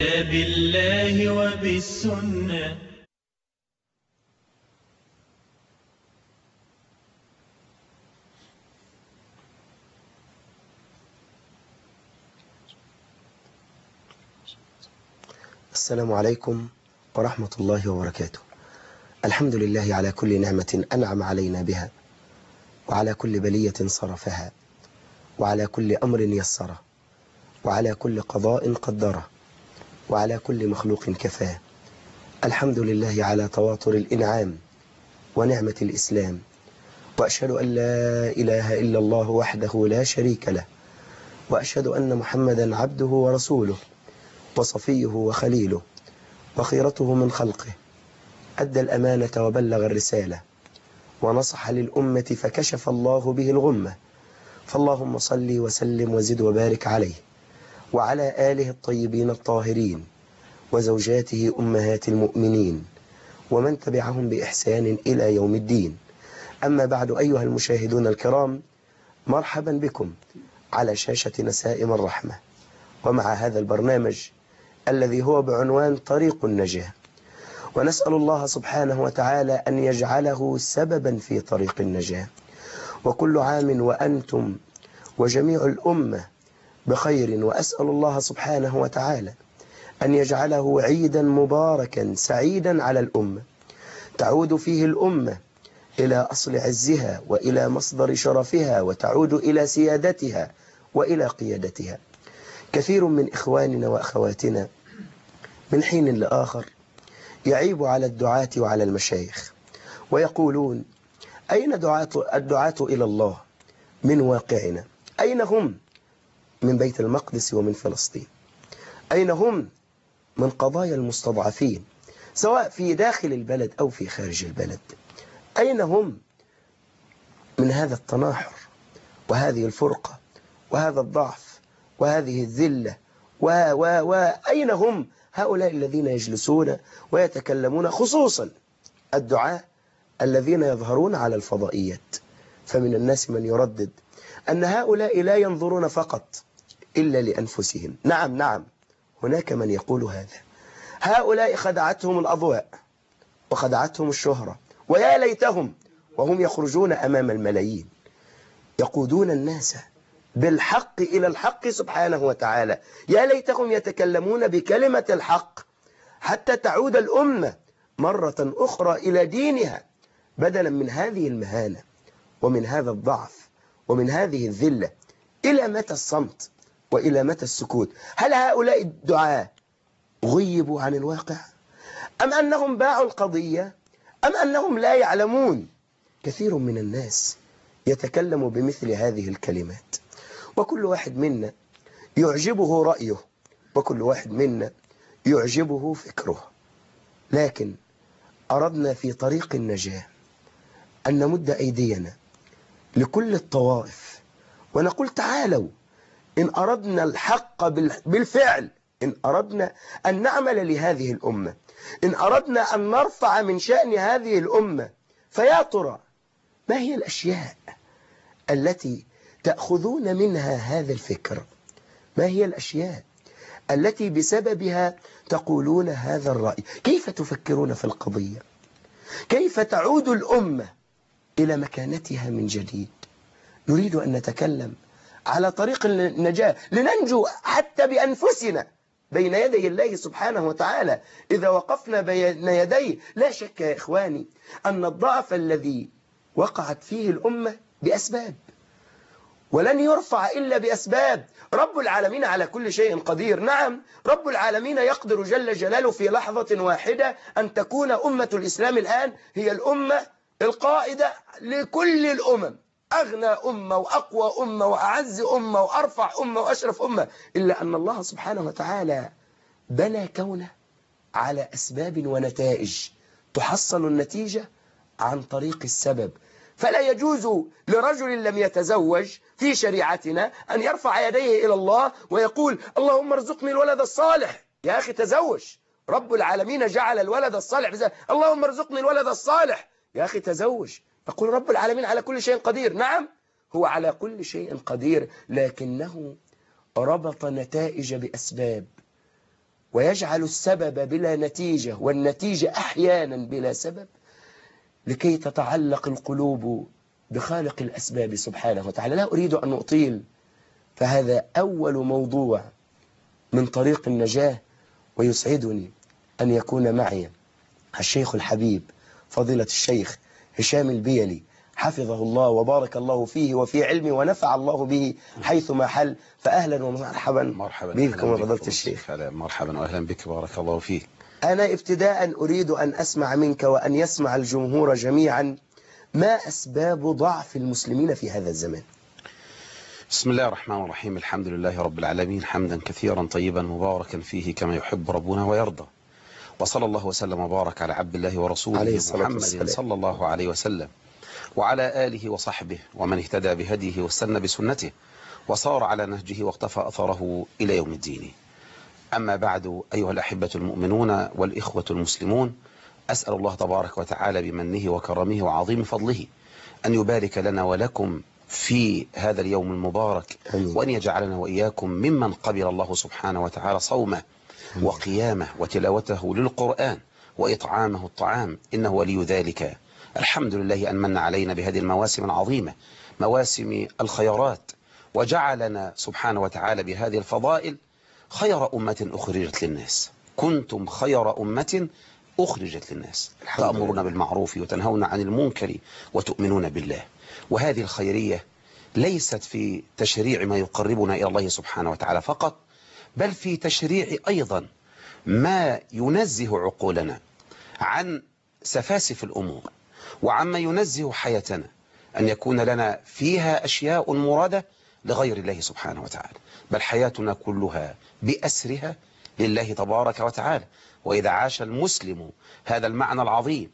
بالله وبالسنة. السلام عليكم ورحمة الله وبركاته. الحمد لله على كل نعمة أنعم علينا بها، وعلى كل بلية صرفها، وعلى كل أمر يسره، وعلى كل قضاء قدره، وعلى كل مخلوق كفاه. الحمد لله على تواتر الإنعام ونعمة الإسلام، وأشهد أن لا إله إلا الله وحده لا شريك له، وأشهد أن محمدا عبده ورسوله وصفيه وخليله وخيرته من خلقه. أدى الأمانة وبلغ الرسالة ونصح للأمة فكشف الله به الغمة. فاللهم صل وسلم وزد وبارك عليه وعلى آله الطيبين الطاهرين وزوجاته أمهات المؤمنين ومن تبعهم بإحسان إلى يوم الدين. أما بعد، أيها المشاهدون الكرام، مرحبا بكم على شاشة نسائم الرحمة، ومع هذا البرنامج الذي هو بعنوان طريق النجاة. ونسأل الله سبحانه وتعالى أن يجعله سببا في طريق النجاة. وكل عام وأنتم وجميع الأمة بخير، وأسأل الله سبحانه وتعالى أن يجعله عيدا مباركا سعيدا على الأمة، تعود فيه الأمة إلى أصل عزها وإلى مصدر شرفها، وتعود إلى سيادتها وإلى قيادتها. كثير من إخواننا وأخواتنا من حين لآخر يعيب على الدعاة وعلى المشايخ، ويقولون: أين الدعاة إلى الله من واقعنا؟ أين هم من بيت المقدس ومن فلسطين؟ أين هم من قضايا المستضعفين سواء في داخل البلد أو في خارج البلد؟ أين هم من هذا التناحر وهذه الفرقة وهذا الضعف وهذه الذلة وأين هم هؤلاء الذين يجلسون ويتكلمون، خصوصا الدعاة الذين يظهرون على الفضائيات؟ فمن الناس من يردد أن هؤلاء لا ينظرون فقط إلا لأنفسهم. نعم، هناك من يقول هذا. هؤلاء خدعتهم الأضواء وخدعتهم الشهرة، ويا ليتهم وهم يخرجون أمام الملايين يقودون الناس بالحق إلى الحق سبحانه وتعالى. يا ليتهم يتكلمون بكلمة الحق حتى تعود الأمة مرة أخرى إلى دينها، بدلا من هذه المهانة ومن هذا الضعف ومن هذه الذلة. إلى متى الصمت وإلى متى السكوت؟ هل هؤلاء الدعاة غيبوا عن الواقع، أم أنهم باعوا القضية، أم أنهم لا يعلمون؟ كثير من الناس يتكلم بمثل هذه الكلمات، وكل واحد منا يعجبه رأيه، وكل واحد منا يعجبه فكره. لكن أردنا في طريق النجاة أن نمد أيدينا لكل الطوائف ونقول: تعالوا، إن أردنا الحق بالفعل، إن أردنا أن نعمل لهذه الأمة، إن أردنا أن نرفع من شأن هذه الأمة، فيا ترى ما هي الأشياء التي تأخذون منها هذا الفكر؟ ما هي الأشياء التي بسببها تقولون هذا الرأي؟ كيف تفكرون في القضية؟ كيف تعود الأمة إلى مكانتها من جديد؟ نريد أن نتكلم على طريق النجاة لننجو حتى بأنفسنا بين يدي الله سبحانه وتعالى. إذا وقفنا بين يديه، لا شك يا إخواني أن الضعف الذي وقعت فيه الأمة بأسباب، ولن يرفع إلا بأسباب. رب العالمين على كل شيء قدير. نعم، رب العالمين يقدر جل جلاله في لحظة واحدة أن تكون أمة الإسلام الآن هي الأمة القائدة لكل الأمم، أغنى أمة وأقوى أمة وأعز أمة وأرفع أمة وأشرف أمة، إلا أن الله سبحانه وتعالى بنى كونه على أسباب ونتائج، تحصل النتيجة عن طريق السبب. فلا يجوز لرجل لم يتزوج في شريعتنا أن يرفع يديه إلى الله ويقول: اللهم ارزقني الولد الصالح. يا أخي تزوج، رب العالمين جعل الولد الصالح، اللهم ارزقني الولد الصالح. يا أخي تزوج. يقول رب العالمين على كل شيء قدير. نعم، هو على كل شيء قدير، لكنه ربط نتائج بأسباب. ويجعل السبب بلا نتيجة والنتيجة أحيانا بلا سبب، لكي تتعلق القلوب بخالق الأسباب سبحانه وتعالى. لا أريد أن أطيل، فهذا أول موضوع من طريق النجاة، ويسعدني أن يكون معي الشيخ الحبيب فضيلة الشيخ هشام البيلي حفظه الله وبارك الله فيه وفي علمه ونفع الله به حيثما حل. فأهلا ومرحبا بكم وفضيلة الشيخ. مرحبا وأهلا بك، بارك الله فيك. أنا ابتداء أريد أن أسمع منك وأن يسمع الجمهور جميعا، ما أسباب ضعف المسلمين في هذا الزمان؟ بسم الله الرحمن الرحيم، الحمد لله رب العالمين، حمدا كثيرا طيبا مباركا فيه كما يحب ربنا ويرضى، وصلى الله وسلم وبارك على عبد الله ورسوله محمد صلى الله عليه وسلم وعلى آله وصحبه ومن اهتدى بهديه واستنى بسنته وصار على نهجه واقتفى أثره إلى يوم الدين. أما بعد، أيها الأحبة المؤمنون والإخوة المسلمون، أسأل الله تبارك وتعالى بمنه وكرمه وعظيم فضله أن يبارك لنا ولكم في هذا اليوم المبارك، وأن يجعلنا وإياكم ممن قبل الله سبحانه وتعالى صومه وقيامه وتلاوته للقرآن وإطعامه الطعام، إنه ولي ذلك. الحمد لله أن من علينا بهذه المواسم العظيمة، مواسم الخيرات، وجعلنا سبحانه وتعالى بهذه الفضائل خير أمة أخرجت للناس. كنتم خير أمة أخرجت للناس، تأمرون بالمعروف وتنهون عن المنكر وتؤمنون بالله. وهذه الخيرية ليست في تشريع ما يقربنا إلى الله سبحانه وتعالى فقط، بل في تشريع أيضا ما ينزه عقولنا عن سفاسف الأمور وعما ينزه حياتنا، أن يكون لنا فيها أشياء مرادة لغير الله سبحانه وتعالى، بل حياتنا كلها بأسرها لله تبارك وتعالى. وإذا عاش المسلم هذا المعنى العظيم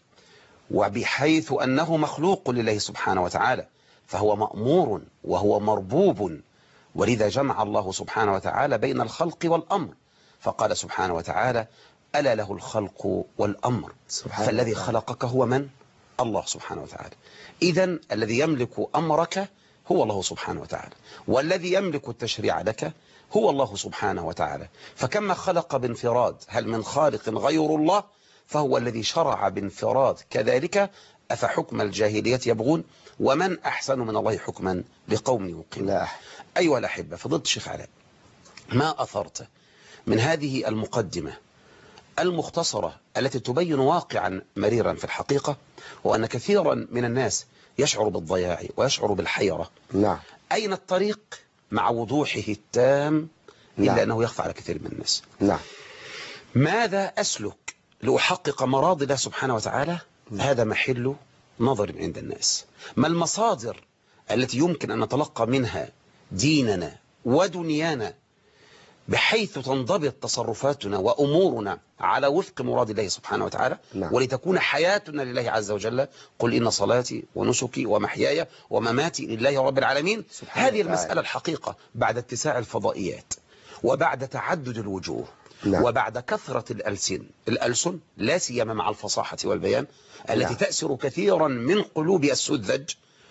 وبحيث أنه مخلوق لله سبحانه وتعالى، فهو مأمور وهو مربوب. ولذا جمع الله سبحانه وتعالى بين الخلق والأمر، فقال سبحانه وتعالى: ألا له الخلق والأمر. فالذي خلقك هو من؟ الله سبحانه وتعالى. إذن الذي يملك أمرك هو الله سبحانه وتعالى، والذي يملك التشريع لك هو الله سبحانه وتعالى. فكما خلق بانفراد، هل من خالق غير الله؟ فهو الذي شرع بانفراد كذلك. أفحكم الجاهلية يبغون ومن أحسن من الله حكما لقوم يوقنون. أيها الأحبة، فضلت الشيخ علاء، ما أثرت من هذه المقدمة المختصرة التي تبين واقعا مريرا في الحقيقة، وأن كثيرا من الناس يشعر بالضياع ويشعر بالحيرة. نعم. أين الطريق مع وضوحه التام؟ إلا أنه يخفى على كثير من الناس. نعم. ماذا أسلك لأحقق مراضي الله سبحانه وتعالى؟ هذا محل نظر عند الناس. ما المصادر التي يمكن أن نتلقى منها ديننا ودنيانا بحيث تنضبط تصرفاتنا وأمورنا على وفق مراد الله سبحانه وتعالى؟ نعم. ولتكون حياتنا لله عز وجل. قل إن صلاتي ونسكي ومحياي ومماتي لله رب العالمين. هذه المسألة الحقيقة بعد اتساع الفضائيات وبعد تعدد الوجوه. نعم. وبعد كثرة الألسن لا سيما مع الفصاحة والبيان التي نعم. تأسر كثيرا من قلوب السذج.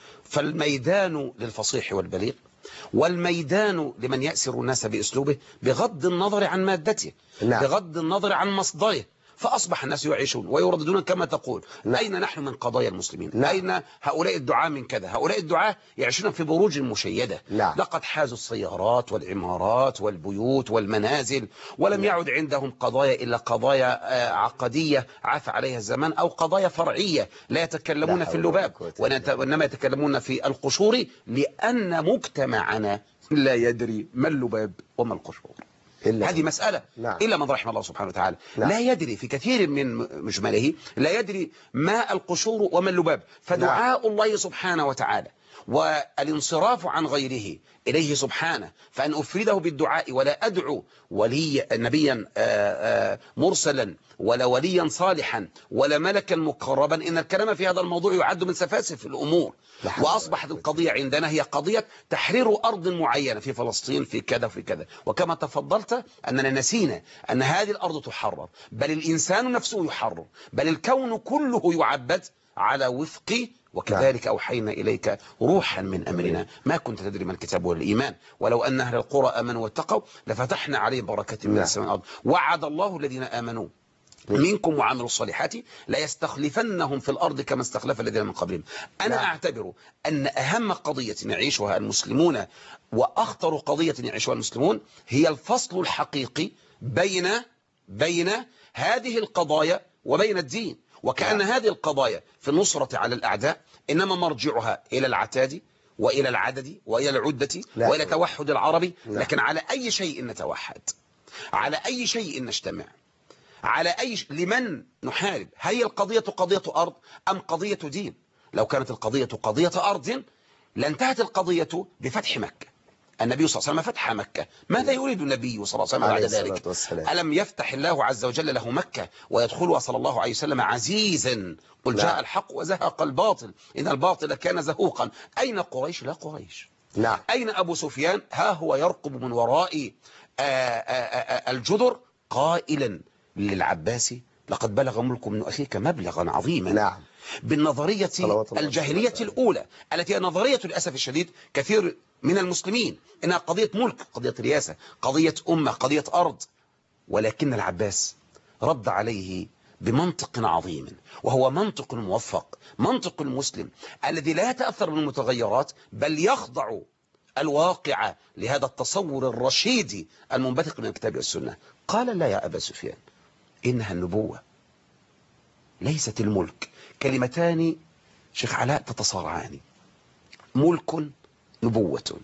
فالميدان للفصيح والبليغ، والميدان لمن يأسر الناس بأسلوبه بغض النظر عن مادته. نعم. بغض النظر عن مصدره. فأصبح الناس يعيشون ويرددون كما تقول. نعم. أين نحن من قضايا المسلمين؟ نعم. أين هؤلاء الدعاة من كذا؟ هؤلاء الدعاة يعيشون في بروج مشيدة. نعم. لقد حازوا السيارات والعمارات والبيوت والمنازل، ولم يعد عندهم قضايا إلا قضايا عقدية عاف عليها الزمان، أو قضايا فرعية لا يتكلمون في اللباب وإنما يتكلمون في القشور، لأن مجتمعنا لا يدري ما اللباب وما القشور. هذه مسألة. نعم. إلا من رحم الله سبحانه وتعالى. نعم. لا يدري في كثير من مجمله، لا يدري ما القشور وما اللباب. فدعاء نعم. الله سبحانه وتعالى والانصراف عن غيره إليه سبحانه، فأن أفرده بالدعاء ولا أدعو ولي نبيا مرسلا ولا وليا صالحا ولا ملكا مقربا، إن الكلام في هذا الموضوع يعد من سفاسف الأمور. وأصبحت القضية عندنا هي قضية تحرير أرض معينة في فلسطين، في كذا في كذا. وكما تفضلت أننا نسينا أن هذه الأرض تحرر، بل الإنسان نفسه يحرر، بل الكون كله يعبد على وفق وكذلك أوحينا إليك روحا من أمرنا ما كنت تدري ما الكتاب ولا الإيمان ولو أن أهل القرى آمنوا واتقوا لفتحنا عليهم بركات من السماء والأرض وعد الله الذين آمنوا منكم وعملوا الصالحات لا يستخلفنهم في الأرض كما استخلف الذين من قبلهم. أنا أعتبر أن أهم قضية يعيشها المسلمون وأخطر قضية يعيشها المسلمون هي الفصل الحقيقي بين هذه القضايا وبين الدين، وكأن هذه القضايا في النصرة على الأعداء إنما مرجعها إلى العتاد وإلى العدد وإلى العدة وإلى توحد العربي. لكن على أي شيء نتوحد، على أي شيء نجتمع، على لمن نحارب؟ هل القضية قضية أرض أم قضية دين؟ لو كانت القضية قضية أرض لانتهت القضية بفتح مكة. النبي صلى الله عليه وسلم فتح مكة، ماذا يريد النبي صلى الله عليه وسلم بعد ذلك؟ ألم يفتح الله عز وجل له مكة ويدخلها صلى الله عليه وسلم عزيزا؟ قل جاء الحق وزهق الباطل إن الباطل كان زهوقا. أين قريش؟ لا قريش. أين أبو سفيان؟ ها هو يرقب من وراء الجدر قائلا للعباس لقد بلغ ملك من أخيك مبلغا عظيما. بالنظرية الجاهلية الأولى التي هي نظرية للأسف الشديد كثير من المسلمين إنها قضية ملك، قضية رياسة، قضية أمة، قضية أرض. ولكن العباس رد عليه بمنطق عظيم وهو منطق موفق، منطق المسلم الذي لا يتأثر بالمتغيرات بل يخضع الواقع لهذا التصور الرشيد المنبثق من الكتاب والسنة. قال لا يا أبا سفيان، إنها النبوة ليست الملك. كلمتان شيخ علاء تتصارعان، ملك نبوة،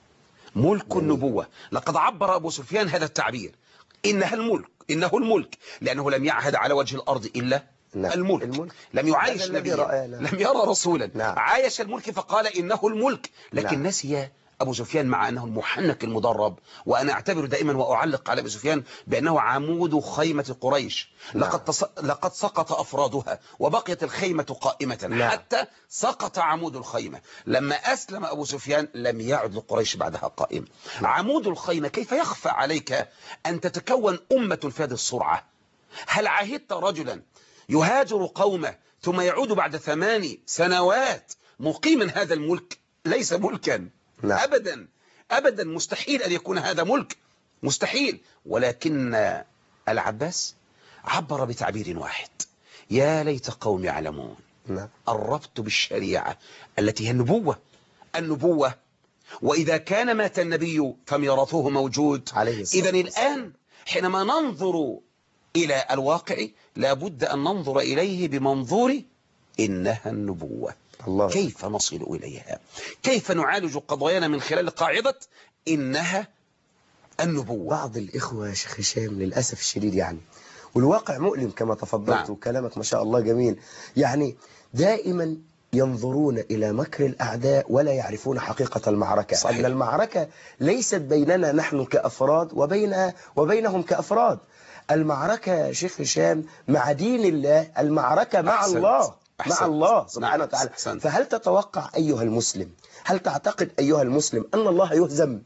ملك نبوة. لقد عبر أبو سفيان هذا التعبير إنها الملك، إنه الملك، لأنه لم يعهد على وجه الأرض إلا الملك. لم يعايش نبيا، لم يرى رسولا، عايش الملك فقال إنه الملك. لكن نسي أبو سفيان مع أنه المحنك المدرب. وأنا أعتبر دائما وأعلق على أبو سفيان بأنه عمود خيمة قريش. لقد سقط أفرادها وبقيت الخيمة قائمة حتى سقط عمود الخيمة. لما أسلم أبو سفيان لم يعد لقريش بعدها قائمة. عمود الخيمة كيف يخفى عليك أن تتكون أمة في هذه السرعة؟ هل عهدت رجلا يهاجر قومه ثم يعود بعد 8 سنوات مقيما هذا الملك؟ ليس ملكا أبدا أبدا، مستحيل أن يكون هذا ملك، مستحيل. ولكن العباس عبر بتعبير واحد: يا ليت قوم يعلمون. الربط بالشريعة التي هي النبوة. وإذا كان مات النبي فميراثه موجود. إذن الآن حينما ننظر إلى الواقع لابد أن ننظر إليه بمنظور إنها النبوة. كيف نصل إليها؟ كيف نعالج قضايانا من خلال قاعدة إنها النبوة؟ بعض الإخوة يا شيخ هشام للأسف الشديد يعني، والواقع مؤلم كما تفضلت. وكلامك ما شاء الله جميل. يعني دائما ينظرون إلى مكر الأعداء ولا يعرفون حقيقة المعركة. صحيح. أن المعركة ليست بيننا نحن كأفراد وبينهم كأفراد. المعركة يا شيخ هشام مع دين الله، المعركة مع الله، مع الله سبحانه وتعالى. فهل تتوقع أيها المسلم، هل تعتقد أيها المسلم أن الله يهزم؟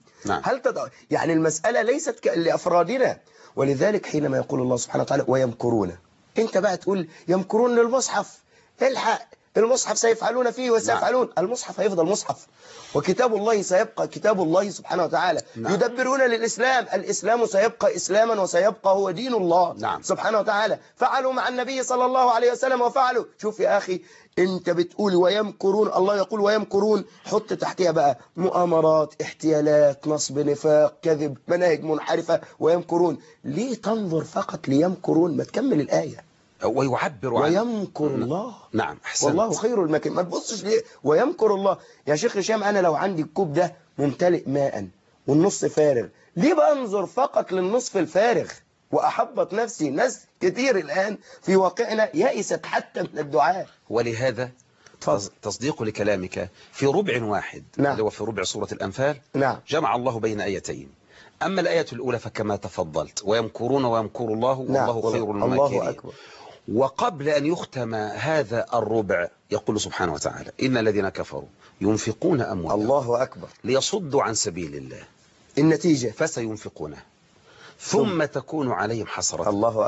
يعني المسألة ليست لأفرادنا. ولذلك حينما يقول الله سبحانه وتعالى ويمكرون، انت بقى تقول يمكرون للمصحف، الحق المصحف سيفعلون فيه وسيفعلون. المصحف هيفضل مصحف، وكتاب الله سيبقى كتاب الله سبحانه وتعالى. يدبرون للإسلام، الإسلام سيبقى إسلاما وسيبقى هو دين الله سبحانه وتعالى. فعلوا مع النبي صلى الله عليه وسلم وفعلوا. شوف يا أخي، انت بتقول ويمكرون، الله يقول ويمكرون، حط تحتها بقى مؤامرات، احتيالات، نصب، نفاق، كذب، مناهج منحرفة. ويمكرون، ليه تنظر فقط ليمكرون؟ ما تكمل الآية. ويعبر عن ويمكر الله. نعم، أحسنت. والله خير الماكرين. ما تبصش ليه ويمكر الله. يا شيخ هشام، أنا لو عندي الكوب ده ممتلئ ماء والنص فارغ، ليه بنظر فقط للنصف الفارغ وأحبط نفسي؟ ناس كتير الآن في واقعنا يئست حتى من الدعاء. ولهذا تصديق لكلامك في ربع واحد اللي هو في ربع سورة الأنفال جمع الله بين آيتين. أما الآية الأولى فكما تفضلت ويمكرون ويمكر الله والله خير الماكرين. الله أكبر. وقبل أن يختم هذا الربع يقول سبحانه وتعالى إن الذين كفروا ينفقون أموالهم الله أكبر ليصدوا عن سبيل الله، النتيجة فسينفقونه ثم تكون عليهم حسرة الله أكبر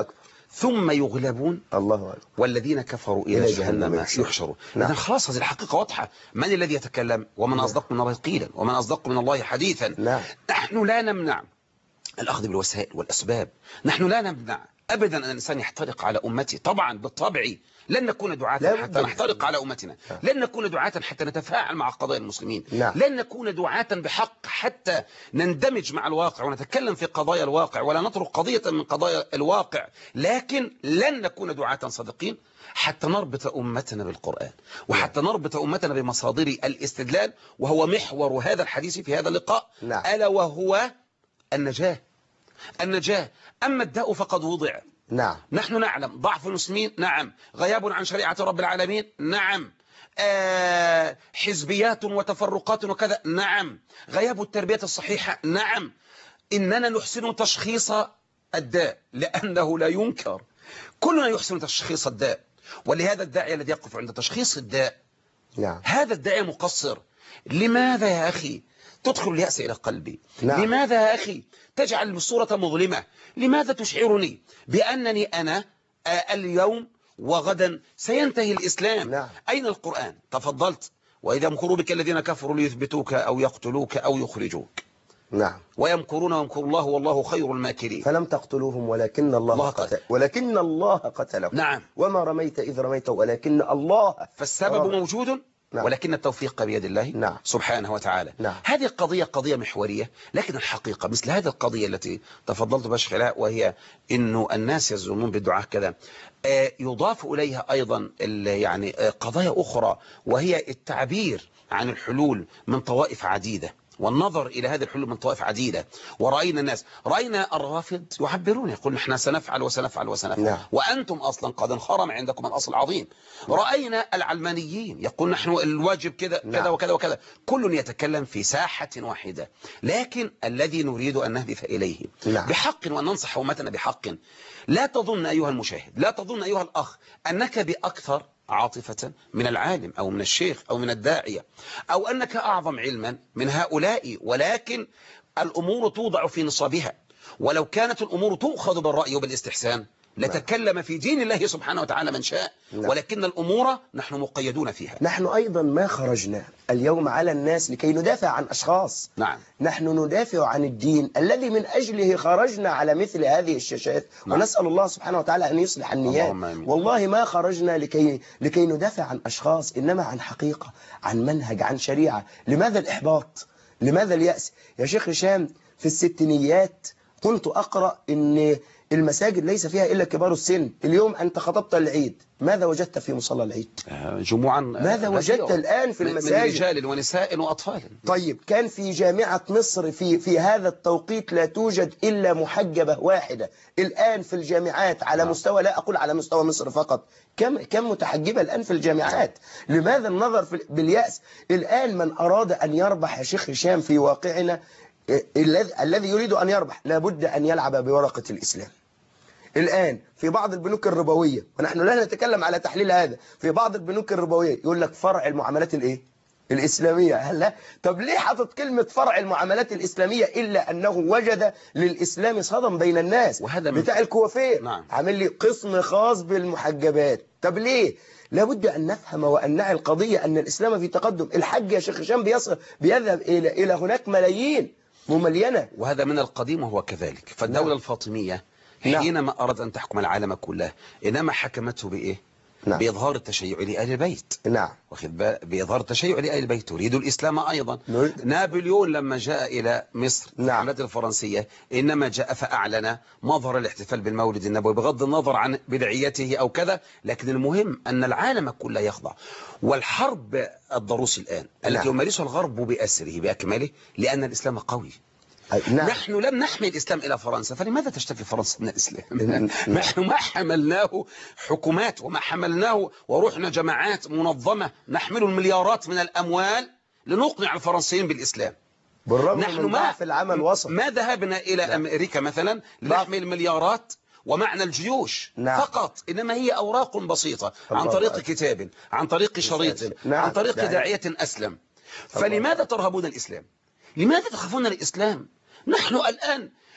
ثم يغلبون الله أكبر. والذين كفروا إلى جهنم يحشرون. نعم. إذن خلاص هذه الحقيقة واضحة. من الذي يتكلم؟ ومن أصدق من الله قيلا ومن أصدق من الله حديثا. نعم. نحن لا نمنع الأخذ بالوسائل والأسباب، نحن لا نمنع أبدا أن الإنسان يحترق على أمته. طبعا بالطبع لن نكون دعاة حتى نحترق على أمتنا، لن نكون دعاة حتى نتفاعل مع قضايا المسلمين، لن نكون دعاة بحق حتى نندمج مع الواقع ونتكلم في قضايا الواقع ولا نترك قضية من قضايا الواقع، لكن لن نكون دعاة صادقين حتى نربط أمتنا بالقرآن وحتى نربط أمتنا بمصادر الاستدلال، وهو محور هذا الحديث في هذا اللقاء، ألا وهو النجاة. النجاة. أما الداء فقد وضع. نعم. نحن نعلم ضعف المسلمين، نعم. غياب عن شريعة رب العالمين، نعم. حزبيات وتفرقات وكذا، نعم. غياب التربية الصحيحة، نعم. إننا نحسن تشخيص الداء لأنه لا ينكر، كلنا يحسن تشخيص الداء، ولهذا الداعي الذي يقف عند تشخيص الداء، نعم. هذا الداعي مقصر. لماذا يا أخي تدخل اليأس إلى قلبي؟ نعم. لماذا يا أخي تجعل الصورة مظلمة؟ لماذا تشعرني بأنني أنا اليوم وغدا سينتهي الإسلام؟ نعم. أين القرآن؟ تفضلت. وإذا مكروا بك الذين كفروا ليثبتوك أو يقتلوك أو يخرجوك. نعم. ويمكرون ويمكر الله والله خير الماكرين. فلم تقتلوهم ولكن الله قتلهم. نعم. وما رميت إذ رميت ولكن الله. فالسبب موجود. نعم. ولكن التوفيق بيد الله. نعم. سبحانه وتعالى. نعم. هذه القضية قضية محورية، لكن الحقيقة مثل هذه القضية التي تفضلت باش خلاء، وهي إنه الناس يزعمون بالدعاء كذا، يضاف إليها أيضا يعني قضايا أخرى، وهي التعبير عن الحلول من طوائف عديدة والنظر إلى هذه الحلول من طوائف عديدة. ورأينا الناس، رأينا الرافض يعبرون يقول نحن سنفعل وسنفعل وسنفعل. نعم. وأنتم أصلا قد انخرم عندكم الأصل العظيم. رأينا العلمانيين يقول نحن الواجب كذا كذا وكذا وكذا. كل يتكلم في ساحة واحدة، لكن الذي نريد أن نهدف إليه بحق وأن ننصح أمتنا بحق. لا تظن أيها المشاهد، لا تظن أيها الأخ أنك بأكثر عاطفة من العالم أو من الشيخ أو من الداعية، أو أنك أعظم علما من هؤلاء، ولكن الأمور توضع في نصابها. ولو كانت الأمور تؤخذ بالرأي وبالاستحسان لتكلم في دين الله سبحانه وتعالى من شاء، ولكن الأمور نحن مقيدون فيها. نحن أيضا ما خرجنا اليوم على الناس لكي ندافع عن أشخاص. نعم. نحن ندافع عن الدين الذي من أجله خرجنا على مثل هذه الشاشات. نعم. ونسأل الله سبحانه وتعالى أن يصلح النيات. والله ما خرجنا لكي ندافع عن أشخاص، إنما عن حقيقة، عن منهج، عن شريعة. لماذا الإحباط؟ لماذا اليأس؟ يا شيخ هشام، في الستينيات كنت أقرأ إن المساجد ليس فيها إلا كبار السن. اليوم أنت خطبت العيد، ماذا وجدت في مصلى العيد؟ جموعا. ماذا وجدت الآن في المساجد؟ من رجال ونساء وأطفال. طيب، كان في جامعة مصر في هذا التوقيت لا توجد إلا محجبة واحدة. الآن في الجامعات على مستوى، لا أقول على مستوى مصر فقط، كم متحجبة الآن في الجامعات؟ لماذا النظر باليأس؟ الآن من أراد أن يربح يا شيخ هشام في واقعنا، الذي يريد أن يربح لابد أن يلعب بورقة الإسلام. الآن في بعض البنوك الربوية، ونحن لا نتكلم على تحليل هذا، في بعض البنوك الربوية يقول لك فرع المعاملات الإسلامية. هلا طب ليه حاطط كلمة فرع المعاملات الإسلامية؟ إلا أنه وجد للإسلام صدى بين الناس. وهذا بتاع الكوافير. نعم. عامل لي قسم خاص بالمحجبات. طب ليه؟ لابد أن نفهم وأن نعي القضية أن الإسلام في تقدم. الحج يا شيخ هشام بيذهب إلى هناك ملايين مملينة، وهذا من القديم وهو كذلك. فالدولة الفاطمية حينما أراد أن تحكم العالم كله إنما حكمته بإيه؟ بإظهار التشيع لآل البيت. نعم. بإظهار التشيع لآل البيت، تريد الإسلام أيضا. نابليون لما جاء إلى مصر في الحملات الفرنسية إنما جاء فأعلن مظهر الاحتفال بالمولد النبوي بغض النظر عن بدعيته أو كذا، لكن المهم أن العالم كله يخضع. والحرب الضروس الآن التي يمارسها الغرب بأسره بأكمله لأن الإسلام قوي. نعم. نحن لم نحمل الإسلام إلى فرنسا، فلماذا تشتكي فرنسا من الإسلام؟ نحن ما حملناه حكومات وما حملناه ورحنا جماعات منظمة نحمل المليارات من الأموال لنقنع الفرنسيين بالإسلام. بالرغم من ضعف العمل وسط. ما ذهبنا إلى أمريكا مثلا لنحمل مليارات ومعنا الجيوش فقط، إنما هي أوراق بسيطة عن طريق كتاب، عن طريق شريط، عن طريق داعية أسلم. فلماذا ترهبون الإسلام؟ لماذا تخافون الإسلام؟ نحن الآن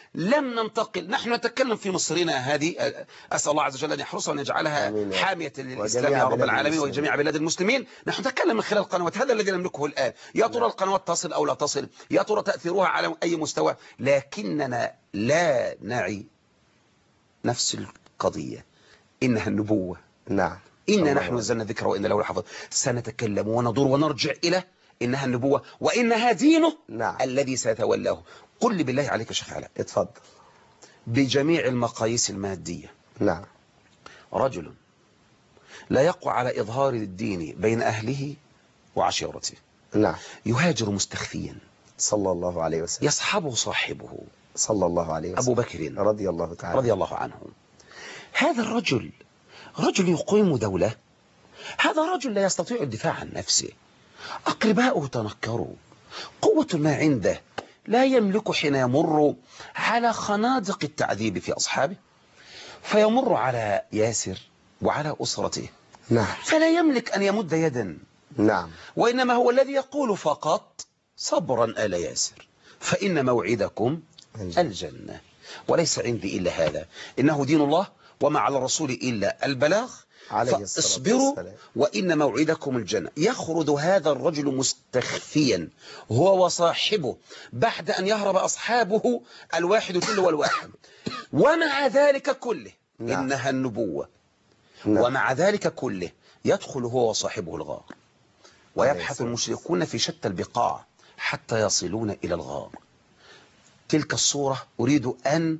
لم ننتقل، نحن نتكلم في مصرنا هذه، أسأل الله عز وجل أن يحرسها وأن يجعلها حامية للإسلام يا رب العالمين وجميع بلاد المسلمين. نحن نتكلم من خلال القنوات، هذا الذي نملكه الآن. يا ترى القنوات تصل أو لا تصل، يا ترى تأثيرها على أي مستوى، لكننا لا نعي نفس القضية، إنها النبوة. نعم. إنا نحن نزلنا الذكر وإنا له لحافظون. سنتكلم وندور ونرجع إلى إنها النبوة وإنها دينه. نعم. الذي سيتولاه. قل لي بالله عليك يا شيخ علاء، اتفضل. بجميع المقاييس المادية، نعم، رجل لا يقوى على إظهار الدين بين أهله وعشيرته، نعم، يهاجر مستخفيا، صلى الله عليه وسلم، يصحبه صاحبه صلى الله عليه وسلم، أبو بكر رضي الله تعالى رضي الله عنه. هذا الرجل رجل يقيم دولة، هذا رجل لا يستطيع الدفاع عن نفسه، أقرباؤه تنكروا، قوة ما عنده لا يملك حين يمر على خنادق التعذيب في أصحابه، فيمر على ياسر وعلى أسرته. نعم. فلا يملك أن يمد يدا. نعم. وإنما هو الذي يقول فقط صبرا آل ياسر فإن موعدكم الجنة، وليس عندي إلا هذا، إنه دين الله وما على الرسول إلا البلاغ، فاصبروا وإن موعدكم الجنة. يخرج هذا الرجل مستخفيا هو وصاحبه بعد أن يهرب أصحابه الواحد تلو الواحد، ومع ذلك كله نعم. إنها النبوة. نعم. ومع ذلك كله يدخل هو وصاحبه الغار، ويبحث المشركون في شتى البقاع حتى يصلون إلى الغار. تلك الصورة أريد أن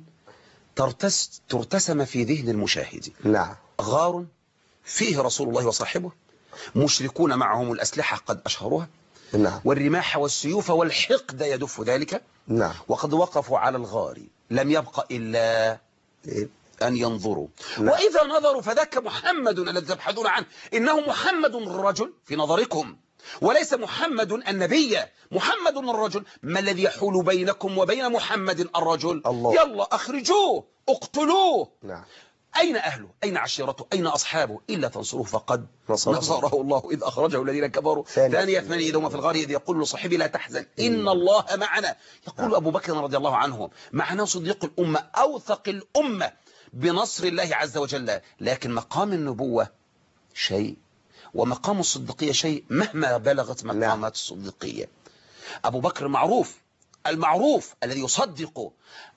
ترتسم في ذهن المشاهد. نعم. غار فيه رسول الله وصاحبه، مشركون معهم الأسلحة قد أشهروها، نعم. والرماح والسيوف والحقد يدف ذلك. نعم. وقد وقفوا على الغار، لم يبق إلا أن ينظروا. نعم. وإذا نظروا فذاك محمد الذي تبحثون عنه، إنه محمد الرجل في نظركم، وليس محمد النبي. محمد الرجل. ما الذي يحول بينكم وبين محمد الرجل؟ الله. يلا أخرجوه، اقتلوه. نعم. أين أهله؟ أين عشيرته؟ أين أصحابه؟ إلا تنصروه فقد نصره الله إذ أخرجه الذين كفروا ثاني اثنين إذ هما في الغار إذ يقول لصاحبه لا تحزن إن الله معنا. يقول أبو بكر رضي الله عنه معنا صديق الأمة، أوثق الأمة بنصر الله عز وجل. لكن مقام النبوة شيء، ومقام الصديقية شيء مهما بلغت مقامات الصديقية. أبو بكر معروف، المعروف الذي يصدق.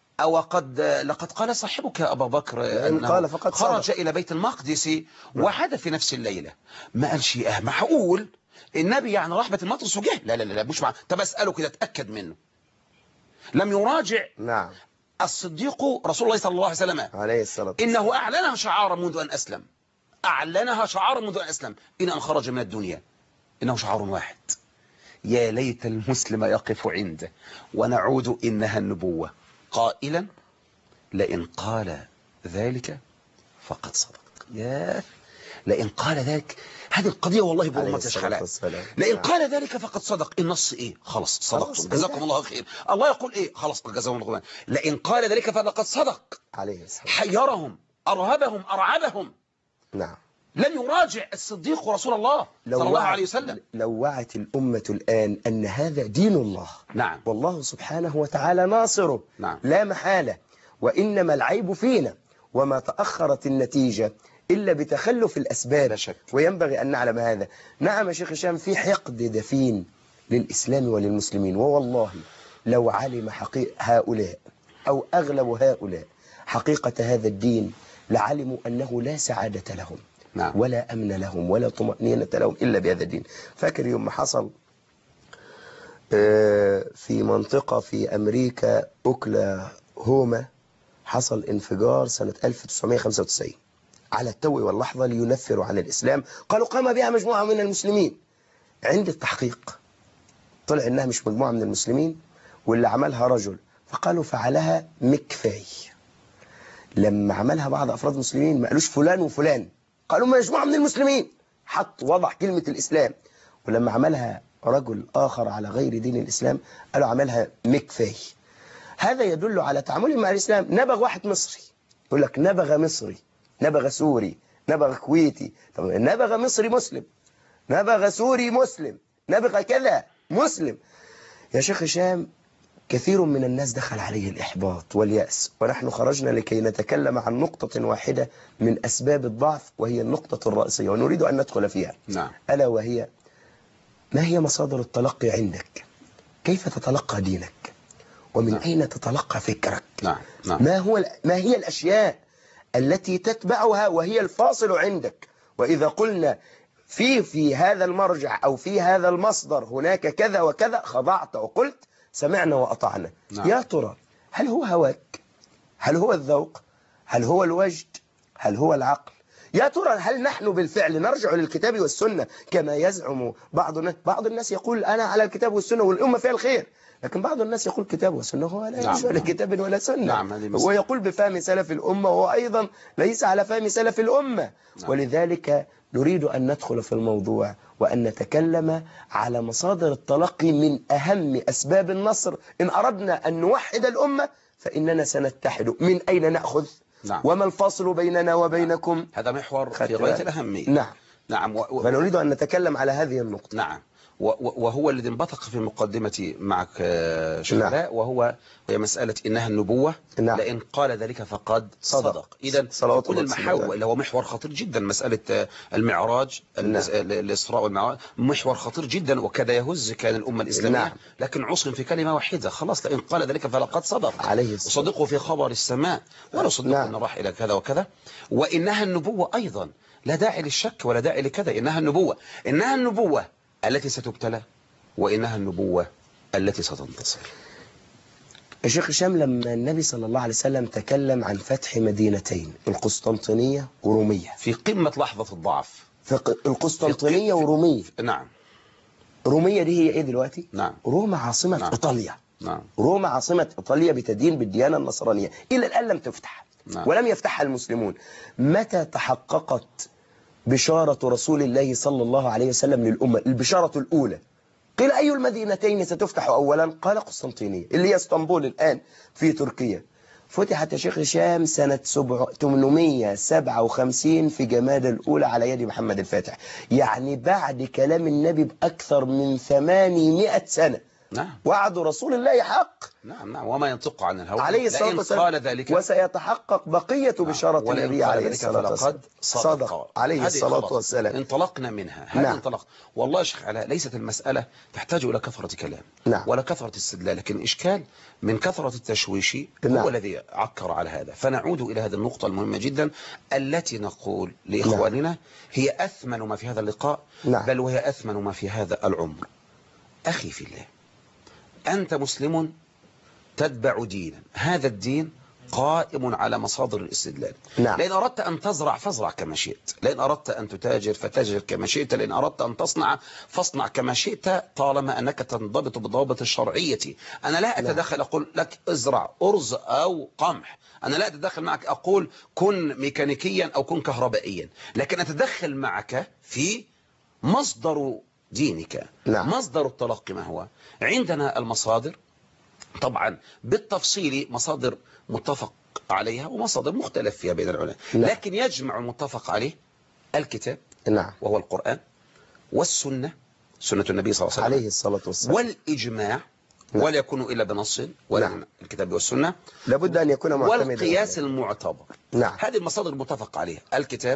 لقد قال صاحبك يا أبا بكر أنه خرج إلى بيت المقدس وعاد في نفس الليلة. ما قال شيء معقول النبي يعني راح بيت المقدس وجه؟ لا لا لا مش معه. طب أسأله كده أتأكد منه. لم يراجع. نعم. الصديق رسول الله صلى الله عليه وسلم عليه الصلاة والسلام إنه أعلنها شعارا منذ أن أسلم، أعلنها شعارا منذ أن أسلم إن أن خرج من الدنيا إنه شعار واحد. يا ليت المسلم يقف عنده ونعود إنها النبوة قائلا لئن قال ذلك فقد صدق. يا لئن قال ذلك، هذه القضية والله برمة الحلال. لئن قال ذلك فقد صدق. النص إيه؟ خلاص صدقتم جزاكم الله خير. الله يقول إيه؟ خلاص جزاهم الله خير. لئن قال ذلك فقد صدق. عليه السلام. حيرهم، أرهبهم، أرعبهم. نعم. لم يراجع الصديق رسول الله صلى الله عليه وسلم. لو وعت الأمة الآن أن هذا دين الله. نعم. والله سبحانه وتعالى ناصره. نعم. لا محالة. وإنما العيب فينا، وما تأخرت النتيجة إلا بتخلف الأسباب. وينبغي أن نعلم هذا. نعم يا شيخ هشام، في حقد دفين للإسلام وللمسلمين. ووالله لو علم هؤلاء أو أغلب هؤلاء حقيقة هذا الدين لعلموا أنه لا سعادة لهم. نعم. ولا أمن لهم ولا طمأنينة لهم إلا بهذا الدين. فاكر يوم ما حصل في منطقة في أمريكا أوكلاهوما، حصل انفجار سنة 1995 على التو واللحظة لينفروا عن الإسلام. قالوا قام بها مجموعة من المسلمين. عند التحقيق طلع إنها مش مجموعة من المسلمين، واللي عملها رجل، فقالوا فعلها مكفاي. لما عملها بعض أفراد المسلمين ما قالوش فلان وفلان، قالوا مجموعة من المسلمين، وضع كلمة الإسلام. ولما عملها رجل آخر على غير دين الإسلام قالوا عملها مكفاي. هذا يدل على تعامله مع الإسلام. نبغ واحد مصري يقول لك نبغ مصري، نبغ سوري، نبغ كويتي. طب نبغ مصري مسلم، نبغ سوري مسلم، نبغ كذا مسلم. يا شيخ هشام، كثير من الناس دخل عليه الإحباط واليأس، ونحن خرجنا لكي نتكلم عن نقطة واحدة من أسباب الضعف، وهي النقطة الرئيسية ونريد أن ندخل فيها. نعم. ألا وهي: ما هي مصادر التلقي عندك؟ كيف تتلقى دينك؟ ومن نعم. أين تتلقى فكرك؟ نعم. نعم. ما هي الأشياء التي تتبعها وهي الفاصل عندك؟ وإذا قلنا في هذا المرجع أو في هذا المصدر هناك كذا وكذا، خضعت وقلت سمعنا وأطعنا. نعم. يا ترى هل هو هواك؟ هل هو الذوق؟ هل هو الوجد؟ هل هو العقل؟ يا ترى هل نحن بالفعل نرجع للكتاب والسنة كما يزعم بعض الناس يقول أنا على الكتاب والسنة والأمة فيها الخير، لكن بعض الناس يقول كتاب وسنة هو لا يرجع لكتاب ولا سنة. نعم. ويقول بفهم سلف الأمة وهو أيضا ليس على فهم سلف الأمة. نعم. ولذلك نريد أن ندخل في الموضوع وأن نتكلم على مصادر التلقي من أهم أسباب النصر. إن أردنا أن نوحد الأمة فإننا سنتحد. من أين نأخذ؟ نعم. وما الفاصل بيننا وبينكم؟ هذا محور في غاية الأهمية. نعم. نعم. فنريد أن نتكلم على هذه النقطة. نعم. وهو الذي انبثق في مقدمتي معك شيخ نعم. علاء، وهي مسألة إنها النبوة. نعم. لأن قال ذلك فقد صدق. إذا كل المحاور اللي هو محور خطير جدا، مسألة المعراج، نعم. الإسراء والمعراج، محور خطير جدا وكذا يهز كان الأمة الإسلامية. نعم. لكن عصم في كلمة واحدة خلاص، لأن قال ذلك فلقد صدق. عليه الصلاة. وصدقه في خبر السماء ولا صدق. نعم. أن راح إلى كذا وكذا. وإنها النبوة أيضا، لا داعي للشك ولا داعي لكذا. إنها النبوة التي ستبتلى، وإنها النبوة التي ستنتصر. يا شيخ هشام، لما النبي صلى الله عليه وسلم تكلم عن فتح مدينتين، القسطنطينية ورومية، في قمة لحظة الضعف. القسطنطينية ورومية. نعم. رومية دي هي ايه دلوقتي؟ نعم. روما عاصمة نعم. إيطاليا. نعم. روما عاصمة إيطاليا بتدين بالديانة النصرانية، إلى الآن لم تفتح. نعم. ولم يفتحها المسلمون. متى تحققت بشارة رسول الله صلى الله عليه وسلم للأمة؟ البشارة الأولى قيل أي المدينتين ستفتح أولا؟ قال قسطنطينية، اللي هي اسطنبول الآن في تركيا. فتحت يا شيخ هشام سنة 857 في جمادى الأولى على يد محمد الفاتح، يعني بعد كلام النبي بأكثر من 800 سنة. نعم. وعد رسول الله حق. نعم. وما ينطق عن الهوى عليه الصلاة والسلام. قال ذلك وسيتحقق بقية بشارة النبي عليه الصلاة والسلام. صدق عليه الصلاة والسلام. انطلقنا منها. هذا نعم. انطلق. والله يا شيخ علاء، ليست المسألة تحتاج إلى كثرة كلام. نعم. ولا كثرة استدلال، لكن الإشكال من كثرة التشويش نعم. هو الذي عكر على هذا. فنعود إلى هذه النقطة المهمة جدا التي نقول لإخواننا نعم. هي أثمن ما في هذا اللقاء. نعم. بل وهي أثمن ما في هذا العمر. أخي في الله، أنت مسلم تتبع دينا، هذا الدين قائم على مصادر الاستدلال. نعم. لأن أردت أن تزرع فازرع كما شئت، لأن أردت أن تتاجر فتاجر كما شئت، لأن أردت أن تصنع فاصنع كما شئت، طالما أنك تنضبط بالضوابط الشرعية. أنا لا أتدخل أقول لك ازرع أرز أو قمح، أنا لا أتدخل معك أقول كن ميكانيكيا أو كن كهربائيا، لكن أتدخل معك في مصدر دينك. نعم. مصدر التلقي ما هو؟ عندنا المصادر طبعا بالتفصيل، مصادر متفق عليها ومصادر مختلف فيها بين العلماء. نعم. لكن يجمع المتفق عليه الكتاب، نعم، وهو القرآن، والسنة، سنة النبي صلى الله عليه وسلم، عليه الصلاة والسلام، والإجماع. نعم. ولا يكون إلا بنص ولا نعم. الكتاب والسنة، لابد أن يكون معتمدا، والقياس المعتبر. نعم. هذه المصادر المتفق عليها الكتاب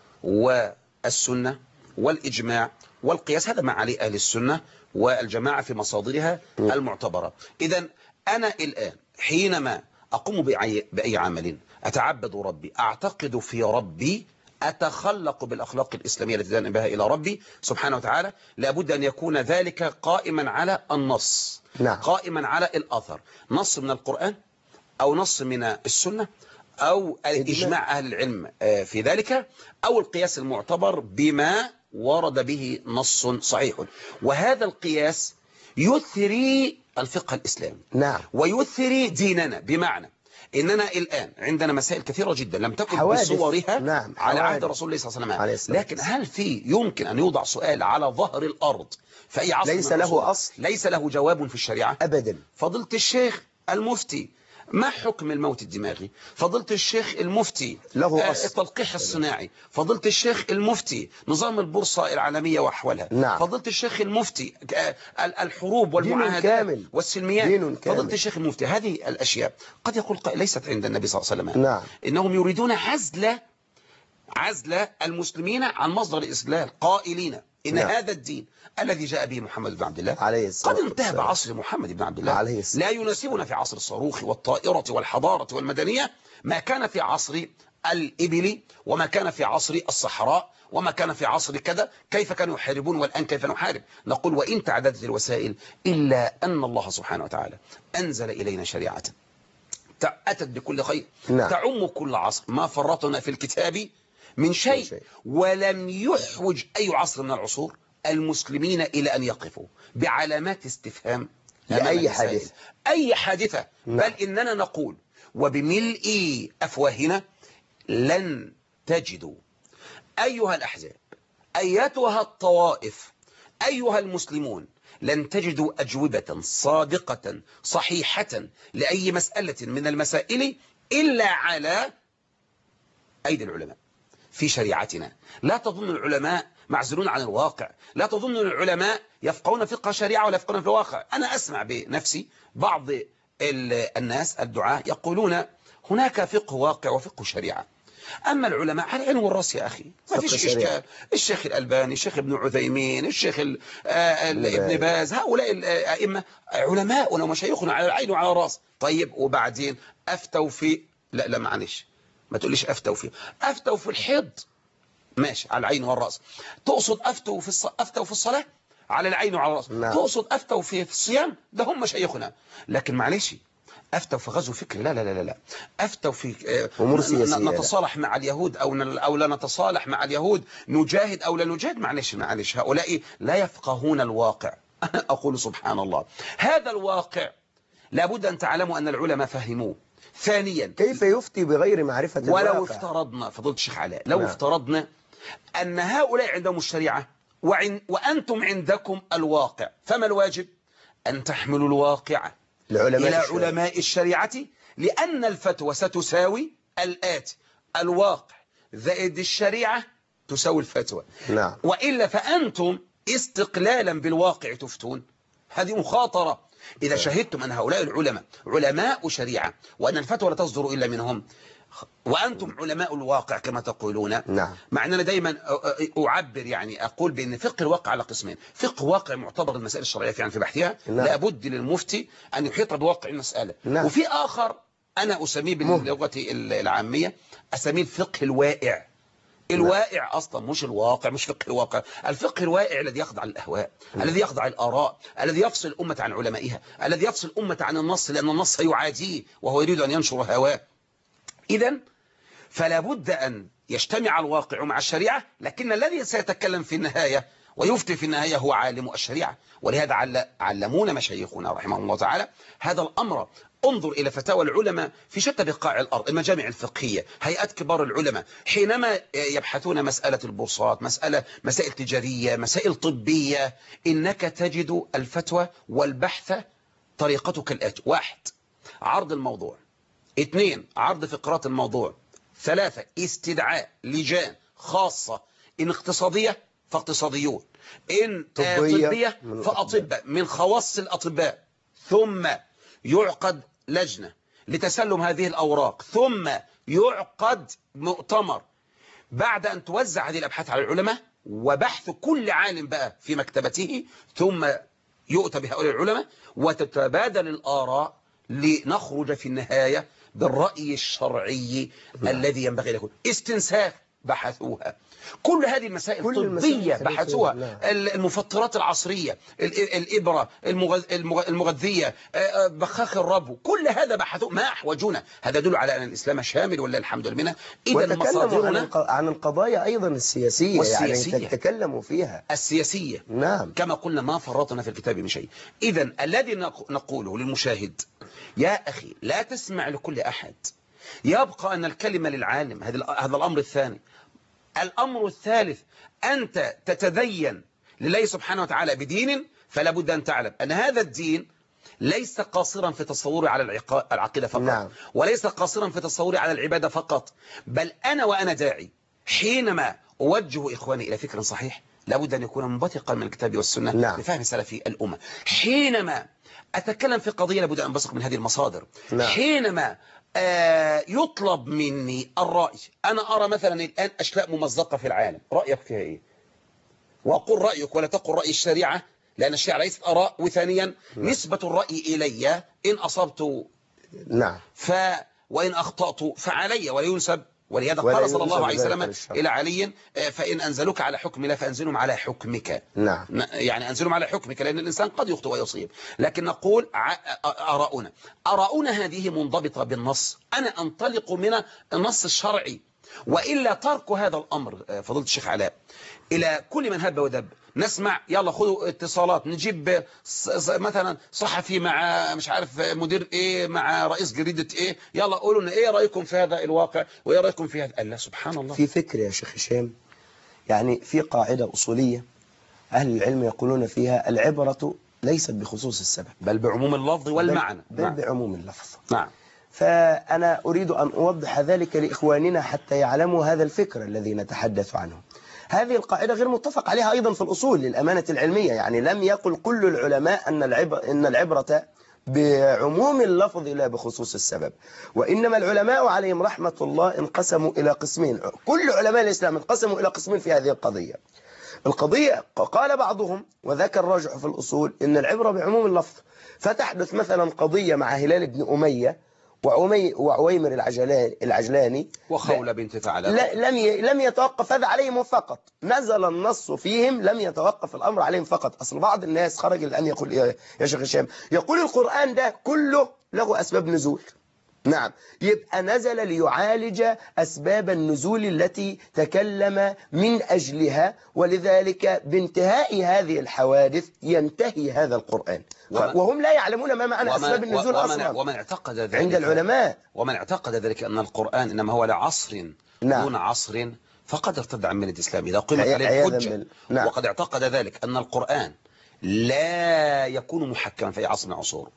والسنة والإجماع والقياس، هذا ما عليه أهل السنة والجماعة في مصادرها المعتبرة. إذن أنا الآن حينما أقوم بأي عمل أتعبد ربي، أعتقد في ربي، أتخلق بالأخلاق الإسلامية التي دان بها إلى ربي سبحانه وتعالى، لابد أن يكون ذلك قائما على النص. نعم. قائما على الأثر، نص من القرآن أو نص من السنة أو إجماع أهل العلم في ذلك، أو القياس المعتبر بما ورد به نص صحيح. وهذا القياس يثري الفقه الإسلامي، نعم، ويثري ديننا، بمعنى إننا الآن عندنا مسائل كثيرة جدا لم تكن حوادث. بصورها نعم. على حوادث. عهد رسول الله صلى الله عليه عليه الصلاة وسلم. لكن هل يمكن أن يوضع سؤال على ظهر الأرض في أي عصر ليس من له العصور أصل، ليس له جواب في الشريعة أبدا؟ فضيلة الشيخ المفتي ما حكم الموت الدماغي؟ فضيلة الشيخ المفتي له أصل. التلقيح الصناعي. فضيلة الشيخ المفتي نظام البورصة العالمية وأحوالها. نعم. فضيلة الشيخ المفتي الحروب والمعاهدات كامل. والسلميات. دين كامل. فضيلة الشيخ المفتي هذه الأشياء قد يقول ليست عند النبي صلى الله عليه وسلم. نعم. إنهم يريدون عزل المسلمين عن مصدر الإسلام قائلين إن نعم. هذا الدين الذي جاء به محمد بن عبد الله عليه الصلاة قد انتهى والسلام. بعصر محمد بن عبد الله. عليه الصلاة لا يناسبنا في عصر الصاروخ والطائرة والحضارة والمدنية ما كان في عصر الإبل، وما كان في عصر الصحراء، وما كان في عصر كذا. كيف كانوا يحاربون والآن كيف نحارب؟ نقول وإن تعددت الوسائل إلا أن الله سبحانه وتعالى أنزل إلينا شريعة أتت بكل خير. نعم. تعم كل عصر، ما فرطنا في الكتاب من شيء. ولم يحوج أي عصر من العصور المسلمين إلى أن يقفوا بعلامات استفهام لأي حادثة. أي حادثة. نعم. بل إننا نقول وبملء أفواهنا لن تجدوا أيها الأحزاب، أيتها الطوائف، أيها المسلمون، لن تجدوا أجوبة صادقة صحيحة لأي مسألة من المسائل إلا على أيدي العلماء في شريعتنا. لا تظن العلماء معزولون عن الواقع، لا تظن العلماء يفقهون فقه شريعة ولا يفقهون في الواقع. أنا أسمع بنفسي بعض الناس الدعاة يقولون هناك فقه واقع وفقه شريعة. أما العلماء على العين والراس يا أخي، ما فيش إشكال. الشيخ الألباني، الشيخ ابن عثيمين، الشيخ ابن باز، هؤلاء الأئمة علماء ومشايخنا على العين وعلى الراس. طيب وبعدين أفتوا في لا معلش ما تقوليش أفتوا في الحيض، ماشي على العين والراس. تقصد أفتوا في الصلاة على العين وعلى الراس. نعم. تقصد أفتوا في الصيام، ده هم مشايخنا. لكن معلش أفتوا في غزو فكري، لا لا لا لا. أفتوا في أمور سياسية، نتصالح مع اليهود أو لا نتصالح مع اليهود، نجاهد أو لا نجاهد. معلش هؤلاء لا يفقهون الواقع. أقول سبحان الله، هذا الواقع لابد أن تعلموا أن العلماء فهموه. ثانيا، كيف يفتي بغير معرفة الواقع؟ ولو افترضنا فضيلة الشيخ علاء، لو نعم. افترضنا أن هؤلاء عندهم الشريعة وأنتم عندكم الواقع، فما الواجب؟ أن تحملوا الواقع إلى علماء الشريعة، لأن الفتوى ستساوي الآتي: الواقع زائد الشريعة تساوي الفتوى. نعم. وإلا فأنتم استقلالا بالواقع تفتون. هذه مخاطرة. إذا شهدتم أن هؤلاء العلماء علماء شريعة وأن الفتوى لا تصدر إلا منهم، وأنتم علماء الواقع كما تقولون. نعم. مع أننا دايما أعبر أقول بأن فقه الواقع على قسمين: فقه واقع معتبر المسائل الشرعية في بحثها، نعم. لابد للمفتي أن يحيط بواقع المسألة. نعم. وفي آخر أنا أسميه باللغة العامية، أسميه الفقه الوائع. الوائع أصلا مش الواقع، مش فقه الواقع. الفقه الوائع الذي يخضع للأهواء، الذي يخضع الآراء، الذي يفصل الأمة عن علمائها، الذي يفصل الأمة عن النص، لأن النص يعاديه وهو يريد أن ينشر هواه. إذن فلا بد أن يجتمع الواقع مع الشريعة، لكن الذي سيتكلم في النهاية ويفتي في النهاية هو عالم الشريعة. ولهذا علمونا مشايخنا رحمه الله تعالى هذا الأمر. انظر إلى فتاوى العلماء في شتى بقاع الأرض، المجامع الفقهية، هيئات كبار العلماء، حينما يبحثون مسألة البورصات، مسائل تجارية، مسائل طبية، إنك تجد الفتوى والبحث طريقته كالآتي: 1. عرض الموضوع. 2. عرض فقرات الموضوع. 3. استدعاء لجان خاصة، إن اقتصادية فاقتصاديون، إن طبية فأطباء من خواص الأطباء. ثم يعقد لجنة لتسلم هذه الأوراق، ثم يعقد مؤتمر بعد أن توزع هذه الأبحاث على العلماء وبحث كل عالم بقى في مكتبته، ثم يؤتى بهؤلاء العلماء وتتبادل الآراء لنخرج في النهاية بالرأي الشرعي الذي ينبغي له. استنساخ بحثوها، كل هذه المسائل الطبية بحثوها، المفطرات العصرية، الإبرة المغذية، بخاخ الربو، كل هذا بحثوه. ما أحوجونا. هذا يدل على أن الإسلام شامل ولا الحمد لله. إذا مصادرنا عن القضايا أيضا السياسية، يعني تتكلموا فيها السياسية. نعم. كما قلنا ما فرطنا في الكتاب من شيء. إذا الذي نقوله للمشاهد: يا أخي لا تسمع لكل أحد، يبقى أن الكلمة للعالم. هذا الأمر الثاني. الأمر الثالث: أنت تتدين لله سبحانه وتعالى بدين، فلا بد أن تعلم أن هذا الدين ليس قاصرا في تصوري على العقيدة فقط، نعم. وليس قاصرا في تصوري على العبادة فقط، بل أنا وأنا داعي حينما أوجه إخواني إلى فكر صحيح لابد أن يكون منبثقا من الكتاب والسنة، نعم. لفهم سلفي الأمة. حينما أتكلم في قضية لابد أن أنبثق من هذه المصادر. نعم. حينما يطلب مني الرأي، أنا أرى مثلا الآن أشلاء ممزقة في العالم، رأيك فيها إيه؟ وأقول رأيك ولا تقل رأي الشريعة، لأن الشريعة ليست آراء. وثانيا نسبة الرأي إلي، إن أصبت نعم وإن أخطأت فعلي ولا ينسب. ولهذا قال صلى الله عليه وسلم إلى علي: فإن أنزلوك على حكم لا فأنزلهم على حكمك. نعم. يعني أنزلهم على حكمك، لأن الإنسان قد يخطئ ويصيب، لكن نقول آراؤنا هذه منضبطة بالنص. أنا أنطلق من النص الشرعي، وإلا ترك هذا الأمر فضيلة الشيخ علاء إلى كل من هب ودب. نسمع يلا خذوا اتصالات، نجيب مثلا صحفي مع مش عارف مدير ايه مع رئيس جريدة ايه، يلا قولوا لنا ايه رأيكم في هذا الواقع وايه رأيكم في هذا. الله سبحان الله. في فكر يا شيخ هشام، يعني في قاعدة أصولية أهل العلم يقولون فيها: العبرة ليست بخصوص السبب بل بعموم اللفظ والمعنى. بل نعم. بعموم اللفظ. نعم. فأنا أريد أن أوضح ذلك لإخواننا حتى يعلموا هذا الفكر الذي نتحدث عنه. هذه القاعدة غير متفق عليها أيضا في الأصول للأمانة العلمية، يعني لم يقل كل العلماء أن العبرة بعموم اللفظ لا بخصوص السبب، وإنما العلماء عليهم رحمة الله انقسموا إلى قسمين. كل علماء الإسلام انقسموا إلى قسمين في هذه القضية. قال بعضهم وذاك الراجح في الأصول إن العبرة بعموم اللفظ، فتحدث مثلا قضية مع هلال بن أمية وعويمر العجلاني وخولة بنت ثعلبة، لم يتوقف هذا عليهم فقط، نزل النص فيهم، لم يتوقف الأمر عليهم فقط. أصل بعض الناس خرج الآن يقول يا شيخ هشام، يقول القرآن ده كله له أسباب نزول. نعم، يبقى نزل ليعالج أسباب النزول التي تكلم من أجلها، ولذلك بانتهاء هذه الحوادث ينتهي هذا القرآن، وهم لا يعلمون ما معنى أسباب النزول أصلا. ومن اعتقد ذلك عند العلماء، ومن اعتقد ذلك أن القرآن إنما هو لعصر دون عصر فقد ارتد عن ملة الإسلام إذا قيمت عليه الحجة. نعم. وقد اعتقد ذلك أن القرآن لا يكون محكما في أي عصر من العصور،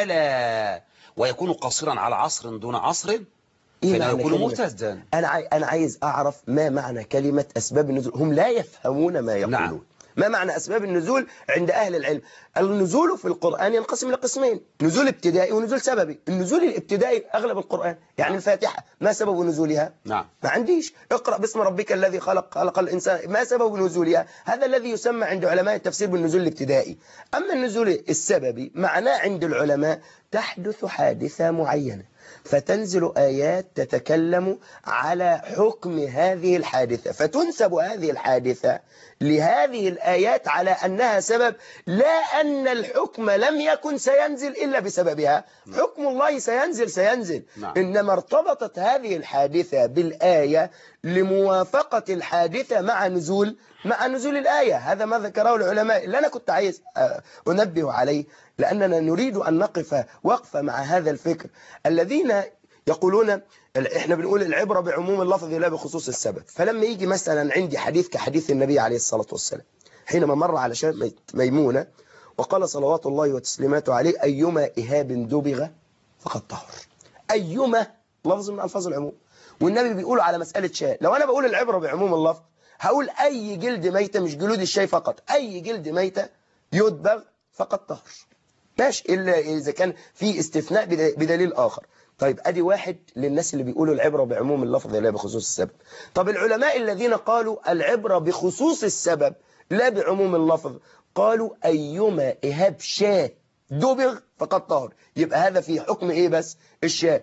ويكون قاصرا على عصر دون عصر، فلا يكون مرتدا. أنا عايز أعرف ما معنى كلمة أسباب النزول. هم لا يفهمون ما يقولون. نعم. ما معنى أسباب النزول عند أهل العلم؟ النزول في القرآن ينقسم إلى قسمين: نزول ابتدائي ونزول سببي. النزول الابتدائي أغلب القرآن، يعني الفاتحة ما سبب نزولها؟ نعم. ما عنديش. اقرأ باسم ربك الذي خلق الإنسان، ما سبب نزولها؟ هذا الذي يسمى عند علماء التفسير بالنزول الابتدائي. أما النزول السببي معناه عند العلماء تحدث حادثة معينة، فتنزل آيات تتكلم على حكم هذه الحادثة، فتنسب هذه الحادثة لهذه الآيات على أنها سبب، لا أن الحكم لم يكن سينزل إلا بسببها. حكم الله سينزل. إنما ارتبطت هذه الحادثة بالآية لموافقة الحادثة مع نزول الآية. هذا ما ذكره العلماء، اللي أنا كنت عايز أنبه عليه، لأننا نريد أن نقف وقفة مع هذا الفكر. الذين يقولون احنا بنقول العبرة بعموم اللفظ لا بخصوص السبب، فلما يجي مثلا عندي حديث كحديث النبي عليه الصلاة والسلام حينما مر على شاب ميمونة وقال صلوات الله وتسليماته عليه: أيما إهاب دبغ فقد طهر. أيما لفظ من ألفاظ العموم، والنبي بيقوله على مسألة شاء. لو أنا بقول العبرة بعموم اللفظ هقول أي جلد ميتة، مش جلود الشاي فقط، أي جلد ميتة يدبغ فقد طهر، ماشي، إلا إذا كان في استثناء بدليل آخر. طيب أدي واحد للناس اللي بيقولوا العبرة بعموم اللفظ لا بخصوص السبب. طب العلماء الذين قالوا العبرة بخصوص السبب لا بعموم اللفظ قالوا: أيما إهاب شاة دبغ فقد طهر. يبقى هذا في حكم إيه بس؟ الشاة.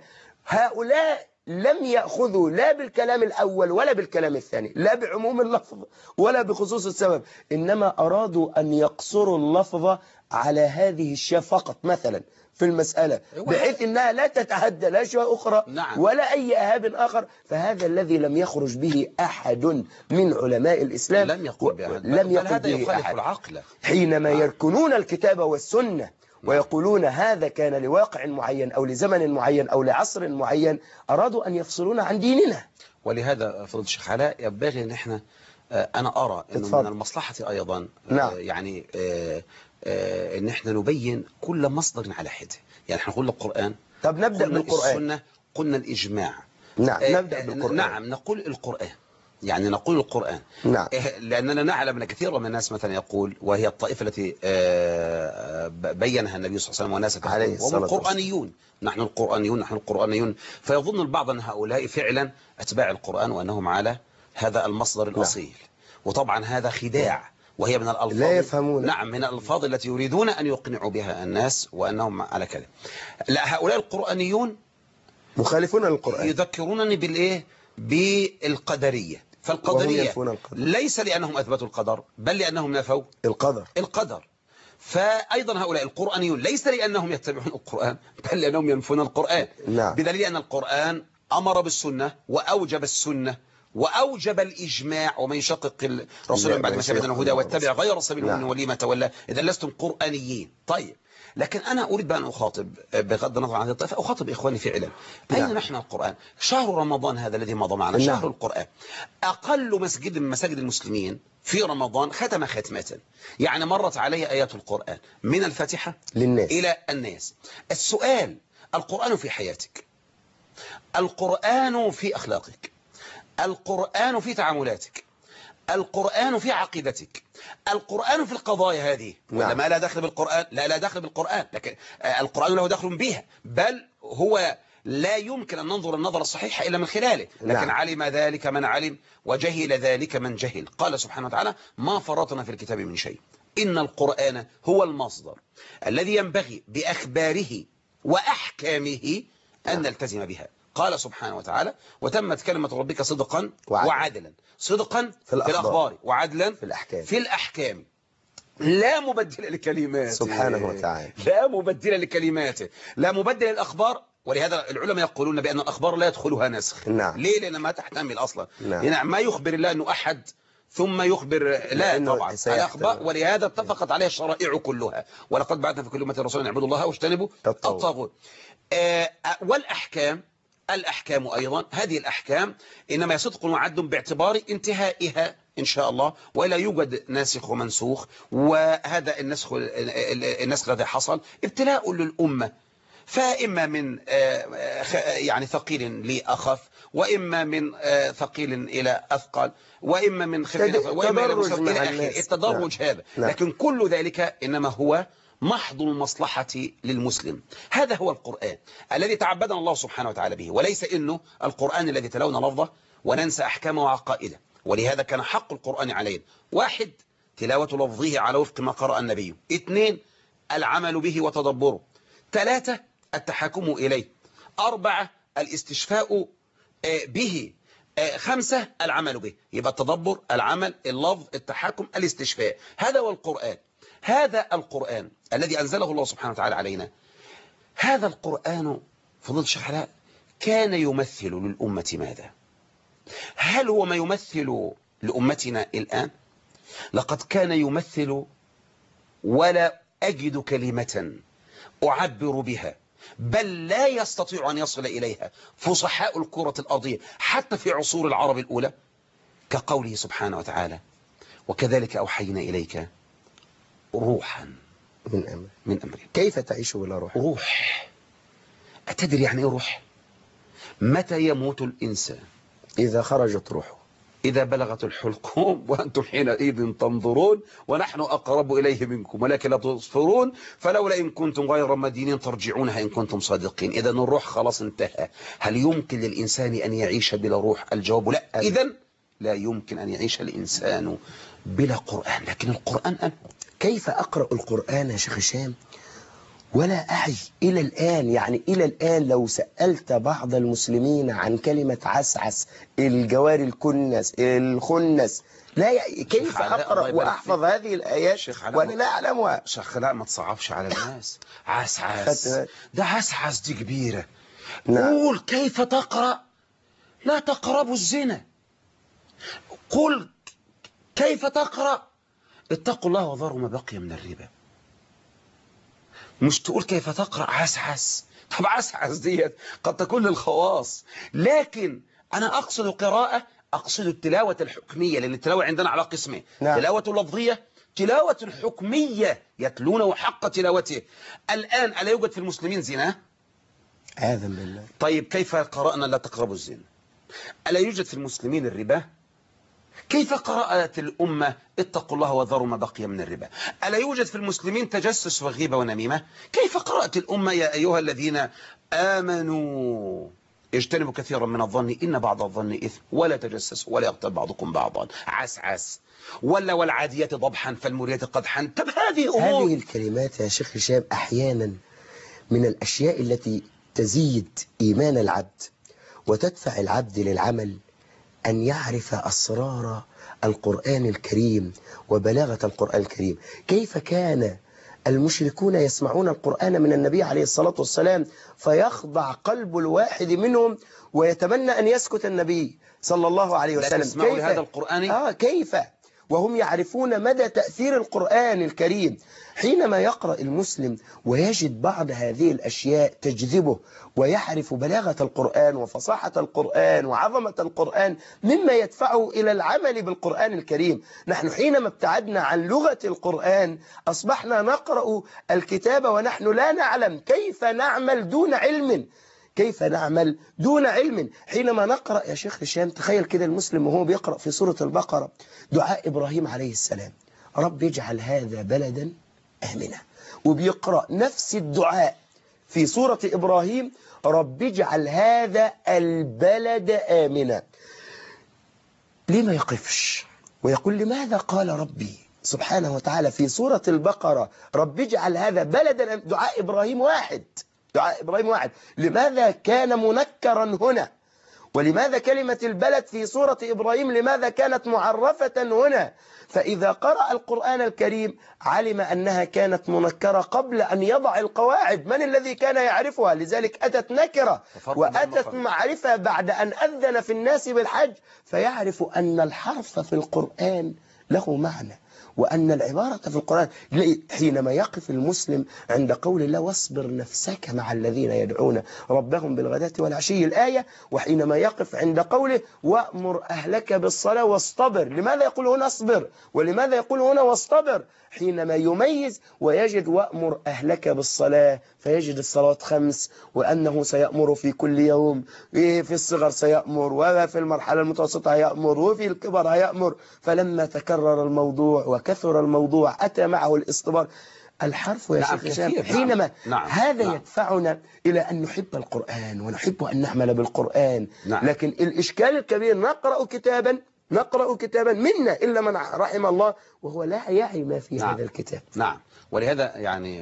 هؤلاء لم يأخذوا لا بالكلام الأول ولا بالكلام الثاني، لا بعموم اللفظ ولا بخصوص السبب، إنما أرادوا أن يقصروا اللفظ على هذه الشاة فقط مثلا في المسألة، بحيث أنها لا تتعدى لا شيء أخرى. نعم. ولا أي أهاب آخر. فهذا الذي لم يخرج به أحد من علماء الإسلام، لم يقل به هذا يخالف العقل حينما يركنون الكتاب والسنة ويقولون هذا كان لواقع معين أو لزمن معين أو لعصر معين، أرادوا أن يفصلون عن ديننا. ولهذا فضل الشيخ علاء ينبغي أن احنا أنا أرى أنه اتفضل. من المصلحة أيضا نعم. يعني أن احنا نبين كل مصدر على حده. يعني احنا قلنا القرآن، طب نبدأ قلنا بالقرآن. السنة، قلنا الإجماع. نعم نبدأ بالقرآن. نعم نقول القرآن، يعني نقول القرآن. نعم. لأننا نعلم أن كثير من الناس مثلا يقول، وهي الطائفة التي بينها النبي صلى الله عليه وسلم وناس عليه وهم الصلاة القرآنيون، نحن القرآنيون نحن القرآنيون. فيظن البعض أن هؤلاء فعلا أتباع القرآن وأنهم على هذا المصدر الأصيل. وطبعا هذا خداع، وهي من الألفاظ لا يفهمون. نعم من الألفاظ التي يريدون أن يقنعوا بها الناس وأنهم على كذا. لا، هؤلاء القرآنيون مخالفون للقرآن يذكرونني بالإيه؟ بالقدرية. فالقدرية ليس لأنهم أثبتوا القدر، بل لأنهم نفوا القدر. فأيضا هؤلاء القرآنيون ليس لأنهم يتبعون القرآن، بل لأنهم ينفون القرآن. نعم. بدليل أن القرآن أمر بالسنة وأوجب السنة وأوجب الإجماع، ومن يشقق الرسول من بعد ما شاء الهدى واتبع غير سبيل المؤمنين ولي ما تولى إذا لستم قرآنيين. طيب، لكن أنا أريد بأن أخاطب بغض النظر عن هذه الطائفة، أخاطب إخواني فعلا. أين نحن القرآن؟ شهر رمضان هذا الذي مضى معنا شهر القرآن. أقل مسجد من مساجد المسلمين في رمضان ختم ختمة، يعني مرت عليه آيات القرآن من الفاتحة للناس إلى الناس. السؤال: القرآن في حياتك، القرآن في أخلاقك، القرآن في تعاملاتك، القرآن في عقيدتك، القرآن في القضايا هذه. ولا ما لا دخل بالقرآن؟ لا دخل بالقرآن، لكن القرآن له دخل بها، بل هو لا يمكن أن ننظر النظر الصحيح إلا من خلاله. لكن علم ذلك من علم وجهل ذلك من جهل. قال سبحانه وتعالى: ما فرطنا في الكتاب من شيء. إن القرآن هو المصدر الذي ينبغي بأخباره وأحكامه أن نلتزم بها. قال سبحانه وتعالى: وتمت كلمة ربك صدقا وعدلا. صدقا في الأخبار وعدلا في الأحكام. لا مبدل لكلماته سبحانه وتعالى، لا مبدل لكلماته، لا مبدل للأخبار. ولهذا العلماء يقولون بأن الأخبار لا يدخلها نسخ. نعم. ليه؟ لأن ما تحتمل أصلا. نعم. يعني ما يخبر الله أنه أحد ثم يخبر لا طبعا الأخبار. ولهذا اتفقت عليها الشرائع كلها. ولقد بعثنا في كل أمة رسولا أن اعبدوا الله واجتنبوا الطاغوت. والأحكام، الأحكام أيضا، هذه الأحكام إنما صدق وعدل باعتبار انتهائها إن شاء الله، ولا يوجد ناسخ ومنسوخ. وهذا النسخ الذي حصل ابتلاء للأمة، فإما من يعني ثقيل لأخف، وإما من ثقيل إلى أثقل، وإما من خفيف وإما إلى مسافر إلى آخره. التدرج هذا. لكن كل ذلك إنما هو محض المصلحة للمسلم. هذا هو القرآن الذي تعبدنا الله سبحانه وتعالى به، وليس إنه القرآن الذي تلونا لفظه وننسى أحكامه وعقائده. ولهذا كان حق القرآن علينا: 1. تلاوة لفظه على وفق ما قرأ النبي. 2. العمل به وتدبره. 3. التحاكم إليه. 4. الاستشفاء به. 5. العمل به. يبقى التدبر، العمل، اللفظ، التحاكم، الاستشفاء. هذا هو القرآن. هذا القرآن الذي أنزله الله سبحانه وتعالى علينا. هذا القرآن فضيلة الشيخ علاء كان يمثل للأمة ماذا؟ هل هو ما يمثل لأمتنا الآن؟ لقد كان يمثل، ولا أجد كلمة أعبر بها، بل لا يستطيع أن يصل إليها فصحاء الكرة الأرضية حتى في عصور العرب الأولى، كقوله سبحانه وتعالى: وكذلك أوحينا إليك روحا من أمرنا. كيف تعيش بلا روح؟ روح. أتدري يعني إيه روح؟ متى يموت الإنسان؟ إذا خرجت روحه، إذا بلغت الحلقوم وأنتم حينئذ تنظرون ونحن أقرب إليه منكم ولكن لا تبصرون، فلولا إن كنتم غير مدينين ترجعونها إن كنتم صادقين. إذا الروح خلاص انتهى. هل يمكن للإنسان أن يعيش بلا روح؟ الجواب لا. إذن لا يمكن أن يعيش الإنسان بلا قرآن. لكن القرآن كيف أقرأ القرآن يا شيخ هشام ولا أعي إلى الآن؟ يعني إلى الآن لو سألت بعض المسلمين عن كلمة عسعس، الجوار الكنس، الخنس، كيف أقرأ وأحفظ هذه الآيات وأنا لا أعلمها؟ شيخ لا، ما تصعبش على الناس. عسعس ده عسعس دي كبيرة. قول كيف تقرأ لا تقربوا الزنا. قل كيف تقرأ اتقوا الله وذروا ما بقي من الربا. مش تقول كيف تقرأ عسعس. طب عسعس ديت قد تكون للخواص، لكن أنا أقصد قراءة أقصد التلاوة الحكمية، لأن التلاوة عندنا على قسمين، نعم. تلاوة لفظية، تلاوة حكمية يتلونه حق تلاوته. الآن ألا يوجد في المسلمين زنا؟ عياذا بالله. طيب كيف قرأنا لا تقربوا الزنا؟ ألا يوجد في المسلمين الربا؟ كيف قرأت الأمة اتقوا الله وذروا ما بقي من الربا؟ ألا يوجد في المسلمين تجسس وغيبة ونميمة؟ كيف قرأت الأمة يا أيها الذين آمنوا اجتنبوا كثيرا من الظن إن بعض الظن إثم ولا تجسسوا ولا يغتب بعضكم بعضا عس عس ولا والعاديات ضبحا فالمريات قدحا. طب هذه أمور. هذه الكلمات يا شيخ هشام أحيانا من الأشياء التي تزيد إيمان العبد وتدفع العبد للعمل، أن يعرف أسرار القرآن الكريم وبلاغة القرآن الكريم. كيف كان المشركون يسمعون القرآن من النبي عليه الصلاة والسلام فيخضع قلب الواحد منهم ويتمنى أن يسكت النبي صلى الله عليه وسلم. كيف هذا القرآن؟ كيف وهم يعرفون مدى تأثير القرآن الكريم. حينما يقرأ المسلم ويجد بعض هذه الأشياء تجذبه ويعرف بلاغة القرآن وفصاحة القرآن وعظمة القرآن مما يدفعه إلى العمل بالقرآن الكريم. نحن حينما ابتعدنا عن لغة القرآن أصبحنا نقرأ الكتاب ونحن لا نعلم كيف نعمل دون علم. كيف نعمل دون علم. حينما نقرأ يا شيخ هشام تخيل كده المسلم وهو بيقرأ في سورة البقرة دعاء إبراهيم عليه السلام، رب اجعل هذا بلدا آمنا، وبيقرأ نفس الدعاء في سورة إبراهيم رب اجعل هذا البلد آمنا. ليه ما يقفش ويقول لماذا قال ربي سبحانه وتعالى في سورة البقرة رب اجعل هذا بلدا؟ دعاء إبراهيم واحد، دعاء إبراهيم واحد. لماذا كان منكرا هنا؟ ولماذا كلمة البلد في سورة إبراهيم لماذا كانت معرفة هنا؟ فإذا قرأ القرآن الكريم علم أنها كانت منكرة قبل أن يضع القواعد. من الذي كان يعرفها؟ لذلك أتت نكرة وأتت معرفة بعد أن أذن في الناس بالحج، فيعرف أن الحرف في القرآن له معنى وأن العبارة في القرآن. حينما يقف المسلم عند قول الله واصبر نفسك مع الذين يدعون ربهم بالغداة والعشي الآية، وحينما يقف عند قوله وأمر أهلك بالصلاة واصطبر، لماذا يقول هنا اصبر ولماذا يقول هنا واصطبر؟ حينما يميز ويجد وأمر أهلك بالصلاة فيجد الصلوات 5 وأنه سيأمر في كل يوم، في الصغر سيأمر وفي المرحلة المتوسطة هيأمر وفي الكبر هيأمر. فلما تكرر الموضوع وكثر الموضوع أتى معه الاصطبار. الحرف يا شيخ هشام حينما هذا يدفعنا إلى أن نحب القرآن ونحب أن نعمل بالقرآن. لكن الإشكال الكبير نقرأ كتابا منا إلا من رحم الله وهو لا يعي ما في هذا الكتاب. نعم. ولهذا يعني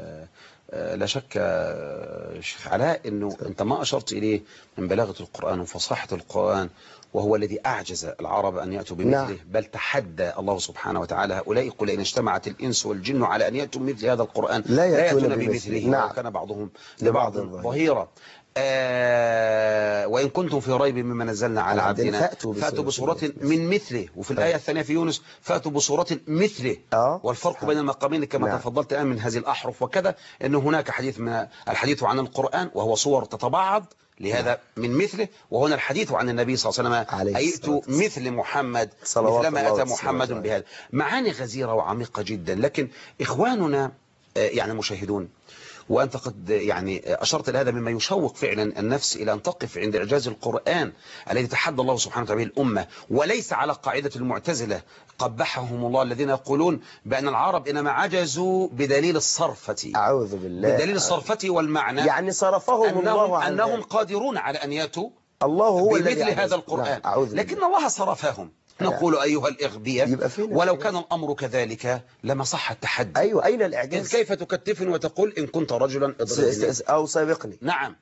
لا شك شيخ علاء أنه أنت ما أشرت إليه من بلاغة القرآن وفصاحة القرآن، وهو الذي أعجز العرب أن يأتوا بمثله. بل تحدى الله سبحانه وتعالى هؤلاء قل إن اجتمعت الإنس والجن على أن يأتوا بمثل هذا القرآن لا يأتون بمثله وكان بعضهم لبعض ظهيرا. وإن كنتم في ريب مما نزلنا على عبدنا فأتوا بصورة من مثله. وفي الآية الثانية في يونس فأتوا بصورة مثله. والفرق بين المقامين كما تفضلت الآن من هذه الأحرف وكذا أنه هناك الحديث عن القرآن وهو صور تتبعض لهذا من مثله، وهنا الحديث عن النبي صلى الله عليه وسلم أيتوا مثل محمد مثلما أتى محمد بهذا. معاني غزيرة وعميقة جدا. لكن إخواننا يعني المشاهدون وأنت قد يعني أشرت لهذا مما يشوق فعلا النفس إلى أن تقف عند إعجاز القرآن الذي تحدى الله سبحانه وتعالى الأمة، وليس على قاعدة المعتزلة قبحهم الله الذين يقولون بأن العرب إنما عجزوا بدليل الصرفة. أعوذ بالله. بدليل الصرفة والمعنى، يعني صرفهم الله عن أنهم قادرون على أن يأتوا الله هو بمثل هذا القرآن. لكن الله صرفهم. نقول أيها الإغبياء ولو كان الأمر كذلك لما صح التحدي. أيوة، أين الإعجاز؟ كيف تكتفني وتقول إن كنت رجلا أو سابقني. نعم.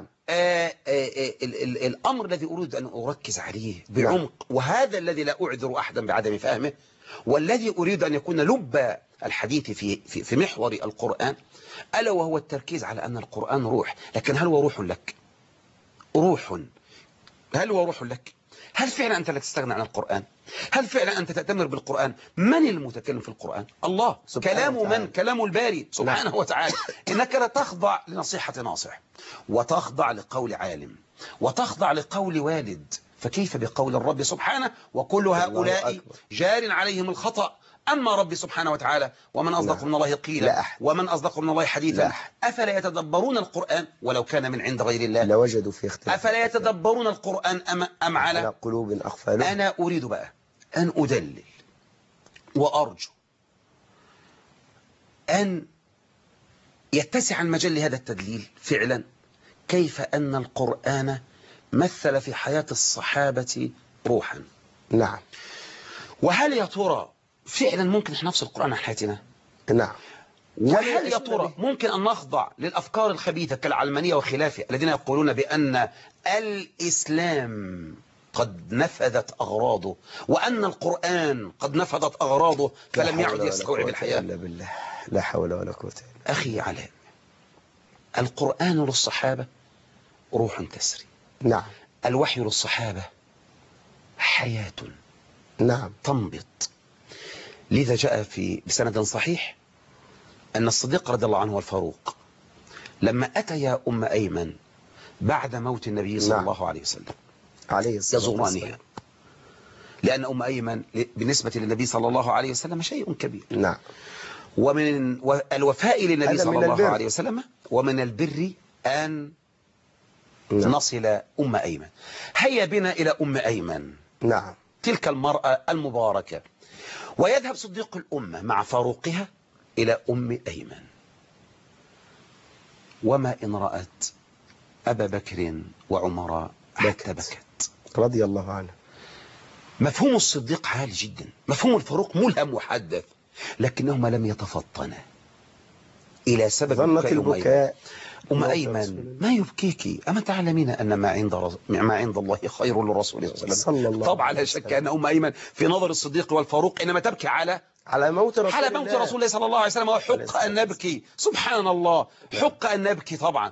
الأمر الذي أريد أن أركز عليه بعمق وهذا الذي لا أعذر أحدا بعدم فهمه والذي أريد أن يكون لب الحديث في محور القرآن، ألا وهو التركيز على أن القرآن روح. لكن هل هو روح لك؟ هل هو روح لك؟ هل فعلا أنت لا تستغنى عن القرآن؟ هل فعلا أنت تأتمر بالقرآن؟ من المتكلم في القرآن؟ الله. كلام من؟ كلام الباري سبحانه وتعالى. إنك لا تخضع لنصيحة ناصح وتخضع لقول عالم وتخضع لقول والد فكيف بقول الرب سبحانه وكل هؤلاء جار عليهم الخطأ. أما رب سبحانه وتعالى ومن أصدق من الله قيلا ومن أصدق من الله حديثا أفلا يتدبرون القرآن ولو كان من عند غير الله لوجدوا فيه اختلافا. أفلا يتدبرون القرآن أم على قلوب أقفالها. أنا أريد بقى أن أدلل وأرجو أن يتسع المجال لهذا التدليل فعلا، كيف أن القرآن مثل في حياة الصحابة روحا. نعم. وهل يا ترى فعلا ممكن نفصل القرآن عن حياتنا؟ نعم. وهل يا ترى ممكن أن نخضع للأفكار الخبيثة كالعلمانية وخلافها الذين يقولون بأن الإسلام قد نفذت أغراضه وأن القرآن قد نفذت أغراضه فلم يعد يستوعب الحياة؟ إلا بالله، لا حول ولا قوة إلا بالله. أخي علاء، القرآن للصحابة روح تسري. نعم. الوحي للصحابة حياة. نعم. تنبط. لذا جاء بسند صحيح أن الصديق رضي الله عنه والفاروق لما أتيا أم أيمن بعد موت النبي صلى الله عليه وسلم يزورانها، لأن أم أيمن بالنسبة للنبي صلى الله عليه وسلم شيء كبير. نعم. ومن الوفاء للنبي صلى الله عليه وسلم ومن البر أن نصل أم أيمن. هيا بنا إلى أم أيمن. نعم. تلك المرأة المباركة. ويذهب صديق الأمة مع فاروقها إلى أم أيمن، وما إن رأت أبا بكر وعمر حتى بكت رضي الله عنه. مفهوم الصديق عالي جدا، مفهوم الفاروق ملهم محدث، لكنهما لم يتفطنا إلى سبب البكاء. أم أيمن ما يبكيك؟ أما تعلمين أن ما عند الله خير للرسول صلى الله عليه وسلم. طبعا لا شك أن أم أيمن في نظر الصديق والفاروق إنما تبكي على موت رسول الله صلى الله عليه وسلم. وحق أن نبكي، سبحان الله، حق أن نبكي طبعا.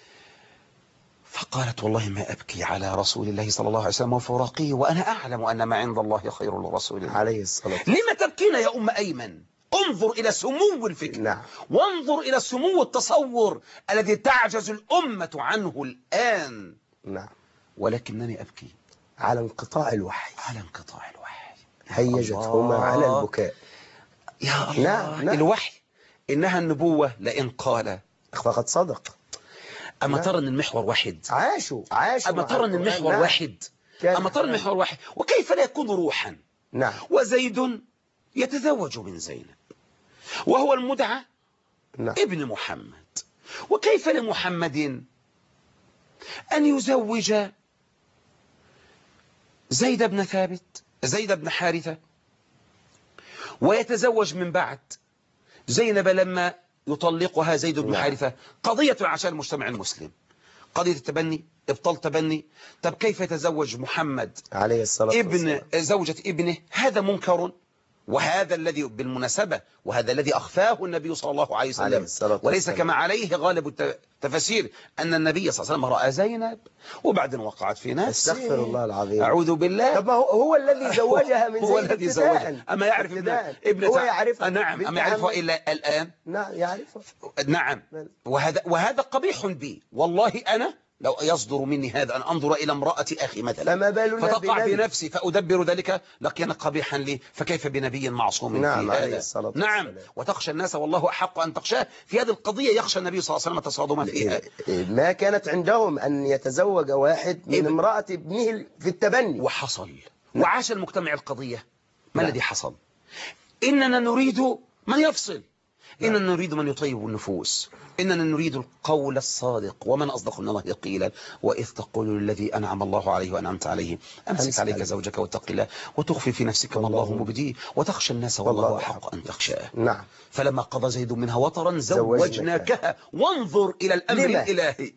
فقالت والله ما أبكي على رسول الله صلى الله عليه وسلم وفراقه وأنا أعلم أن ما عند الله خير للرسول عليه الصلاة والسلام. لما تبكين يا أم أيمن؟ انظر إلى سمو الفكر. نعم. وانظر إلى سمو التصور الذي تعجز الأمة عنه الآن. نعم. ولكنني أبكي على انقطاع الوحي. على انقطاع الوحي. هيجتهما على البكاء. يا الله. نعم. الوحي إنها النبوة لئن قال فقد صدق. أما ترى أن المحور واحد. عاشوا أما ترى أن المحور واحد. أما ترى المحور واحد. وكيف لا يكون روحا؟ نعم. وزيد يتزوج من زينب وهو المدعى ابن محمد، وكيف لمحمد أن يزوج زيد بن ثابت، زيد بن حارثة، ويتزوج من بعد زينب لما يطلقها زيد بن حارثة؟ قضية عشان المجتمع المسلم، قضية التبني، ابطال تبني. طب كيف يتزوج محمد عليه الصلاة ابن زوجة ابنه؟ هذا منكر. وهذا الذي بالمناسبة وهذا الذي أخفاه النبي صلى الله عليه وسلم، وليس كما عليه غالب التفاسير أن النبي صلى الله عليه وسلم رأى زينب وبعدين وقعت في نفسه. استغفر الله العظيم. أعوذ بالله. طب هو الذي زوجها من زينب. هو الذي زوجها. أما يعرف ابنة هو يعرفها. نعم. أما يعرفها إلا الآن. نعم يعرفها. نعم. وهذا قبيح بي. والله أنا لو يصدر مني هذا أن أنظر إلى امرأة أخي مثلا فتقع في نفسي فأدبر ذلك لكان قبيحا لي، فكيف بنبي معصوم في هذا؟ نعم. وتخشى الناس والله أحق أن تخشاه. في هذه القضية يخشى النبي صلى الله عليه وسلم تصادما فيها. ما كانت عندهم أن يتزوج واحد من امرأة ابنه في التبني، وحصل. وعاش المجتمع القضية. ما الذي حصل؟ إننا نريد من يفصل، إننا نريد من يطيب النفوس، إننا نريد القول الصادق. ومن أصدق من الله قيلا وإذ تقول للذي أنعم الله عليه وأنعمت عليه أمسك عليك زوجك واتق الله وتخفي في نفسك ما الله مبديه وتخشى الناس والله أحق أن تخشاه. نعم. فلما قضى زيد منها وطرا زوجناكها. وانظر إلى الأمر الإلهي.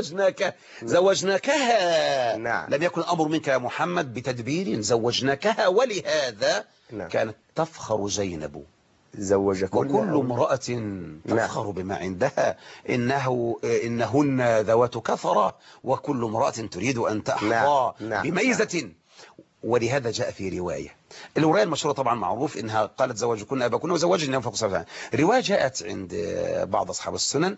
زوجناكها. نعم. لم يكن أمر منك يا محمد بتدبير، زوجناكها. ولهذا كانت تفخر زينب وكل امرأة تفخر بما عندها. إنهن ذوات كثرة وكل امرأة تريد أن تحظى بميزة. ولهذا جاء في رواية، الرواية المشهورة طبعا معروف إنها قالت زوجكن أباكن وزوجنا فوق سبعة. رواية جاءت عند بعض أصحاب السنن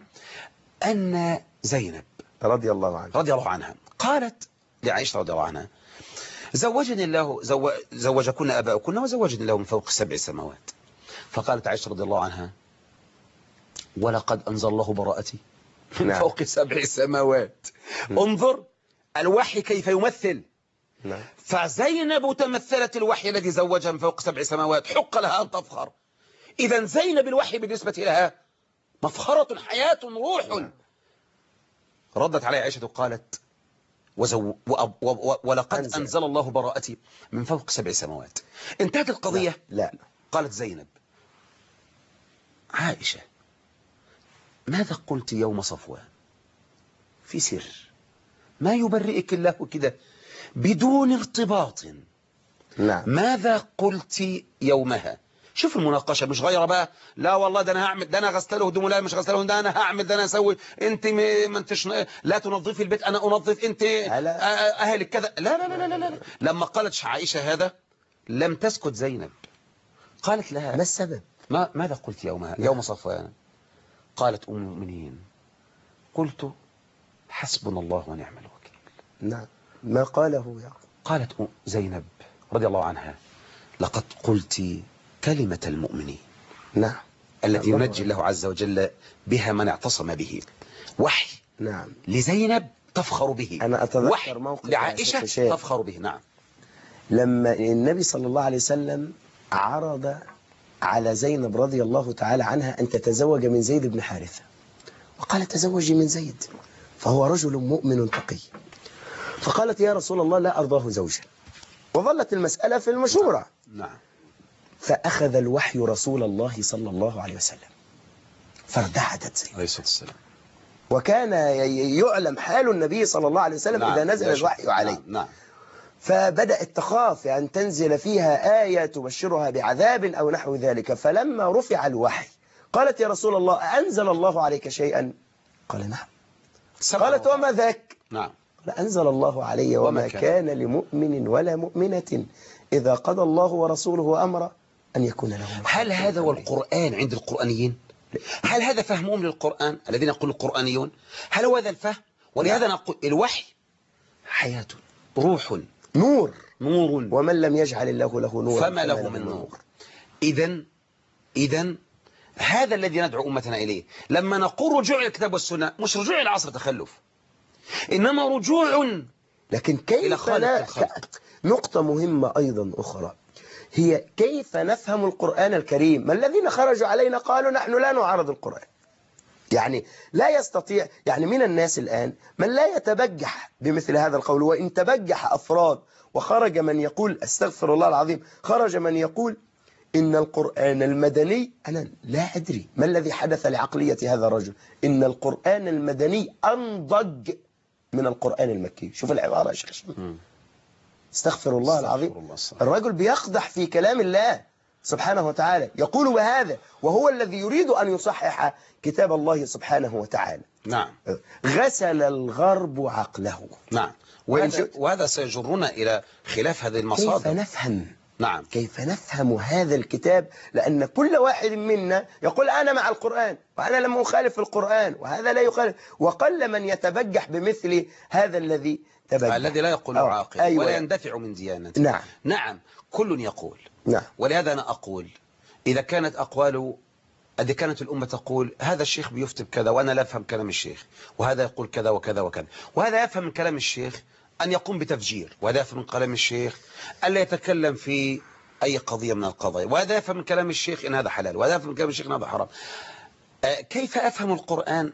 أن زينب رضي الله عنها قالت لعائشة رضي الله عنها زوجني الله زوجكن أباؤكن وزوجني الله من فوق 7 سماوات. فقالت عائشة رضي الله عنها ولقد أنزل الله براءتي من فوق 7 سماوات. انظر الوحي كيف يمثل. فزينب تمثلت الوحي الذي زوجها من فوق 7 سماوات، حق لها أن تفخر. إذا زينب الوحي بالنسبة لها مفخرة، حياة، روح. ردت عليه عائشة قالت ولقد أنزل الله براءتي من فوق 7 سماوات. انتهت القضية. لا. قالت زينب عائشة ماذا قلت يوم صفوان في سر ما يبرئك الله كده بدون ارتباط؟ نعم. ماذا قلت يومها؟ شوف المناقشة مش غير بقى لا والله ده انا هعمل، ده انا غسله هدومه، لا مش غسله، ده انا هعمل، ده انا اسوي، انت ما انتش لا تنظفي البيت انا انظف، انت اهلك كذا. لا لا لا لا لا. لما قالت عائشة هذا لم تسكت زينب، قالت لها ما السبب؟ ماذا قلت يومها يوم صفوان؟ قالت أم المؤمنين قلت حسبنا الله ونعم الوكيل. نعم. ما قاله يا قالت زينب رضي الله عنها لقد قلت كلمة المؤمنين. نعم. التي ينجي الله عز وجل بها من اعتصم به. وحي. نعم. لزينب تفخر به. أنا أتذكر وحي موقف لعائشة تفخر به. نعم. لما النبي صلى الله عليه وسلم عرض على زينب رضي الله تعالى عنها أن تتزوج من زيد بن حارثة، وقال تزوجي من زيد فهو رجل مؤمن تقي. فقالت يا رسول الله لا أرضاه زوجا، وظلت المسألة في المشورة. نعم. فأخذ الوحي رسول الله صلى الله عليه وسلم فارتحدت زينب عليه الصلاة والسلام. وكان يعلم حال النبي صلى الله عليه وسلم. نعم. إذا نزل الوحي عليه. نعم. نعم. فبدأت تخاف أن تنزل فيها آية تبشرها بعذاب أو نحو ذلك. فلما رفع الوحي قالت يا رسول الله أنزل الله عليك شيئا؟ قال نعم. قالت وما ذاك؟ نعم. قال أنزل الله علي وما كان لمؤمن ولا مؤمنة إذا قضى الله ورسوله أمرا أن يكون لهم. هل هذا هو القرآن عند القرآنيين؟ هل هذا فهمهم للقرآن الذين يقولون القرآنيون؟ هل هو هذا الفهم؟ ولهذا نقول الوحي حياة، روح، نور. ومن لم يجعل الله له نورا فما له من نور. إذن هذا الذي ندعو أمتنا إليه. لما نقول رجوع إلى الكتاب والسنة مش رجوع إلى عصر تخلف، إنما رجوع لكن كيف إلى خالق الخلق. نقطة مهمة أيضا أخرى هي كيف نفهم القرآن الكريم. ما الذين خرجوا علينا قالوا نحن لا نعارض القرآن، يعني لا يستطيع، يعني من الناس الآن من لا يتبجح بمثل هذا القول. وإن تبجح أفراد وخرج من يقول استغفر الله العظيم، خرج من يقول إن القرآن المدني، أنا لا أدري ما الذي حدث لعقلية هذا الرجل، إن القرآن المدني أنضج من القرآن المكي. شوف العبارة يا شيخ، استغفر الله العظيم. الرجل بيقدح في كلام الله سبحانه وتعالى، يقول بهذا وهو الذي يريد أن يصحح كتاب الله سبحانه وتعالى. نعم. غسل الغرب عقله. نعم. وهذا سيجرنا إلى خلاف هذه المصادر. كيف نفهم؟ نعم. كيف نفهم هذا الكتاب؟ لأن كل واحد منا يقول أنا مع القرآن وأنا لم أخالف القرآن وهذا لا يخالف، وقل من يتبجح بمثل هذا الذي تبجح، الذي لا يقول عاقل. أيوة. ولا يندفع من ديانته. نعم. نعم. كل يقول. نعم. ولهذا أنا أقول إذا كانت الأمة تقول هذا الشيخ بيفتي بكذا وأنا لا أفهم كلام الشيخ، وهذا يقول كذا وكذا وكذا، وهذا يفهم من كلام الشيخ أن يقوم بتفجير، وهذا يفهم من كلام الشيخ ألا يتكلم في أي قضية من القضايا، وهذا يفهم من كلام الشيخ إن هذا حلال، وهذا يفهم من كلام الشيخ إن هذا حرام. كيف أفهم القرآن؟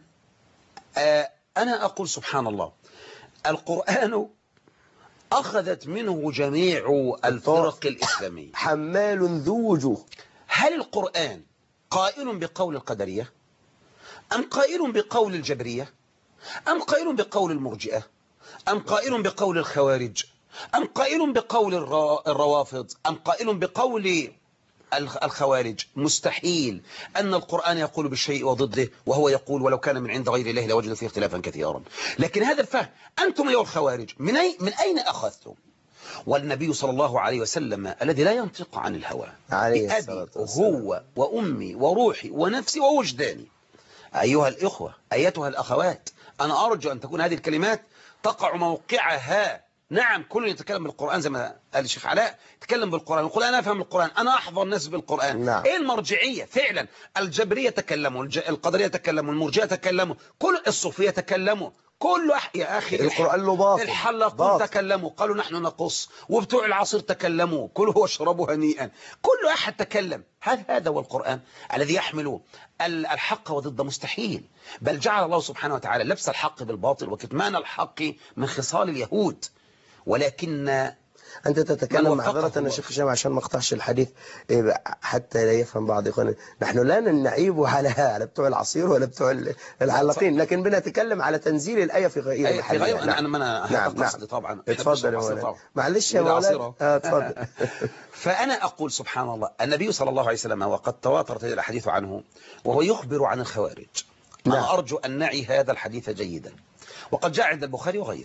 أنا أقول سبحان الله، القرآن أخذت منه جميع الفرق الإسلامية، حمال ذو وجوه. هل القرآن قائل بقول القدرية، أم قائل بقول الجبرية، أم قائل بقول المرجئة، أم قائل بقول الخوارج، أم قائل بقول الروافض، أم قائل بقول الخوارج؟ مستحيل أن القرآن يقول بالشيء وضده، وهو يقول ولو كان من عند غير الله لوجدوا فيه اختلافا كثيرا. لكن هذا الفهم أنتم أيها الخوارج من أين أخذتم؟ والنبي صلى الله عليه وسلم الذي لا ينطق عن الهوى، بأبي هو وأمي وروحي ونفسي ووجداني. أيها الإخوة أيتها الأخوات، أنا أرجو أن تكون هذه الكلمات تقع موقعها نعم كل يتكلم بالقرآن زي ما قال الشيخ علاء، تكلم بالقرآن ويقول أنا أفهم القرآن، أنا أحضر الناس بالقرآن. نعم. إيه المرجعية فعلا؟ الجبرية تكلموا، القدرية تكلموا، المرجئة تكلموا، كل الصوفية تكلموا، كل يا أخي القرآن له باطل، الحلاقون تكلموا قالوا نحن نقص، وبتوع العصير تكلموا كلوا واشربوا هنيئا، كل أحد تكلم. هذا هو القرآن الذي يحمل الحق وضد مستحيل. بل جعل الله سبحانه وتعالى لبس الحق بالباطل وكتمان الحق من خصال اليهود. ولكن أنت تتكلم معذرة يا شيخ هشام عشان ما اقطعش الحديث حتى لا يفهم بعض إخواننا، نحن لا نعيب على بتوع العصير ولا بتوع العلاقين، لكن بنتكلم على تنزيل الآية في غير محلها. في غير أنا نعم قصدي طبعا. اتفضل يا مولانا، معلش يا مولانا اتفضل. فأنا أقول سبحان الله، النبي صلى الله عليه وسلم وقد تواترت الحديث عنه وهو يخبر عن الخوارج. أنا أرجو أن نعي هذا الحديث جيدا، وقد جاء عند البخاري وغيره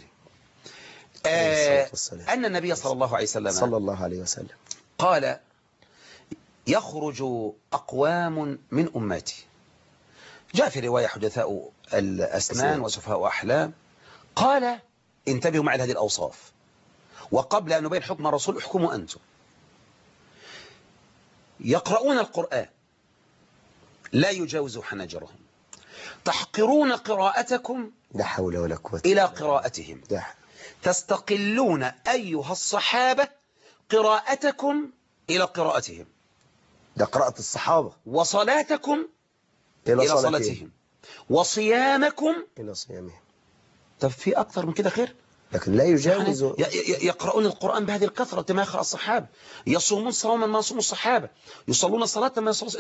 أن النبي صلى الله عليه وسلم قال يخرج أقوام من أمتي. جاء في رواية حدثاء الأسنان وسفهاء أحلام. قال انتبهوا مع هذه الأوصاف، وقبل أن نبين حكم الرسول احكموا أنتم. يقرؤون القرآن لا يجاوز حناجرهم، تحقرون قراءتكم لا حول ولا قوة إلى قراءتهم، تستقلون أيها الصحابة قراءتكم إلى قراءتهم، ده قراءة الصحابة، وصلاتكم إلى صلاتهم، وصيامكم إلى صيامهم. طب في أكثر من كده خير؟ لكن لا يجاوز. يقرؤون القرآن بهذه الكثرة ما يقرأ الصحابة، يصومون صوما ما يصوم الصحابة، يصلون صلاة ما يصلون.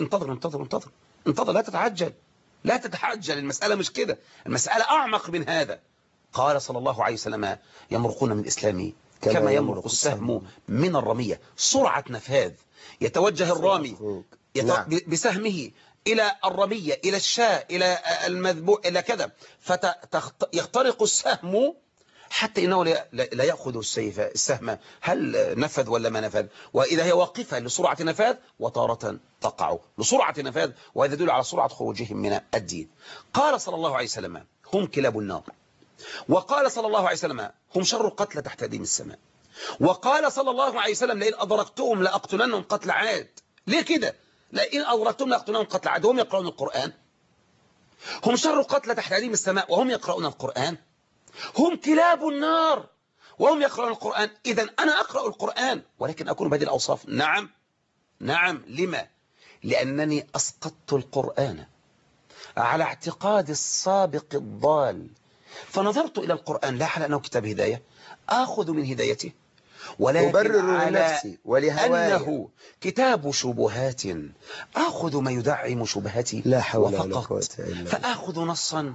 انتظر لا تتعجل، لا تتعجل، المسألة مش كده، المسألة أعمق من هذا. قال صلى الله عليه وسلم يمرقون من الإسلام كما يمرق السهم من الرمية، سرعة نفاذ. يتوجه الرامي بسهمه إلى الرمية، إلى الشاة، إلى المذبوح، إلى كذا، فيخترق السهم حتى إنه لا يأخذ السهم هل نفذ ولا ما نفذ، وإذا هي واقفة لسرعة نفاذ، وتارة تقع لسرعة نفاذ، وهذا يدل على سرعة خروجهم من الدين. قال صلى الله عليه وسلم هم كلاب النار، وقال صلى الله عليه وسلم هم شر قتل تحت ديم السماء، وقال صلى الله عليه وسلم لئن أدركتهم لأقتلنهم قتل عاد. ليه كده؟ لئن أدركتهم لأقتلنهم قتل عاد وهم يقرؤون القرآن. هم شر قتل تحت ديم السماء وهم يقرؤون القرآن. هم كلاب النار وهم يقرؤون القرآن. إذن أنا أقرأ القرآن ولكن أكون بهذه الأوصاف. نعم. لما؟ لأنني أسقطت القرآن على اعتقاد السابق الضال، فنظرت إلى القرآن لا على أنه كتاب هداية أخذ من هدايته، ولكن على أنه كتاب شبهات أخذ ما يدعم شبهاتي. لا حول ولا قوة إلا بالله. فأخذ نصا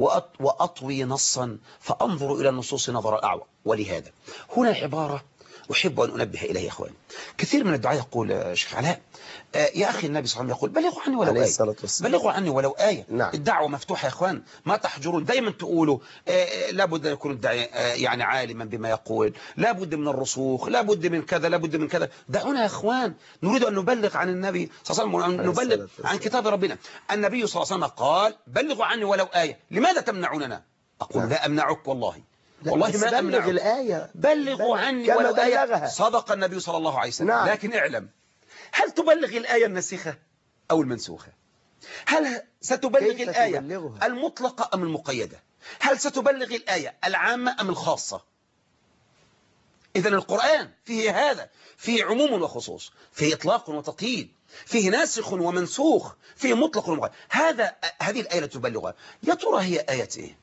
وأطوي نصا فأنظر إلى النصوص نظر الأعور. ولهذا هنا عبارة أحب أن أنبه إليه يا أخوان. كثير من الدعاء يقول شيخ علاء يا أخي النبي صلى الله عليه وسلم يقول بلغوا عني ولو آية، بلغوا عني ولو آية. نعم. الدعوة مفتوحة يا أخوان، ما تحجرون. دايما تقولوا لابد أن يكون الداعي يعني عالما بما يقول، لابد من الرسوخ، لابد من كذا، لابد من كذا. دعونا يا أخوان نريد أن نبلغ عن النبي صلى الله عليه وسلم، نبلغ عن كتاب ربنا. النبي صلى الله عليه وسلم قال بلغوا عني ولو آية. لماذا تمنعوننا؟ أقول لا أمنعك والله ما بلغ الآية، بلغوا عني ولو آية. صدق النبي صلى الله عليه وسلم. نعم. لكن اعلم، هل تبلغ الآية الناسخة أو المنسوخة؟ هل ستبلغ الآية المطلقة أم المقيدة؟ هل ستبلغ الآية العامة أم الخاصة؟ إذن القرآن فيه هذا، فيه عموم وخصوص، فيه إطلاق وتقييد، فيه ناسخ ومنسوخ، فيه مطلق ومقيد. هذه الآية التي تبلغها يا ترى هي آية إيه؟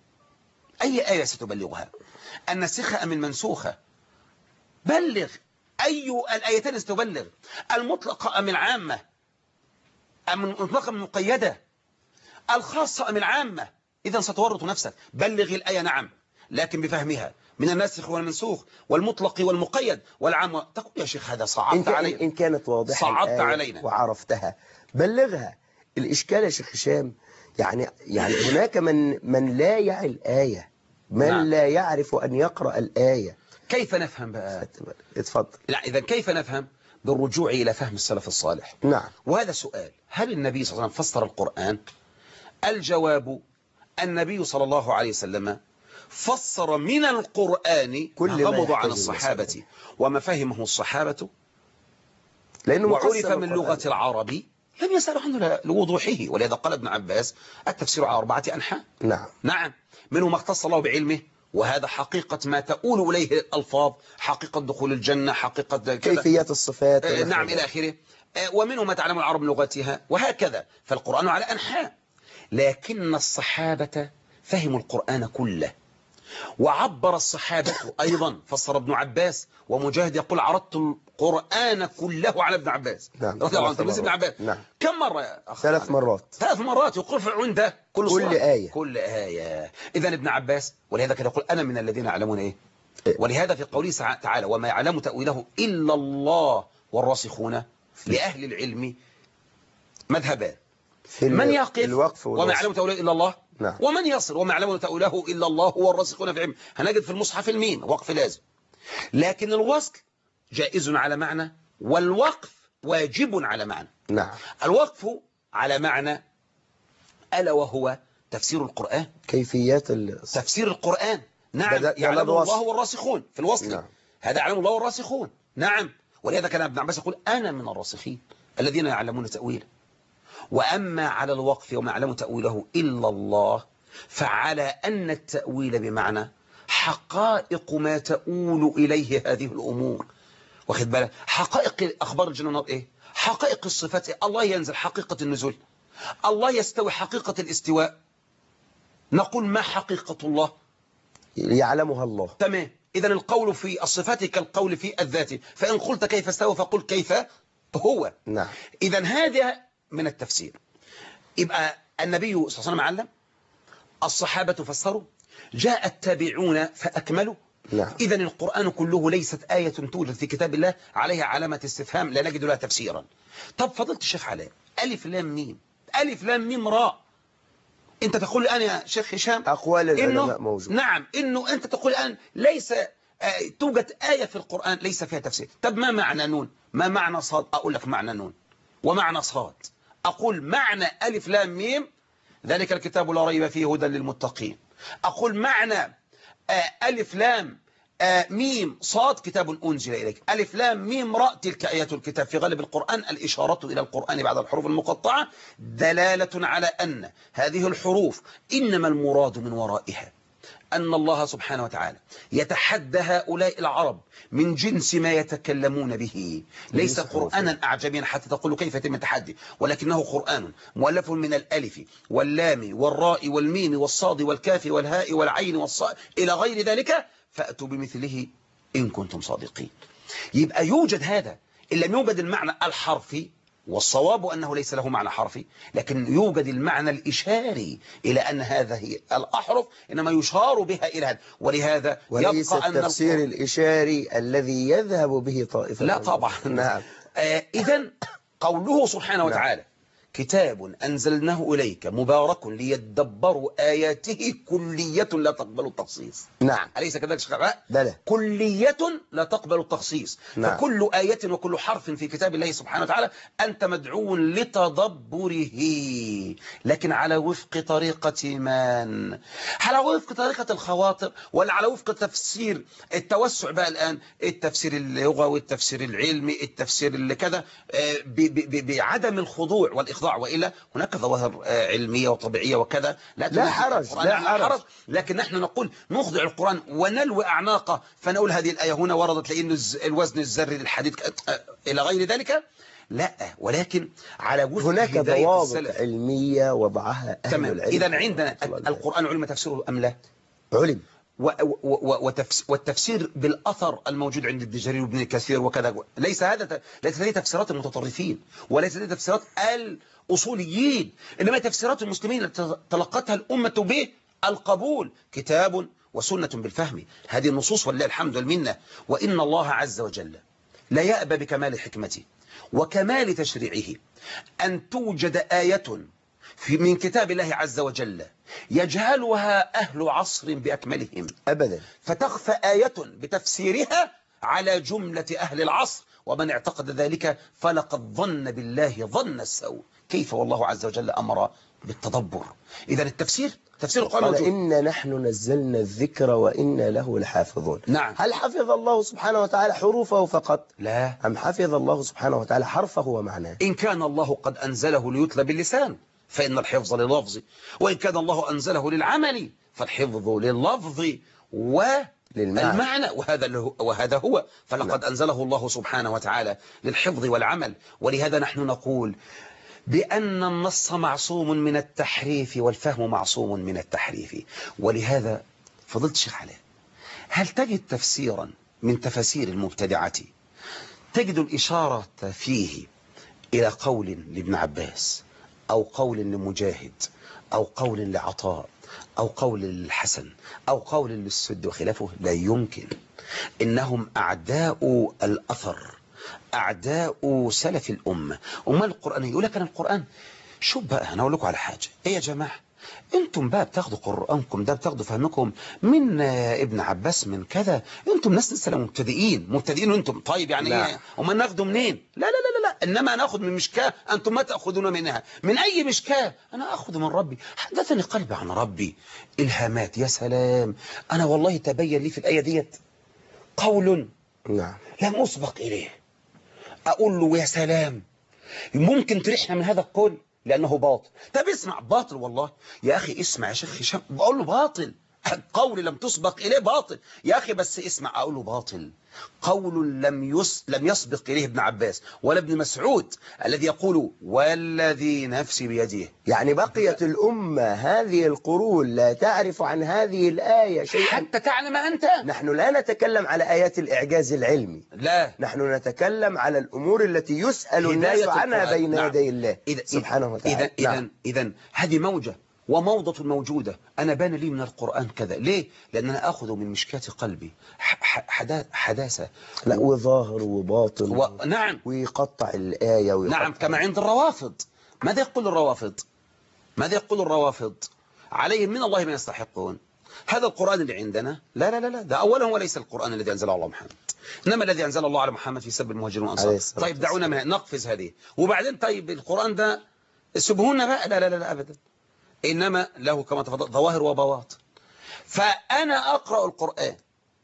أي آية ستبلغها؟ الناسخة أم المنسوخة؟ بلغ أي الآيتين ستبلغ، المطلقة أم العامة، أم المطلقة أم المقيدة، الخاصة أم العامة؟ إذا ستورط نفسك. بلغ الآية نعم لكن بفهمها من الناسخ والمنسوخ والمطلق والمقيد والعام. تقول يا شيخ هذا صعبت علينا. إن كانت واضحة صعبت علينا وعرفتها بلغها. الإشكال يا شيخ هشام يعني هناك من لا يعي الآية، من نعم. لا يعرف أن يقرأ الآية. كيف نفهم بقى؟ اتفضل. لا إذا كيف نفهم؟ بالرجوع إلى فهم السلف الصالح. نعم. وهذا سؤال، هل النبي صلى الله عليه وسلم فسر القرآن؟ الجواب النبي صلى الله عليه وسلم فسر من القرآن كل ما ما غمض عن يحتاج الصحابة وما فهمه الصحابة لأنه وعرف مقسم من القرآن. لغة العرب لم يسأل عنه لوضوحه. ولهذا قال ابن عباس التفسير على 4 أنحاء. نعم. نعم، منه ما اختص الله بعلمه، وهذا حقيقة ما تؤول إليه الألفاظ، حقيقة دخول الجنة، حقيقة كذا، كيفيات الصفات نعم إلى آخره. ومنه ما تعلم العرب من لغتها وهكذا. فالقرآن على أنحاء، لكن الصحابة فهموا القرآن كله. وعبر الصحابة أيضا، فسر ابن عباس ومجاهد يقول عرضت القرآن كله على ابن عباس. نعم. رضي الله عنه تلميذ ابن عباس. نعم. كم مرة يا أخي؟ 3 مرات. 3 مرات يقول في عنده كل كل سورة. آية. كل آية. إذن ابن عباس، ولهذا كان يقول أنا من الذين يعلمون إيه. ولهذا في قوله تعالى وما يعلم تأويله إلا الله والراسخون، لأهل العلم مذهبان: من يقف وما يعلم تأويله إلا الله، نعم. ومن يصل وما يعلم تأويله إلا الله هو الراسخون في علم. هنجد في المصحف المين وقف لازم، لكن الوصل جائز على معنى، والوقف واجب على معنى. نعم. الوقف على معنى ألا وهو تفسير القرآن، كيفيات تفسير القرآن. نعم، يعلم الله والراسخون في الوصل. نعم. هذا يعلم الله والراسخون. نعم. ولهذا كان ابن عباس يقول أنا من الراسخين الذين يعلمون تأويله. وأما على الوقف وما يعلم تأويله إلا الله، فعلى أن التأويل بمعنى حقائق ما تؤول إليه هذه الأمور. واخد بالك؟ حقائق أخبار الجنة والنار إيه؟ حقائق الصفات إيه؟ الله ينزل، حقيقة النزول. الله يستوي، حقيقة الاستواء. نقول ما حقيقة الله؟ يعلمها الله. تمام. إذن القول في الصفات كالقول في الذات، فإن قلت كيف استوى فقل كيف هو. نعم. إذن هذا من التفسير. يبقى النبي صلى الله عليه وسلم علم، الصحابة فسروا، جاء التابعون فأكملوا. نعم. إذن القرآن كله ليست آية توجد في كتاب الله عليها علامة استفهام لا نجد لها تفسيرا. طب فضلت الشيخ علاء، ألف لام ميم، ألف لام ميم راء، أنت تقول الآن يا شيخ هشام أقوال العلماء موجود. نعم، إنه أنت تقول الآن ليس توجد آية في القرآن ليس فيها تفسير. طب ما معنى نون؟ ما معنى صاد؟ أقول لك معنى نون ومعنى صاد. أقول معنى ألف لام ميم ذلك الكتاب لا ريب فيه هدى للمتقين. أقول معنى ألف لام ميم صاد كتاب أنزل إليك. ألف لام ميم راء تلك آيات الكتاب. في غالب القرآن الإشارة إلى القرآن بعد الحروف المقطعة دلالة على أن هذه الحروف إنما المراد من ورائها أن الله سبحانه وتعالى يتحدى هؤلاء العرب من جنس ما يتكلمون به. ليس قرآنا أعجميا حتى تقول كيف يتم التحدي، ولكنه قرآن مؤلف من الألف واللام والراء والميم والصاد والكاف والهاء والعين والصاء إلى غير ذلك، فأتوا بمثله إن كنتم صادقين. يبقى يوجد هذا إن لم يوجد المعنى الحرفي، والصواب أنه ليس له معنى حرفي، لكن يوجد المعنى الإشاري إلى أن هذه الأحرف إنما يشار بها إلى هذا. ولهذا وليس التفسير الإشاري الذي يذهب به طائفة. لا طبعا. نعم. إذن قوله سبحانه وتعالى كتاب أنزلناه إليك مبارك ليدبروا آياته كلية لا تقبل التخصيص. نعم. أليس كذلك شيخ؟ بلى. كلية لا تقبل التخصيص. نعم. فكل آية وكل حرف في كتاب الله سبحانه وتعالى أنت مدعو لتدبره، لكن على وفق طريقة من؟ على وفق طريقة الخواطر، ولا على وفق تفسير التوسع بقى الآن، التفسير اللغوي، التفسير العلمي، التفسير اللي كذا، بعدم الخضوع والإخضاع. وإلا هناك ظواهر علمية وطبيعية وكذا لا حرج، لا حرج. لكن نحن نقول نخضع القرآن ونلوي أعناقه، فنقول هذه الآية هنا وردت لأن الوزن الذري للحديد إلى غير ذلك. لا، ولكن على وفق هناك ضوابط علمية وضعها أهل العلم. إذا عندنا القرآن علم تفسيره أم لا؟ علم. والتفسير بالأثر الموجود عند ابن جرير وابن كثير وكذا. ليس هذه تفسيرات المتطرفين، وليس هذه تفسيرات الأصوليين، إنما تفسيرات المسلمين تلقتها الأمة بالقبول، كتاب وسنة بالفهم. هذه النصوص ولله الحمد والمنة. وإن الله عز وجل لا يأبى بكمال حكمته وكمال تشريعه أن توجد آية من كتاب الله عز وجل يجهلها أهل عصر بأكملهم أبدا، فتخفى آية بتفسيرها على جملة أهل العصر، ومن اعتقد ذلك فلقد ظن بالله ظن السوء. كيف والله عز وجل أمر بالتدبر. إذا التفسير تفسير القرآن قال موجود. إنا نحن نزلنا الذكر وإنا له لحافظون. نعم. هل حفظ الله سبحانه وتعالى حروفه فقط؟ لا، أم حفظ الله سبحانه وتعالى حرفه ومعناه؟ إن كان الله قد أنزله ليتلى باللسان فإن الحفظ لللفظ، وإن كان الله أنزله للعمل فالحفظ لللفظ والمعنى، وهذا هو. فلقد أنزله الله سبحانه وتعالى للحفظ والعمل. ولهذا نحن نقول بأن النص معصوم من التحريف والفهم معصوم من التحريف. ولهذا فضلت الشيخ علاء، هل تجد تفسيرا من تفاسير المبتدعة تجد الإشارة فيه إلى قول لابن عباس أو قول لمجاهد أو قول لعطاء أو قول للحسن أو قول للسد وخلافه؟ لا يمكن. إنهم أعداء الأثر، أعداء سلف الأمة. وما القرآن يقول لك أنا القرآن شوف بقى، أنا أقول لكم على حاجة. إيه يا جماعة، انتم بقى بتاخدوا قرآنكم ده، بتاخدوا فهمكم من ابن عباس من كذا. انتم ناس لسه مبتدئين وانتم طيب يعني لا. ايه، وما ناخده منين؟ لا لا لا لا، انما ناخد من مشكاه انتم ما تاخذون منها. من اي مشكاه؟ انا اخذ من ربي، حدثني قلبي عن ربي. الهامات، يا سلام. انا والله تبين لي في الايه ديت قول نعم. لم اسبق اليه، اقول له يا سلام، ممكن تريحنا من هذا القول لأنه باطل. طب اسمع، باطل والله يا أخي، اسمع يا شيخ هشام، بقول له باطل. قول لم تسبق إليه باطل يا أخي، بس اسمع أقول له باطل. قول لم يسبق إليه ابن عباس ولا ابن مسعود الذي يقول والذي نفسي بيده. يعني بقيت الأمة هذه القرون لا تعرف عن هذه الآية شيئا حتى تعلم أنت. نحن لا نتكلم على آيات الإعجاز العلمي، لا، نحن نتكلم على الأمور التي يسأل الناس عنها بين يدي الله سبحانه وتعالى. إذا هذه موجة وموضة موجودة. أنا بان لي من القرآن كذا. ليه؟ لأن أنا أخذ من مشكات قلبي حداثة، لا، وظاهر وباطن نعم، ويقطع الآية ويقطع. نعم، كما عند الروافض. ماذا يقول الروافض؟ ماذا يقول الروافض؟ عليهم من الله ما يستحقون. هذا القرآن اللي عندنا لا لا لا لا، ده أولا هو ليس القرآن الذي أنزله الله محمد، إنما الذي أنزل الله على محمد في سب المهاجرين والأنصار. طيب دعونا نقفز هذه، وبعدين طيب القرآن ده سبهونا بقى. لا لا لا أبدا، إنما له كما تفضل ظواهر وبواطن. فأنا أقرأ القرآن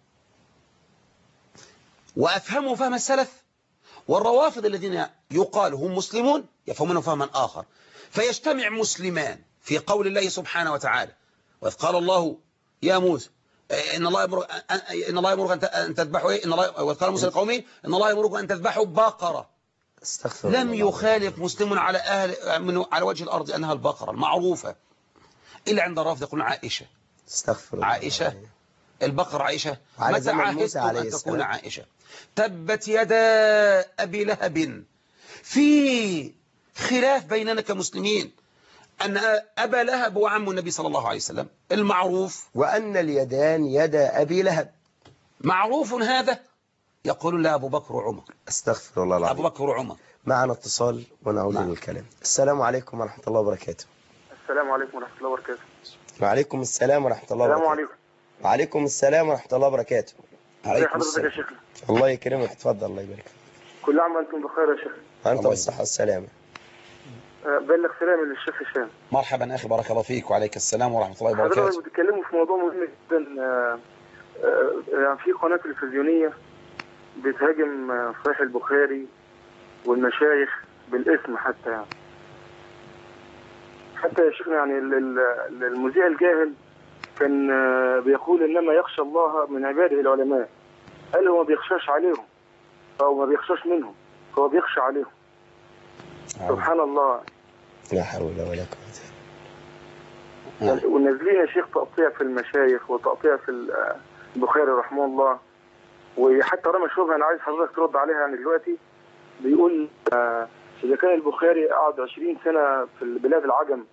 وأفهمه فهم السلف، والروافض الذين يقال هم مسلمون يفهمون فهما آخر. فيجتمع مسلمان في قول الله سبحانه وتعالى، وإذ قال الله يا موسى إن الله يأمرك أن تذبحوا إيه؟ وإذ قال موسى لقومه إن الله يأمركم أن تذبحوا بقرة. لم يخالف مسلم على وجه الأرض أنها البقرة المعروفة، إلا عند الرافض يقولون عائشة. استغفر الله. عائشة البقرة عائشة. متى عاهدتم أن تكون عائشة؟ تبت يدا أبي لهب. في خلاف بيننا كمسلمين أن أبا لهب وعم النبي صلى الله عليه وسلم المعروف، وأن اليدان يدا أبي لهب معروف هذا. يقولون لا، أبو بكر وعمر. استغفر الله العظيم. أبو بكر وعمر. معنا اتصال ونعود للكلام. السلام عليكم ورحمة الله وبركاته. السلام عليكم ورحمة الله وبركاته. وعليكم السلام ورحمة الله وبركاته. السلام عليكم. وعليكم السلام ورحمة الله وبركاته. عليكم السلام. يا شيخنا الله يكرمك، اتفضل. الله يبارك فيك. كل عام وانتم بخير يا شيخ. أنت بالصحة والسلامة. بلغ سلامي للشيخ هشام. مرحبا أخي، بارك الله فيك. وعليك السلام ورحمة الله وبركاته. حضرتك بتتكلموا في موضوع مهم جدا. يعني في قناة تلفزيونية بتهاجم صحيح البخاري والمشايخ بالاسم حتى يا شيخنا. يعني المذيع الجاهل كان بيقول إنما يخشى الله من عباده العلماء. قال هو ما بيخشاش عليهم أو ما بيخشاش منهم، هو بيخشى عليهم. سبحان الله. لا حول ولا قوة. ونازلين يا شيخ تقطيع في المشايخ وتقطيع في البخاري رحمه الله. وحتى رمى شبهة أنا عايز حضرتك ترد عليها. يعني دلوقتي بيقول إذا كان البخاري قعد 20 سنة في بلاد العجم،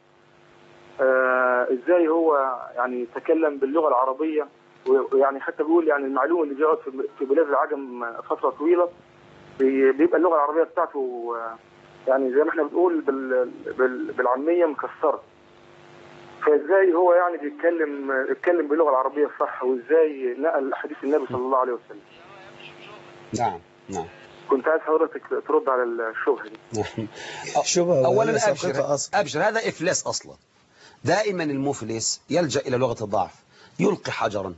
إزاي هو يعني تكلم باللغة العربية؟ ويعني حتى بيقول يعني المعلوم اللي بيقعد في بلاد العجم فترة طويلة بيبقى اللغة العربية بتاعته يعني زي ما احنا بنقول بالعامية مكسرة. فازاي هو يعني بيتكلم باللغة العربية الصح، وازاي نقل حديث النبي صلى الله عليه وسلم؟ نعم نعم. كنت عايز حضرتك ترد على الشبهة دي. شبهة أولا أصلا. أبشر، هذا إفلاس أصلا. دائما المفلس يلجأ إلى لغة الضعف، يلقي حجرا،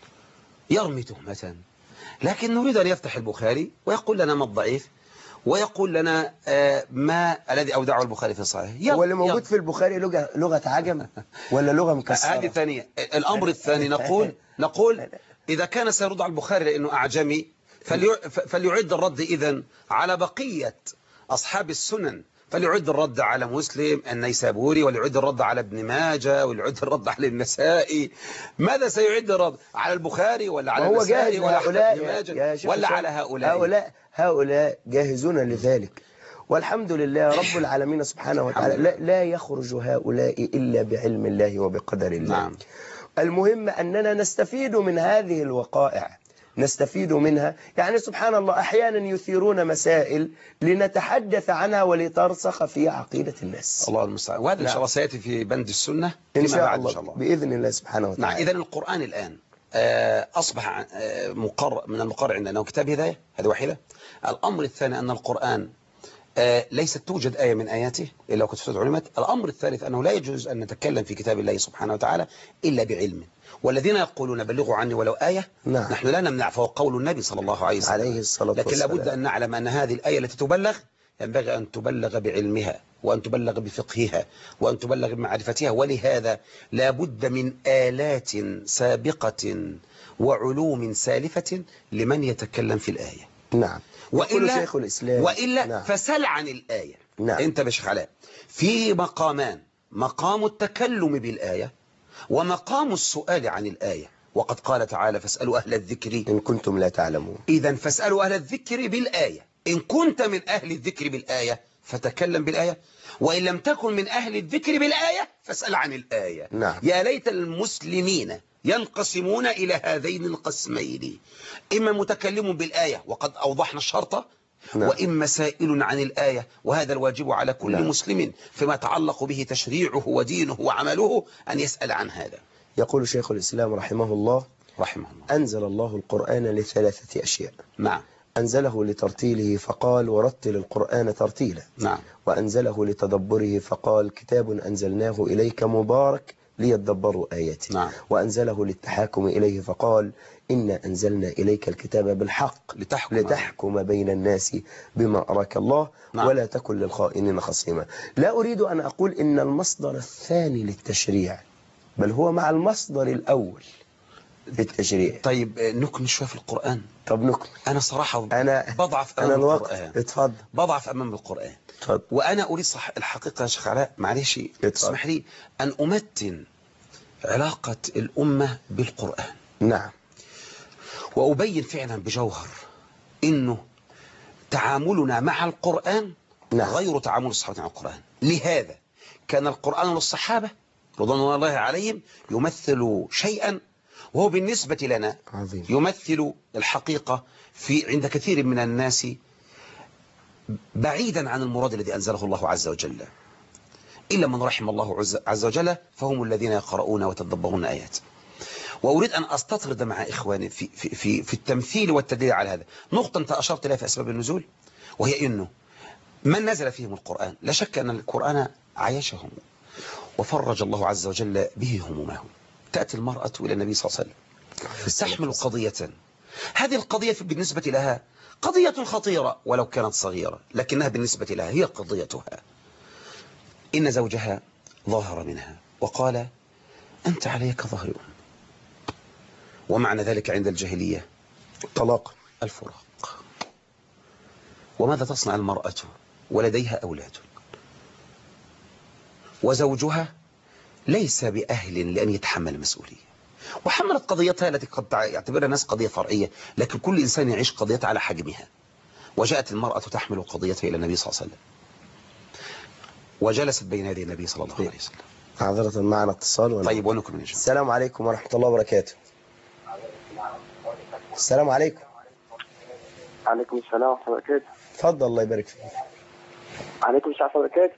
يرمي تهمة. لكن نريد أن يفتح البخاري ويقول لنا ما الضعيف، ويقول لنا ما الذي أودعه البخاري في الصحيح. هو اللي موجود في البخاري لغة عجم ولا لغة مكسرة؟ هذه ثانية. الأمر الثاني نقول إذا كان سيرد على البخاري لأنه أعجمي فليعد الرد إذن على بقية أصحاب السنن، فليعد الرد على مسلم النيسابوري، وليعد الرد على ابن ماجه، وليعد الرد على النسائي. ماذا سيعد الرد على البخاري ولا على النسائي ولا على ابن ماجه ولا على هؤلاء جاهزون لذلك، والحمد لله رب العالمين سبحانه وتعالى لا يخرج هؤلاء إلا بعلم الله وبقدر الله. نعم. المهم أننا نستفيد من هذه الوقائع، نستفيد منها. يعني سبحان الله أحيانا يثيرون مسائل لنتحدث عنها ولترسخ في عقيدة الناس. الله المستعان. وهذا إن شاء الله سيأتي في بند السنة إن شاء الله بإذن الله سبحانه وتعالى. نعم. إذن القرآن الآن أصبح من المقرر عندنا أنه كتاب هداية، هذه واحدة. الأمر الثاني أن القرآن ليست توجد آية من آياته إلا وقد فتت علمت. الأمر الثالث أنه لا يجوز أن نتكلم في كتاب الله سبحانه وتعالى إلا بعلم. والذين يقولون بلغوا عني ولو آية، نعم. نحن لا نمنع، فهو قول النبي صلى الله عليه وسلم عليه الصلاة والسلام. لكن لابد أن نعلم أن هذه الآية التي تبلغ ينبغي أن تبلغ بعلمها، وأن تبلغ بفقهها، وأن تبلغ بمعرفتها. ولهذا لابد من آلات سابقة وعلوم سالفة لمن يتكلم في الآية. نعم. وإلا, شيخ الإسلام. وإلا نعم. فسل عن الآية. نعم. انت يا شيخ علاء في مقامان: مقام التكلم بالآية، ومقام السؤال عن الآية. وقد قال تعالى: فاسألوا أهل الذكر إن كنتم لا تعلمون. إذن فاسألوا أهل الذكر بالآية. إن كنت من أهل الذكر بالآية فتكلم بالآية، وإن لم تكن من أهل الذكر بالآية فاسأل عن الآية. نعم. يا ليت المسلمين ينقسمون إلى هذين القسمين: إما متكلم بالآية وقد أوضحنا الشرط، نعم. وإما سائل عن الآية، وهذا الواجب على كل نعم. مسلم فيما يتعلق به تشريعه ودينه وعمله أن يسأل عن هذا. يقول شيخ الإسلام رحمه الله: أنزل الله القرآن لثلاثة أشياء. نعم. أنزله لترتيله فقال: ورتل القرآن ترتيلا. نعم. وأنزله لتدبره فقال: كتاب أنزلناه إليك مبارك ليدبروا آياته. نعم. وأنزله للتحاكم إليه فقال: إنا أنزلنا إليك الكتاب بالحق لتحكم بين الناس بما أراك الله. نعم. ولا تكن للخائنين خصيما. لا أريد أن أقول إن المصدر الثاني للتشريع، بل هو مع المصدر الأول في التشريع. طيب نكمل شوية في القرآن. طب نكمل. أنا صراحة بضعف أمام القرآن. اتفضل. بضعف أمام القرآن. اتفضل. وأنا أريد الحقيقة يا شيخ علاء، معلش اسمح لي أن أمتن علاقة الأمة بالقرآن. نعم. وأبين فعلا بجوهر إنه تعاملنا مع القرآن نعم. غير تعامل الصحابة مع القرآن. لهذا كان القرآن للصحابة رضوان الله عليهم يمثل شيئا، وهو بالنسبة لنا عظيم. يمثل الحقيقة عند كثير من الناس بعيدا عن المراد الذي أنزله الله عز وجل، إلا من رحم الله عز وجل فهم الذين يقرؤون ويتدبرون آيات. وأريد أن أستطرد مع إخواني في التمثيل والتدليل على هذا نقطة أنت أشرت إليها في أسباب النزول، وهي إنه من نزل فيهم القرآن لا شك أن القرآن عايشهم وفرج الله عز وجل به همومهم. تأتي المرأة إلى النبي صلى الله عليه وسلم تحمل قضية، هذه القضية بالنسبة لها قضية خطيرة ولو كانت صغيرة، لكنها بالنسبة لها هي قضيتها. إن زوجها ظاهر منها وقال: أنت علي كظهر أم. ومعنى ذلك عند الجاهلية طلاق، الفراق. وماذا تصنع المرأة ولديها أولاد وزوجها ليس بأهل لأن يتحمل المسؤولية، وحملت قضيتها التي قد يعتبرها الناس قضية فرعية، لكن كل إنسان يعيش قضيتها على حجمها. وجاءت المرأة تحمل قضيتها إلى النبي صلى الله عليه وسلم، وجلست بين يدي النبي صلى الله عليه وسلم. معذرة معنا اتصال. طيب ونكمل إن شاء الله. السلام عليكم ورحمة الله وبركاته. السلام عليكم. عليكم السلام ورحمة الله وبركاته. اتفضل الله يبارك فيك. عليكم السلام ورحمة الله وبركاته.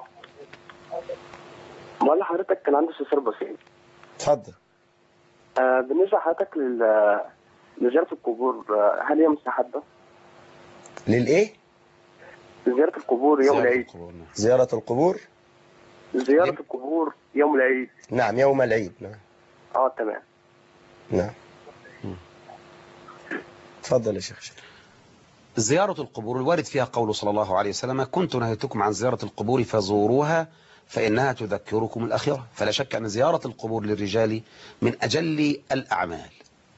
بقول لحضرتك كان عندي استفسار بسيط. اتفضل. بالنسبة لحضرتك لزيارة القبور، هل هي مستحبة؟ للإيه؟ زيارة القبور يوم العيد. زيارة القبور. زيارة القبور يوم العيد. نعم يوم العيد. نعم. تمام. نعم. تفضل يا شيخ. زيارة القبور الوارد فيها قوله صلى الله عليه وسلم: كنت نهيتكم عن زيارة القبور فزوروها فإنها تذكركم الآخرة. فلا شك أن زيارة القبور للرجال من أجل الأعمال،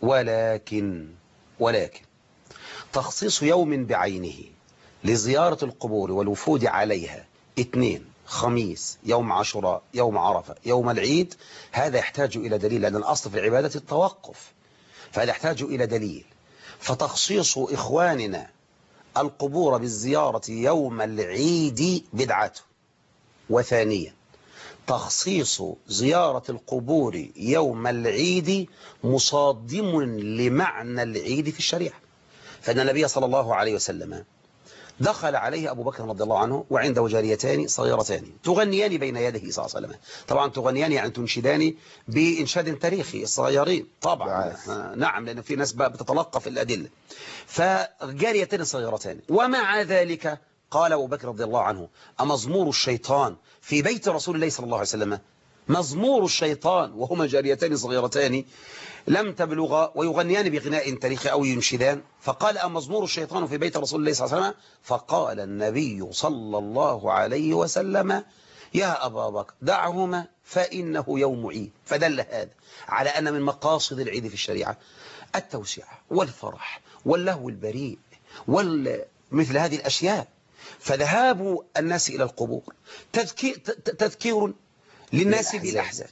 ولكن تخصيص يوم بعينه لزيارة القبور والوفود عليها، اثنين، خميس، يوم عاشوراء، يوم عرفة، يوم العيد، هذا يحتاج إلى دليل، لأن الأصل في العبادة التوقف، فهذا يحتاج إلى دليل. فتخصيص إخواننا القبور بالزيارة يوم العيد بدعة. وثانيا تخصيص زيارة القبور يوم العيد مصادم لمعنى العيد في الشريعة، فإن النبي صلى الله عليه وسلم دخل عليه أبو بكر رضي الله عنه وعنده جاريتان صغيرتان تغنيان بين يديه صلى الله عليه وسلم. طبعا تغنيان يعني تنشدان بإنشاد تاريخي الصغيرين طبعا. نعم، لأن في ناس بتتلقف الأدلة. فجاريتان صغيرتان، ومع ذلك قال أبو بكر رضي الله عنه: أمزمور الشيطان في بيت رسول الله صلى الله عليه وسلم؟ مزمور الشيطان وهما جاريتان صغيرتان لم تبلغا ويغنيان بغناء تاريخي أو ينشدان. فقال: أمزمور الشيطان في بيت رسول الله صلى الله عليه وسلم؟ فقال النبي صلى الله عليه وسلم: يا أبا بكر دعهما فإنه يوم عيد. فدل هذا على أن من مقاصد العيد في الشريعة التوسعة والفرح واللهو البريء مثل هذه الأشياء. فذهاب الناس إلى القبور تذكير للناس بالأحزان،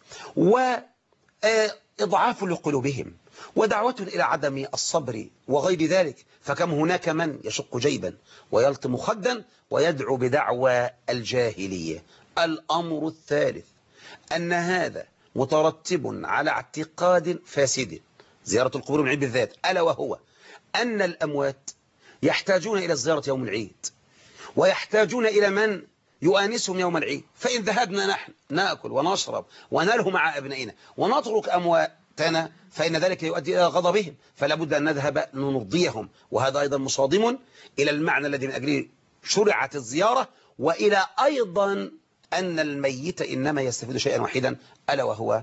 وإضعاف لقلوبهم، ودعوة إلى عدم الصبر وغير ذلك. فكم هناك من يشق جيبا ويلطم خدا ويدعو بدعوى الجاهلية. الأمر الثالث أن هذا مترتب على اعتقاد فاسد، زيارة القبور من العيد بالذات، ألا وهو أن الأموات يحتاجون إلى الزيارة يوم العيد، ويحتاجون إلى من يؤانسهم يوم العيد. فإن ذهبنا نحن نأكل ونشرب ونلهو مع أبنائنا ونترك أمواتنا فإن ذلك يؤدي إلى غضبهم، فلا بد أن نذهب نرضيهم. وهذا أيضا مصادم إلى المعنى الذي من أجله شرعت الزيارة، وإلى أيضا أن الميت إنما يستفيد شيئا واحدا، ألا وهو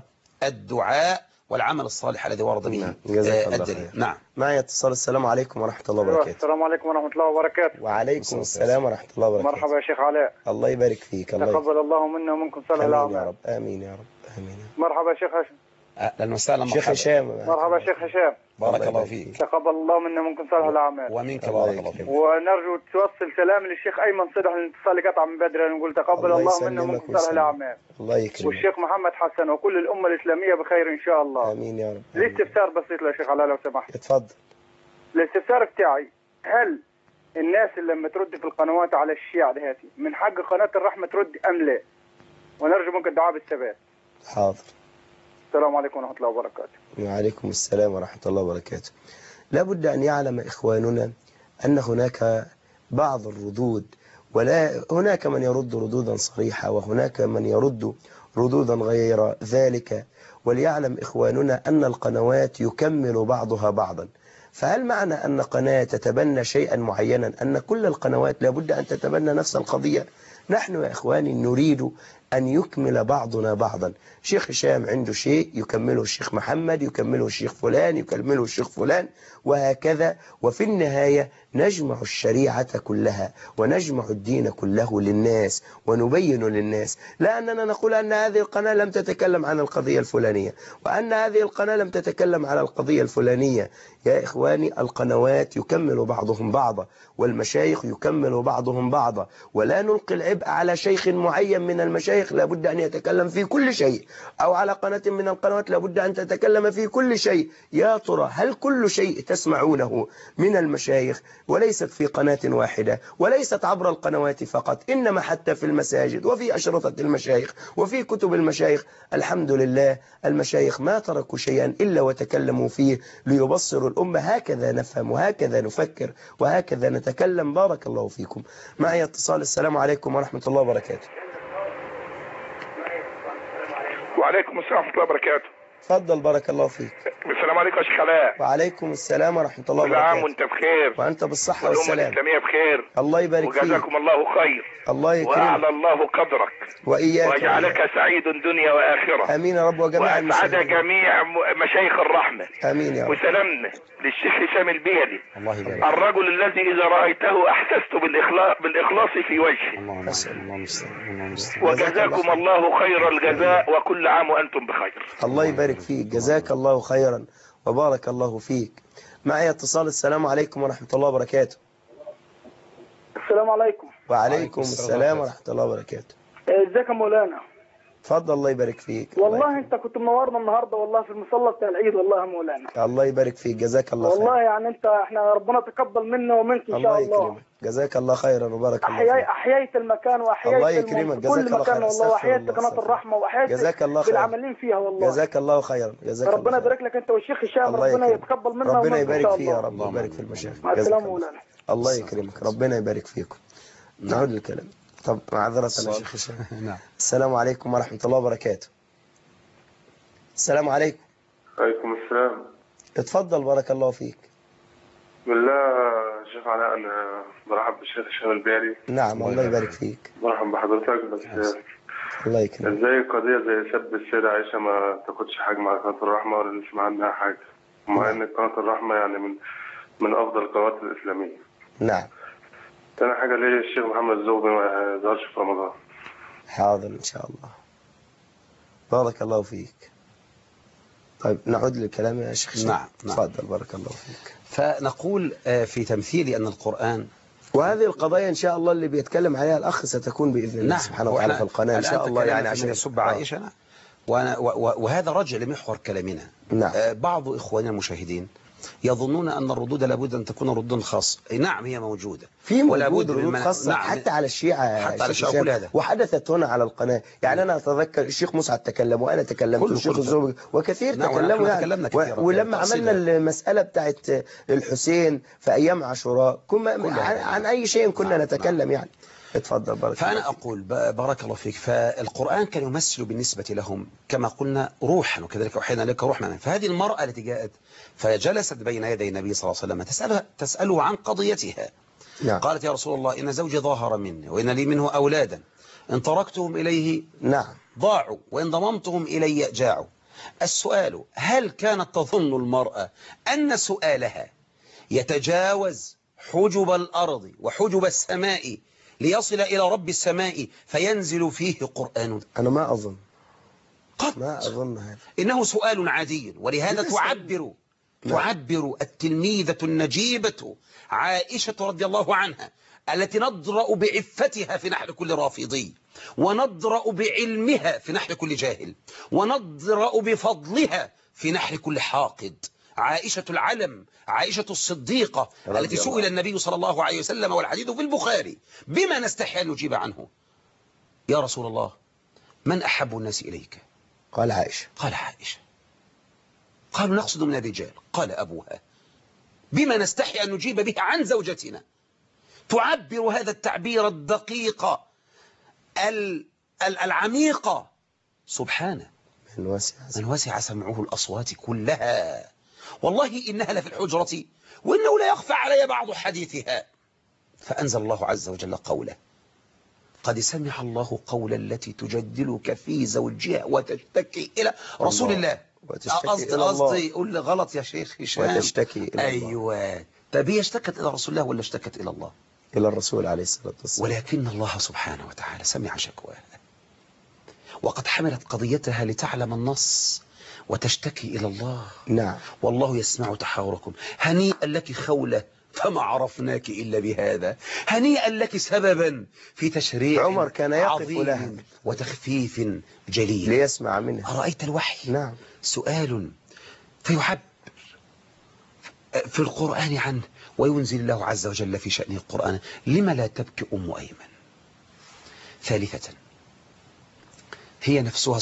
الدعاء والعمل الصالح الذي ورد به الدليل. نعم. معي اتصال. السلام عليكم ورحمة الله وبركاته. السلام عليكم ورحمة الله وبركاته. وعليكم السلام ورحمة الله وبركاته. مرحبا يا شيخ علاء. الله يبارك فيك. تقبل الله منا ومنكم صالح الأعمال. آمين يا رب. آمين يا رب. آمين. مرحبا يا شيخ هشام. أهلا وسهلا. شيخ هشام. مرحبا شيخ هشام. بارك الله فيك. تقبل الله منا ومنكم صالح الأعمال. ومنك بارك الله فيك. ونرجو توصل سلام للشيخ أيمن صدح، الاتصال قطع من بدري، نقول تقبل الله منا ومنكم صالح الأعمال. الله يكرمك. والشيخ محمد حسن وكل الأمة الإسلامية بخير إن شاء الله. آمين يا رب. لي استفسار بسيط يا شيخ علاء لو سمحت. اتفضل. الاستفسار بتاعي: هل الناس اللي لما ترد في القنوات على الشيعة دهاتي من حق قناة الرحمة ترد أم لا؟ ونرجو منك الدعاء بالثبات. حاضر. السلام عليكم ورحمة الله وبركاته. وعليكم السلام ورحمة الله وبركاته. لا بد أن يعلم إخواننا أن هناك بعض الردود، ولا هناك من يرد ردودا صريحة وهناك من يرد ردودا غير ذلك. وليعلم إخواننا أن القنوات يكمل بعضها بعضا. فهل معنى أن قناة تتبنى شيئا معينا أن كل القنوات لابد أن تتبنى نفس القضية؟ نحن يا إخواني نريد أن يكمل بعضنا بعضا. شيخ هشام عنده شيء يكمله الشيخ محمد، يكمله الشيخ فلان، يكمله الشيخ فلان، وهكذا. وفي النهاية نجمع الشريعة كلها ونجمع الدين كله للناس ونبين للناس، لا أننا نقول أن هذه القناة لم تتكلم عن القضية الفلانية وأن هذه القناة لم تتكلم عن القضية الفلانية. يا إخواني القنوات يكمل بعضهم بعضا والمشايخ يكمل بعضهم بعضا، ولا نلقي العبء على شيخ معين من المشايخ لابد أن يتكلم في كل شيء، أو على قناة من القنوات لابد أن تتكلم في كل شيء. يا ترى هل كل شيء تسمعونه من المشايخ وليست في قناة واحدة وليست عبر القنوات فقط، إنما حتى في المساجد وفي أشرطة المشايخ وفي كتب المشايخ؟ الحمد لله المشايخ ما تركوا شيئا إلا وتكلموا فيه ليبصروا الأمة. هكذا نفهم وهكذا نفكر وهكذا نتكلم. بارك الله فيكم. معي اتصال. السلام عليكم ورحمة الله وبركاته. وعليكم السلام ورحمة الله وبركاته. تفضل. بارك الله فيك. السلام عليكم يا شيخ علاء. وعليكم السلام ورحمة الله كل عام وبركاته. وانت بخير وأنت بالصحة والأمة والسلام. الإسلامية بخير. الله يبارك فيك. وجزاكم الله خير. الله يكرمك. وأعلى الله قدرك وإياك ويجعلك سعيد دنيا وآخرة. آمين يا رب وجميع وأسعد المشاهدين. جميع مشايخ الرحمة. آمين يا رب. وسلامنا للشيخ هشام البيلي، الله يبارك. الرجل الذي إذا رأيته أحسست بالإخلاص في وجهه. اللهم المستعان. وجزاكم الله خير الجزاء وكل عام وأنتم بخير. الله يبارك فيك، جزاك الله خيرا وبارك الله فيك. معي اتصال. السلام عليكم ورحمة الله وبركاته. السلام عليكم. وعليكم السلام ورحمة الله وبركاته. ازيك يا مولانا؟ اتفضل. الله يبارك فيك. والله انت كنت منورنا النهارده والله في المصلى بتاع العيد والله يا مولانا. الله يبارك فيك، جزاك الله خير. والله يعني احنا ربنا تقبل منا ومنك ان شاء الله. الله يكرمك، جزاك الله خيرا وبارك الله فيك. احييت المكان واحييت الله يكرمك، جزاك الله كل خير. مكان والله، واحييت قناه الرحمه واحييت جزاك الله خير بالعاملين فيها والله. جزاك الله خيرا. جزاك الله ربنا يبارك لك انت والشيخ هشام، الله ربنا يكرمك. يتقبل منا ربنا ومنك ان يبارك شاء فيه يا الله. رب ويبارك في المشايخ. مع السلامه مولانا. الله يكرمك، ربنا يبارك فيكم. نعود للكلام. طب معذرة يا شيخ هشام. نعم. السلام عليكم ورحمة الله وبركاته. السلام عليكم. عليكم السلام. اتفضل بارك الله فيك. بسم الله شيخ علاء، انا برحب بالشيخ هشام البيلي. نعم الله يبارك فيك. برحب بحضرتك. بس الله يكرمك. ازاي قضيه زي سب السيده عائشه ما تاخدش حجم على قناه الرحمه ولا نسمع عنها حاجه، مع ان قناه الرحمه يعني من افضل القنوات الاسلاميه. نعم. تاني حاجه ليه الشيخ محمد الزغبي ما يظهرش في رمضان؟ حاضر ان شاء الله. بارك الله فيك. طيب نعود للكلام يا شيخ هشام. نعم. تفضل بارك الله فيك. فنقول في تمثيل أن القرآن، وهذه القضايا إن شاء الله اللي بيتكلم عليها الأخ ستكون بإذن الله سبحانه وتعالى في القناة إن شاء الله. يعني عشان يسب عائشة، وهذا رجع لمحور كلامنا. نعم. بعض إخواننا المشاهدين يظنون أن الردود لابد أن تكون ردود خاصة. نعم هي موجودة، في موجود ردود خاصة. نعم. حتى على الشيعة، حتى على الشيعة كل هذا وحدثت هنا على القناة. يعني أنا أتذكر الشيخ مسعد تكلم وأنا تكلمت والشيخ الزغبي وكثير تكلموا يعني. ولما عملنا المسألة بتاعت الحسين في أيام عاشوراء عن أي شيء كنا نتكلم يعني. اتفضل بارك الله. فأنا أقول بارك الله فيك، فالقرآن كان يمثل بالنسبة لهم كما قلنا روحا، وكذلك أوحينا لك روحا. فهذه المرأة التي جاءت فجلست بين يدي النبي صلى الله عليه وسلم تسأله عن قضيتها. نعم. قالت يا رسول الله إن زوجي ظاهر مني وإن لي منه أولادا، إن تركتهم إليه نعم ضاعوا وإن ضممتهم إلي جاعوا. السؤال: هل كانت تظن المرأة أن سؤالها يتجاوز حجب الأرض وحجب السماء ليصل إلى رب السماء فينزل فيه قرآن؟ أنا ما أظن. ما أظن هذا. إنه سؤال عادي، ولهذا تعبر التلميذة النجيبة عائشة رضي الله عنها التي نضرأ بعفتها في نحر كل رافضي، ونضرأ بعلمها في نحر كل جاهل، ونضرأ بفضلها في نحر كل حاقد. عائشة العلم، عائشة الصديقة التي سئل النبي صلى الله عليه وسلم والحديث في البخاري: بما نستحي أن نجيب عنه يا رسول الله؟ من أحب الناس إليك؟ قال عائشة. قال عائشة. قالوا نقصد من الرجال؟ قال أبوها. بما نستحي أن نجيب به عن زوجتنا؟ تعبر هذا التعبير الدقيق العميق. سبحانه من وسع سمعه الأصوات كلها. والله إنها لفي الحجرة وإنه لا يخفى علي بعض حديثها. فأنزل الله عز وجل قوله: قد سمع الله قول التي تجادلك في زوجها وتشتكي إلى رسول الله. قصدي قول غلط يا شيخ هشام. وتشتكي إلى الله. أيوة. طب هي اشتكت إلى رسول الله ولا اشتكت إلى الله؟ إلى الرسول عليه الصلاة والسلام. ولكن الله سبحانه وتعالى سمع شكواها، وقد حملت قضيتها لتعلم النص وتشتكي إلى الله. نعم. والله يسمع تحاوركم. هنيئا لك خولة فما عرفناك إلا بهذا. هنيئا لك سببا في تشريع عمر كان يقف لها وتخفيف جليل ليسمع منها. أرأيت الوحي؟ نعم. سؤال فيعبر في القرآن عنه، وينزل الله عز وجل في شأن القرآن: لما لا تبكي أم أيمن؟ ثالثة: هي نفسها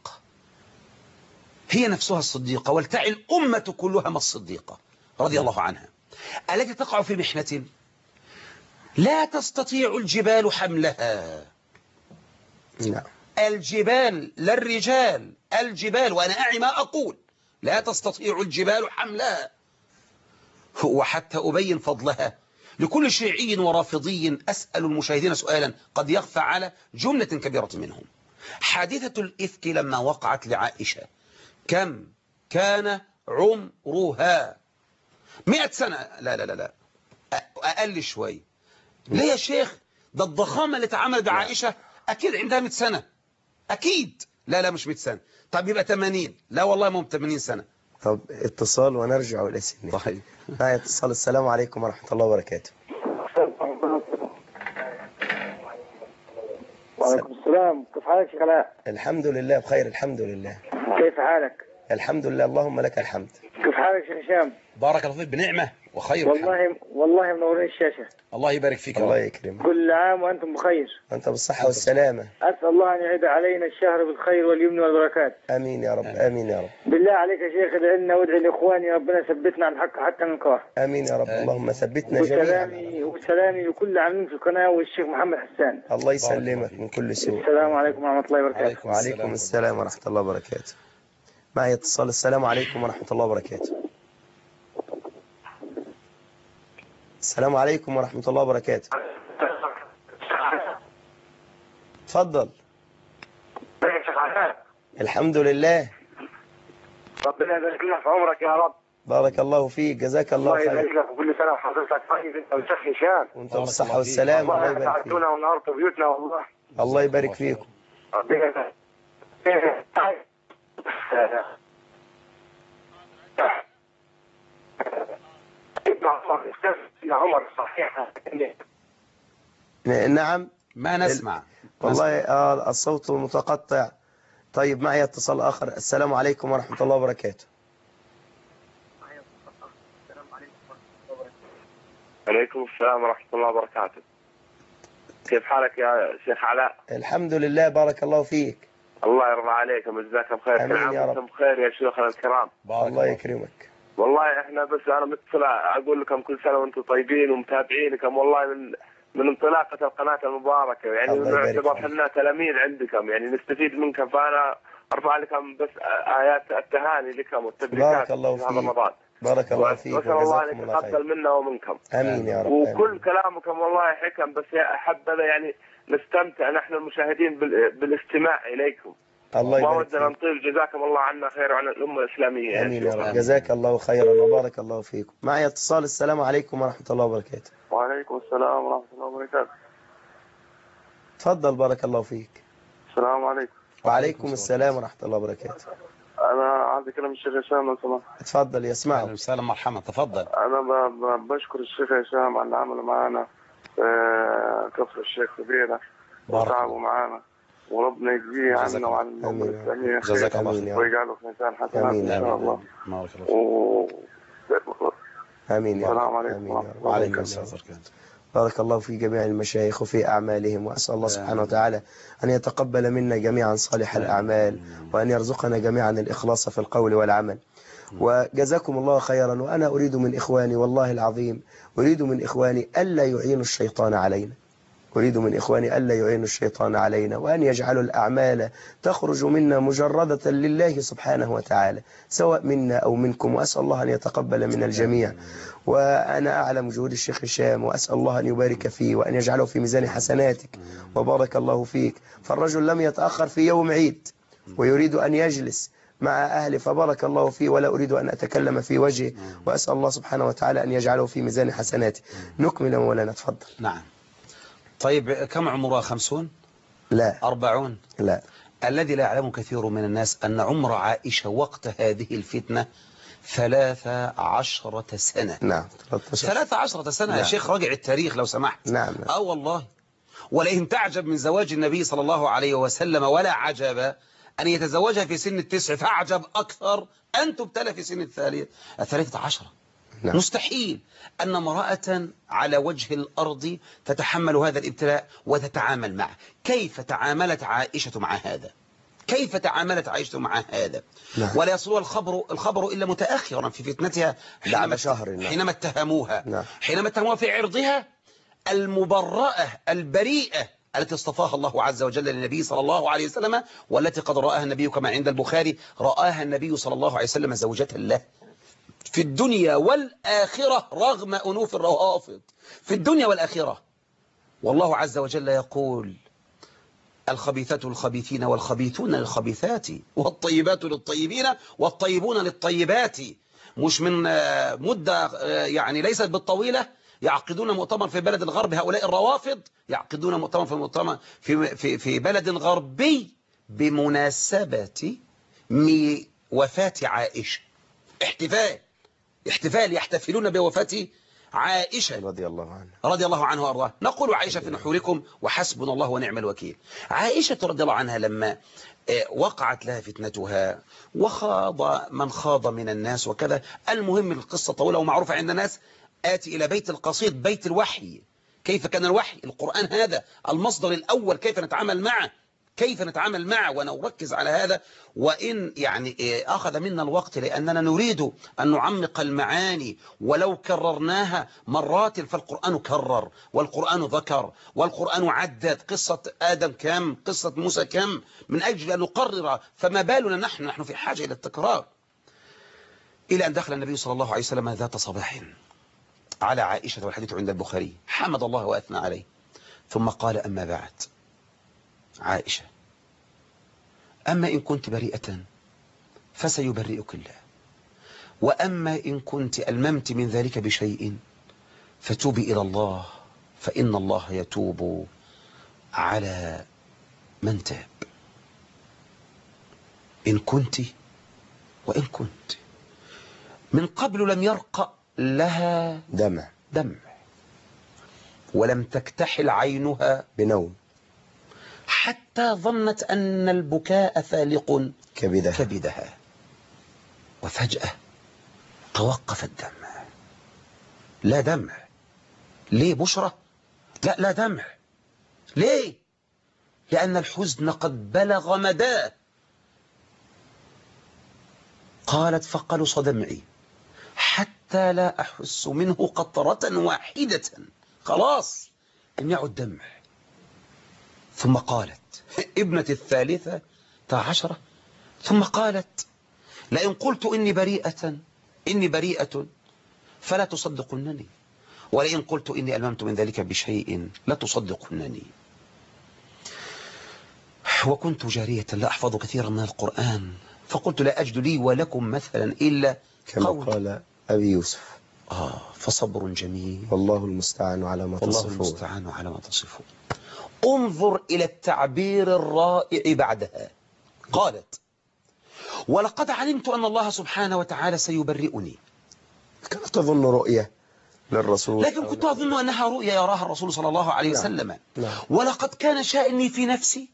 الصديقة، ولتعي الأمة كلها ما الصديقة رضي الله عنها، التي تقع في محنة لا تستطيع الجبال حملها. نعم. الجبال لا الرجال، الجبال، وأنا أعي ما أقول، لا تستطيع الجبال حملها. وحتى أبين فضلها لكل شيعي ورافضي أسأل المشاهدين سؤالا قد يخفى على جملة كبيرة منهم. حادثة الإفك لما وقعت لعائشة كم كان عمرها؟ 100 سنة؟ لا لا لا لا، أقل شوي. ليه يا شيخ؟ ده الضخامة اللي اتعملت بعائشة أكيد عندها 100 سنة أكيد. لا لا مش 100 سنة. طب يبقى 80. لا والله ما هم 80 سنة. طب اتصال ونرجع إلى سنة. طيب اتصال. السلام عليكم ورحمة الله وبركاته. وعليكم السلام. كيف حالك شيخ علاء؟ الحمد لله بخير الحمد لله. كيف حالك؟ الحمد لله اللهم لك الحمد. كيف حالك شيخ هشام؟ بارك الله فيك بنعمة وخير. والله منورين الشاشة. الله يبارك فيك. الله يكرمك. كل عام وأنتم بخير. وأنت بالصحة والسلامة. أسأل الله أن يعيد علينا الشهر بالخير واليمن والبركات. آمين يا رب. آمين يا رب. بالله عليك يا شيخ ادعي لنا وادعي لإخواني ربنا ثبتنا على الحق حتى نلقاه. آمين يا رب. اللهم ثبتنا جميعا. وسلامي لكل عاملين في القناة والشيخ محمد حسان. الله يسلمك من كل سوء. السلام عليكم ورحمة الله وبركاته. وعليكم السلام ورحمة الله وبركاته. معي اتصال. السلام عليكم ورحمة الله وبركاته. السلام عليكم ورحمة الله وبركاته. تفضل. الحمد لله. ربنا يبارك لنا في عمرك يا رب. بارك الله فيك. جزاك الله خير. الله يبارك لك وكل سنة وحضرتك طيب انت والشيخ هشام. وانت بالصحة والسلامة. الله يبارك فيك. ساعدتونا ونورتوا بيوتنا والله. الله يبارك فيكم. ربنا يبارك. عمر صحيح. نعم ما نسمع والله الصوت متقطع. طيب معي اتصال آخر. السلام عليكم ورحمة الله وبركاته. عليكم السلام ورحمة الله وبركاته. كيف حالك يا شيخ علاء؟ الحمد لله بارك الله فيك. الله يرضى عليك ويجزاك بخير. آمين يا رب. بخير يا شيوخنا الكرام. الله يكرمك. والله احنا بس انا متصل اقول لكم كل سنه وانتم طيبين ومتابعينكم والله من انطلاقه القناه المباركه يعني نعتبر احنا تلاميذ عندكم يعني نستفيد منكم فانا ارفع لكم بس ايات التهاني لكم والتبريكات. بارك الله فيك. رمضان. بارك الله فيك. واسال الله ان يتقبل منا ومنكم. امين يا رب. وكل كلامكم والله حكم بس احبذ يعني نستمتع نحن المشاهدين بالاستماع اليكم. الله يبارك فيك. ما ودنا نطيل. جزاكم الله عنا خير وعن الأمة الإسلامية. آمين يا رب. جزاك الله خيرا وبارك الله فيكم. معي اتصال. السلام عليكم ورحمة الله وبركاته. وعليكم السلام ورحمة الله وبركاته. تفضل بارك الله فيك. السلام عليكم. وعليكم السلام ورحمة الله وبركاته. أنا عايز أكلم الشيخ هشام لو سمحت. تفضل يسمعك. أهلا وسهلا مرحبا. تفضل. أنا بشكر الشيخ هشام على اللي عمله معنا كفر الشيخ كبيرة وتعبوا معنا وربنا يجزيه عنا وعن الأمة الإسلامية خير. جزاك الله خير. ويجعله في ميزان حسنات إن شاء الله. آمين يا رب. السلام عليكم. وعليكم السلام ورحمة الله. بارك الله في جميع المشايخ وفي أعمالهم، وأسأل الله سبحانه وتعالى أن يتقبل منا جميعا صالح الأعمال، وأن يرزقنا جميعا الإخلاص في القول والعمل. وجزاكم الله خيرا. وأنا أريد من إخواني والله العظيم أريد من إخواني ألا يعينوا الشيطان علينا، أريد من إخواني ألا يعينوا الشيطان علينا، وأن يجعلوا الأعمال تخرج منا مجردة لله سبحانه وتعالى سواء منا أو منكم، وأسأل الله أن يتقبل من الجميع. وأنا أعلم جهود الشيخ هشام، وأسأل الله أن يبارك فيه وأن يجعله في ميزان حسناتك، وبارك الله فيك. فالرجل لم يتأخر في يوم عيد ويريد أن يجلس مع أهله، فبارك الله فيه، ولا أريد أن أتكلم في وجهه، وأسأل الله سبحانه وتعالى أن يجعله في ميزان حسناته. نكمل مولانا. تفضل. نعم. طيب كم عمرها؟ 50؟ لا. 40؟ لا. الذي لا يعلم كثير من الناس أن عمر عائشة وقت هذه الفتنة 13 سنة. نعم 13 سنة. نعم. يا شيخ راجع التاريخ لو سمحت. نعم. والله. ولئن تعجب من زواج النبي صلى الله عليه وسلم ولا عجب أن يتزوجها في سن 9، فأعجب أكثر أن تبتلى في سن 13. نعم. مستحيل أن امرأة على وجه الأرض تتحمل هذا الابتلاء وتتعامل معه. كيف تعاملت عائشة مع هذا؟ كيف تعاملت عائشة مع هذا؟ نعم. ولا يصل الخبر إلا متأخرا في فتنتها بعد شهر. نعم. حينما اتهموها. نعم. حينما اتهموها في عرضها المبرأة البريئة التي اصطفاها الله عز وجل للنبي صلى الله عليه وسلم، والتي قد رآها النبي كما عند البخاري، رآها النبي صلى الله عليه وسلم زوجة له في الدنيا والآخرة رغم أنوف الروافض، في الدنيا والآخرة. والله عز وجل يقول: الخبيثات للخبيثين والخبيثون للخبيثات والطيبات للطيبين والطيبون للطيبات. مش من مدة يعني ليست بالطويلة يعقدون مؤتمر في بلد الغرب، هؤلاء الروافض يعقدون مؤتمر في بلد غربي بمناسبة وفاة عائشة. احتفال يحتفلون بوفاة عائشة رضي الله عنها وأرضاها. نقول عائشة في نحوركم وحسبنا الله ونعم الوكيل. عائشة رضي الله عنها لما وقعت لها فتنتها وخاض من خاض من الناس وكذا، المهم القصة طويلة ومعروفة عند الناس. آتي إلى بيت القصيد، بيت الوحي. كيف كان الوحي؟ القرآن هذا المصدر الأول، كيف نتعامل معه، وأنا أركز على هذا. وإن يعني أخذ منا الوقت لأننا نريد أن نعمق المعاني، ولو كررناها مرات فالقرآن كرر، والقرآن ذكر، والقرآن عدد قصة آدم كم، قصة موسى كم، من أجل أن نقرر. فما بالنا نحن في حاجة إلى التكرار. إلى أن دخل النبي صلى الله عليه وسلم ذات صباح على عائشة، والحديث عند البخاري، حمد الله وأثنى عليه، ثم قال: أما بعد عائشة، أما إن كنت بريئة فسيبرئك الله، وأما إن كنت ألممت من ذلك بشيء فتوبي إلى الله، فإن الله يتوب على من تاب. إن كنت وإن كنت. من قبل لم يرقى لها دمع ولم تكتحل عينها بنوم، حتى ظنت أن البكاء فالق كبدها. وفجأة توقف الدمع. لا دمع. ليه بشرة؟ لا دمع. ليه؟ لأن الحزن قد بلغ مداه. قالت: فقلص دمعي حتى لا أحس منه قطرة واحدة، خلاص لم يعد دمع. ثم قالت ابنة 13، ثم قالت: لئن قلت إني بريئة فلا تصدقنني، ولئن قلت إني ألممت من ذلك بشيء لا تصدقنني. وكنت جارية لا أحفظ كثيرا من القرآن، فقلت: لا أجد لي ولكم مثلا إلا كما قال أبي يوسف: فصبر جميل والله المستعان على ما تصفون. انظر إلى التعبير الرائع بعدها. قالت: ولقد علمت أن الله سبحانه وتعالى سيبرئني. كانت تظن رؤية للرسول، لكن كنت أظن أنها رؤيا يراها الرسول صلى الله عليه وسلم. ولقد كان شأني في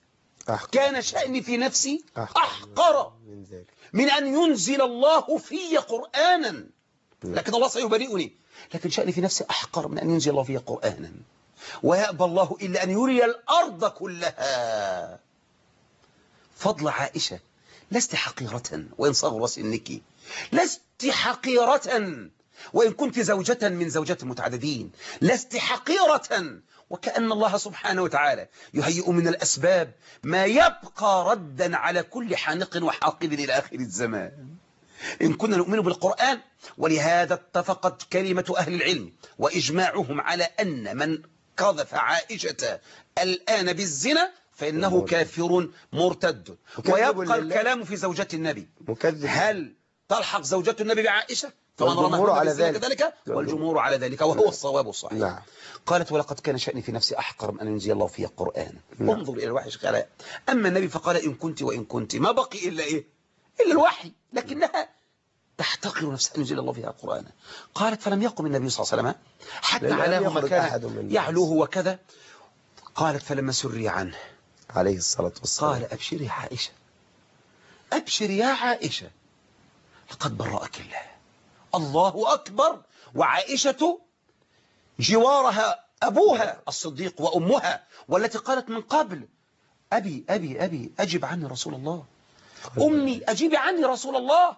نفسي أحقر من أن ينزل الله في قرآنا، لكن الله سيبرئني. لكن شأني في نفسي أحقر من أن ينزل الله في قرآنا، ويأبى الله إلا أن يري الأرض كلها. فضل عائشة، لست حقيرة وإن صغر سنك، لست حقيرة وإن كنت زوجة من زوجات متعددين، لست حقيرة. وكأن الله سبحانه وتعالى يهيئ من الأسباب ما يبقى ردا على كل حانق وحاقد إلى آخر الزمان إن كنا نؤمن بالقرآن. ولهذا اتفقت كلمة أهل العلم وإجماعهم على أن من قذف عائشة الآن بالزنا فإنه كافر مرتد. ويبقى الكلام في زوجة النبي، هل تلحق زوجة النبي بعائشة؟ فمن رمى على ذلك والجمهور على ذلك، وهو الصواب الصحيح. نعم. قالت: ولقد كان شأني في نفسي أحقر من أن ينزل الله فيه قرآن. انظر إلى الوحي شغالة. أما النبي فقال: إن كنت وإن كنت، ما بقي إلا إيه؟ إلا الوحي، لكنها تحتقر نفسها أن ينزل الله فيها قرآن. قالت: فلم يقم النبي صلى الله عليه وسلم حتى علاه مكان يعلوه وكذا. قالت: فلما سري عنه عليه الصلاة والسلام قال: أبشري عائشة، أبشري يا عائشة، لقد برأك الله أكبر. وعائشة جوارها أبوها الصديق وأمها، والتي قالت من قبل: أبي أجب عني رسول الله، أمي أجيب عني رسول الله.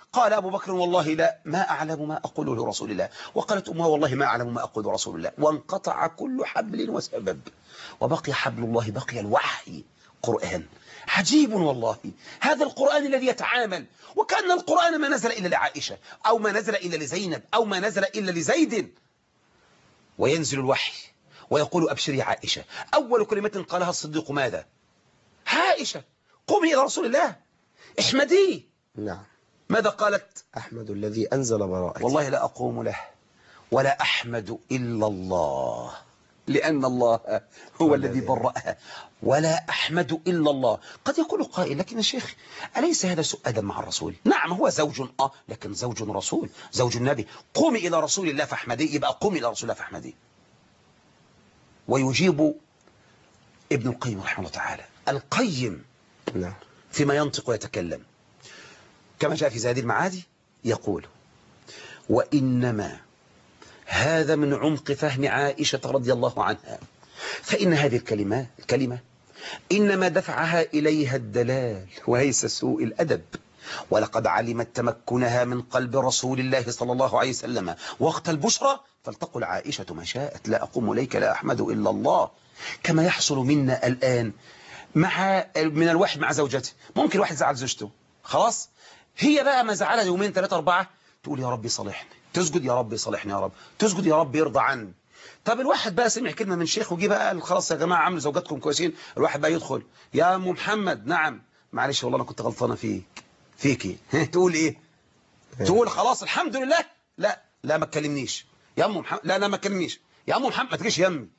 قال أبو بكر والله لا ما أعلم ما أقوله لرسول الله، وقالت أمها والله ما أعلم ما أقوله رسول الله، وانقطع كل حبل وسبب، وبقي حبل الله، بقي الوحي قرآن. عجيب والله، هذا القرآن الذي يتعامل وكأن القرآن ما نزل إلا لعائشة أو ما نزل إلا لزينب أو ما نزل إلا لزيد، وينزل الوحي ويقول أبشري عائشة. أول كلمة قالها الصديق ماذا؟ عائشة قومي إلى رسول الله احمديه. نعم. ماذا قالت؟ أحمد الذي أنزل براءتي. والله لا أقوم له ولا أحمد إلا الله، لأن الله هو الذي برأها، ولا أحمد إلا الله. قد يقول قائل لكن يا شيخ أليس هذا سوء أدب مع الرسول؟ نعم هو زوج لكن زوج رسول، زوج النبي. قومي إلى رسول الله فاحمديه، يبقى قومي إلى رسول الله فاحمديه. ويجيب ابن القيم رحمه الله تعالى القيم نعم فيما ينطق ويتكلم كما جاء في زاد المعادي، يقول وإنما هذا من عمق فهم عائشة رضي الله عنها، فإن هذه الكلمة إنما دفعها إليها الدلال وليس سوء الأدب، ولقد علمت تمكنها من قلب رسول الله صلى الله عليه وسلم وقت البشرى، فلتقل عائشة ما شاءت لا أقوم إليك لا أحمد إلا الله. كما يحصل منا الآن من الواحد مع زوجته، ممكن واحد زعل زوجته خلاص، هي بقى ما زعلها يومين 3 4 تقول يا رب صالحني، تسجد يا رب صالحني يا رب، تسجد يا رب يرضى عني. طب الواحد بقى سمع كلمة من شيخ وجي بقى قال خلاص يا جماعة عملوا زوجاتكم كويسين، الواحد بقى يدخل يا أم محمد نعم معلش والله أنا كنت غلطانة فيكي تقول إيه؟ تقول خلاص الحمد لله؟ لا ما تكلمنيش يا أم محمد، لا ما تكلمنيش يا أم محمد، ما تجيش يمي.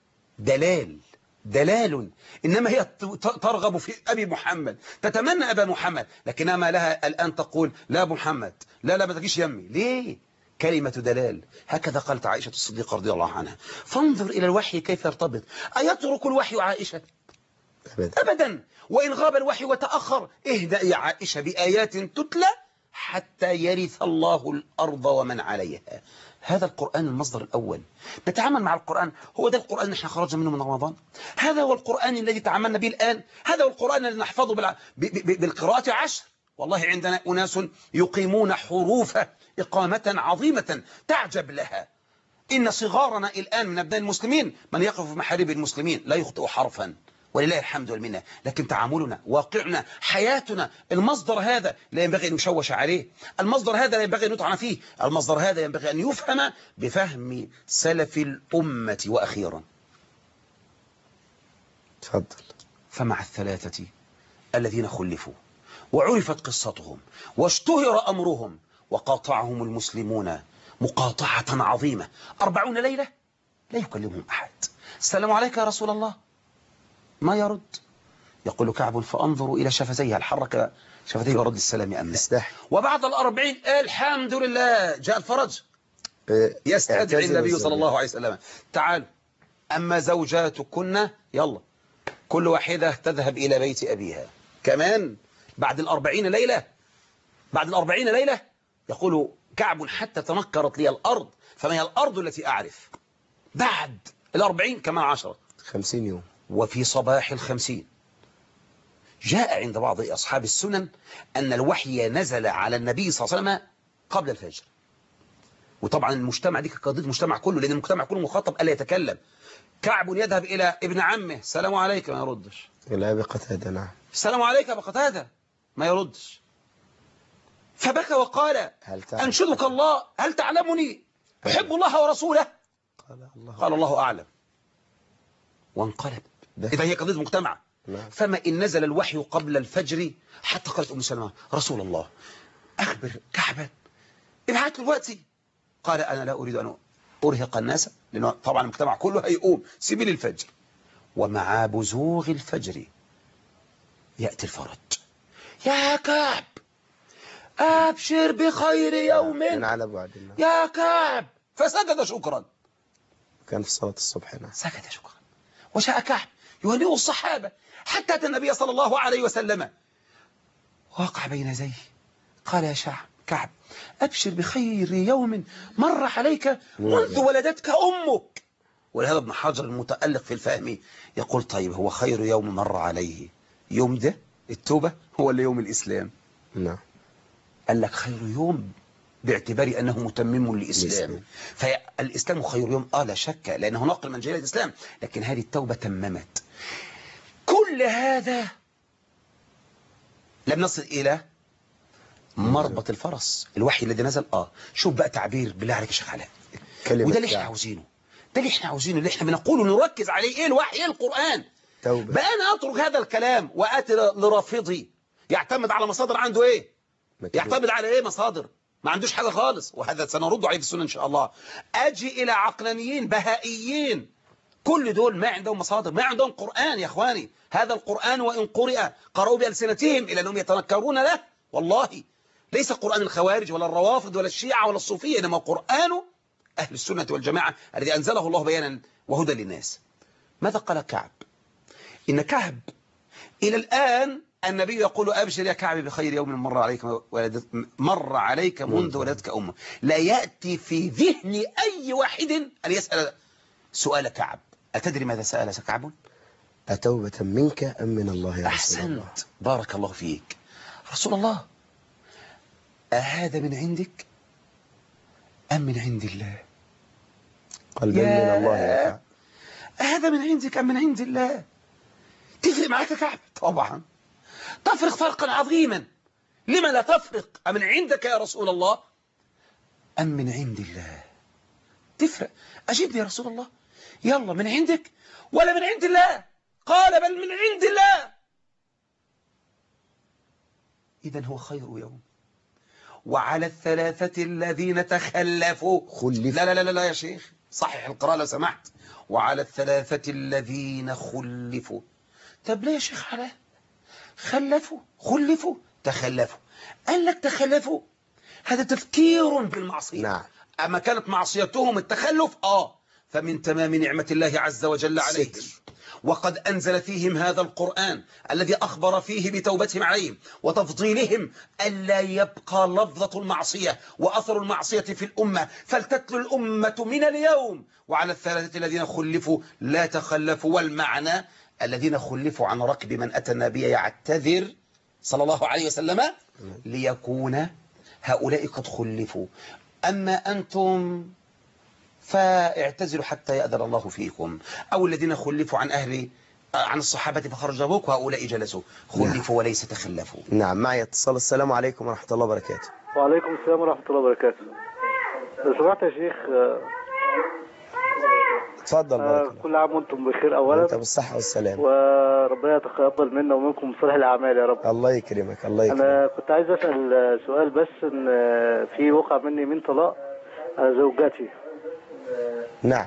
دلال إنما هي ترغب في أبي محمد، تتمنى أبا محمد، لكنها ما لها الآن تقول لا أبو محمد، لا ما تجيش يمي. ليه؟ كلمة دلال. هكذا قالت عائشة الصديقة رضي الله عنها. فانظر إلى الوحي كيف يرتبط. أيترك الوحي عائشة؟ أبدا. وإن غاب الوحي وتأخر اهدأ يا عائشة بآيات تتلى حتى يرث الله الأرض ومن عليها. هذا القرآن المصدر الأول. نتعامل مع القرآن، هو ده القرآن اللي احنا خرجنا منه من رمضان، هذا هو القرآن الذي تعاملنا به الآن، هذا هو القرآن الذي نحفظه بالقراءة 10. والله عندنا أناس يقيمون حروفه إقامة عظيمة تعجب لها. إن صغارنا الآن من أبناء المسلمين من يقف في محاريب المسلمين لا يخطئ حرفا، ولله الحمد والمنه، لكن تعاملنا واقعنا حياتنا المصدر هذا لا ينبغي أن يشوش عليه، المصدر هذا لا ينبغي أن يطعن فيه، المصدر هذا ينبغي أن يفهم بفهم سلف الأمة. وأخيرا تفضل. فمع الثلاثة الذين خلفوا وعرفت قصتهم واشتهر أمرهم وقاطعهم المسلمون مقاطعة عظيمة 40 ليلة لا يكلمهم أحد. السلام عليك يا رسول الله، ما يرد. يقول كعب فأنظر إلى شفتيه، الحرك شفتيه ورد السلام أمس. وبعد 40 الحمد لله جاء الفرج، يستدعي النبي صلى الله عليه وسلم تعالوا أما زوجاتكن يلا كل واحدة تذهب إلى بيت أبيها. كمان بعد 40 ليلة، بعد 40 ليلة يقول كعب حتى تنكرت لي الأرض فما هي الأرض التي أعرف. بعد 40 كمان 10 50 يوم. وفي صباح 50 جاء عند بعض أصحاب السنن أن الوحي نزل على النبي صلى الله عليه وسلم قبل الفجر. وطبعا المجتمع دي قضية المجتمع كله، لأن المجتمع كله مخاطب ألا يتكلم. كعب يذهب إلى ابن عمه، السلام عليك، ما يردش. إلى أبي قتادة، نعم. السلام عليك أبا قتادة، ما يردش. فبكى وقال أنشدك الله هل تعلمني أحب الله ورسوله؟ قال الله أعلم، وانقلب. إذا هي قضية مجتمع. فما إن نزل الوحي قبل الفجر حتى قالت أم سلمة رسول الله أخبر كعبا ابعت له وقتي. قال أنا لا أريد أن أرهق الناس، لأنه طبعا المجتمع كله هيقوم، سيبي لي الفجر. ومع بزوغ الفجر يأتي الفرج. يا كعب أبشر بخير يوم يا كعب. فسجد شكرا. كان في صلاة الصبح. نعم. سجد شكرا. وجاء كعب يهنئ الصحابة حتى أتى النبي صلى الله عليه وسلم وقع بين يديه. قال يا كعب أبشر بخير يوم مر عليك منذ ولدتك أمك. ولهذا ابن حجر المتألق في الفهم يقول طيب هو خير يوم مر عليه يوم ده التوبة هو اللي يوم الإسلام؟ نعم. قال لك خير يوم باعتبار أنه متمم للإسلام. فالإسلام خير يوم لا شك، لأنه نقل من جيل الإسلام، لكن هذه التوبة تممت كل هذا. لم نصل إلى مربط الفرس، الوحي الذي نزل. شوف بقى تعبير بالله عليك يا شيخ علاء، وده اللي احنا عاوزينه، ده اللي احنا عاوزينه، اللي احنا بنقوله نركز عليه. ايه الوحي؟ ايه القرآن؟ توبة. بقى انا اترك هذا الكلام واتي لرافضي يعتمد على مصادر عنده ايه؟ يعتمد على ايه مصادر؟ ما عندوش حاجة خالص، وهذا سنرد عليه في السنة ان شاء الله. اجي الى عقلانيين بهائيين، كل دول ما عندهم مصادر، ما عندهم قرآن يا اخواني. هذا القرآن وان قرئ قرأوا بألسنتهم الى انهم يتنكرون له. والله ليس قرآن الخوارج ولا الروافض ولا الشيعة ولا الصوفية، إنما قرآن أهل السنة والجماعة الذي أنزله الله بيانا وهدى للناس. ماذا قال كعب؟ إن كعب إلى الآن النبي يقول أبشر يا كعب بخير يوم مر عليك منذ ولدتك أمه. لا يأتي في ذهن أي واحد أن يسأل سؤال كعب. أتدري ماذا سأل كعب؟ أتوبة منك أم من الله يا رسول الله؟ أحسنت، بارك الله فيك. رسول الله، أهذا من عندك أم من عند الله؟ قال بل من الله يا كعب. أهذا من عندك أم من عند الله؟ تفرق معك يا كعب؟ طبعا تفرق فرقا عظيما. لما لا تفرق؟ أمن عندك يا رسول الله أم من عند الله؟ تفرق. أجيبني يا رسول الله، يلا من عندك ولا من عند الله؟ قال بل من عند الله. إذن هو خير يوم. وعلى الثلاثة الذين تخلفوا لا لا لا لا يا شيخ، صحح القراءة لو سمحت. وعلى الثلاثة الذين خلفوا. طب ليه يا شيخ علاء خلفوا تخلفوا؟ قال لك تخلفوا، هذا تفكير بالمعصية. نعم. أما كانت معصيتهم التخلف فمن تمام نعمة الله عز وجل عليهم، وقد أنزل فيهم هذا القرآن الذي أخبر فيه بتوبتهم عليهم وتفضيلهم ألا يبقى لفظة المعصية وأثر المعصية في الأمة، فلتتلو الأمة من اليوم. وعلى الثلاثة الذين خلفوا لا تخلفوا. والمعنى الذين خلفوا عن ركب من أتى النبي يعتذر صلى الله عليه وسلم ليكون هؤلاء قد خلفوا. أما أنتم فاعتزلوا حتى يأذن الله فيكم. أو الذين خلفوا عن الصحابة فخرجوا أبوك وهؤلاء جلسوا. خلفوا وليس تخلفوا. نعم. معي اتصال. السلام عليكم ورحمة الله وبركاته. وعليكم السلام ورحمة الله وبركاته. لو سمحت يا شيخ. تفضل. بارك الله. كل عام وانتم بخير أولا. وانت بالصحة والسلام. وربنا يتقبل منا ومنكم صالح الأعمال يا رب. الله يكرمك. الله يكرمك. أنا كنت عايز أسأل سؤال بس، إن في وقع مني من طلاق زوجتي. نعم.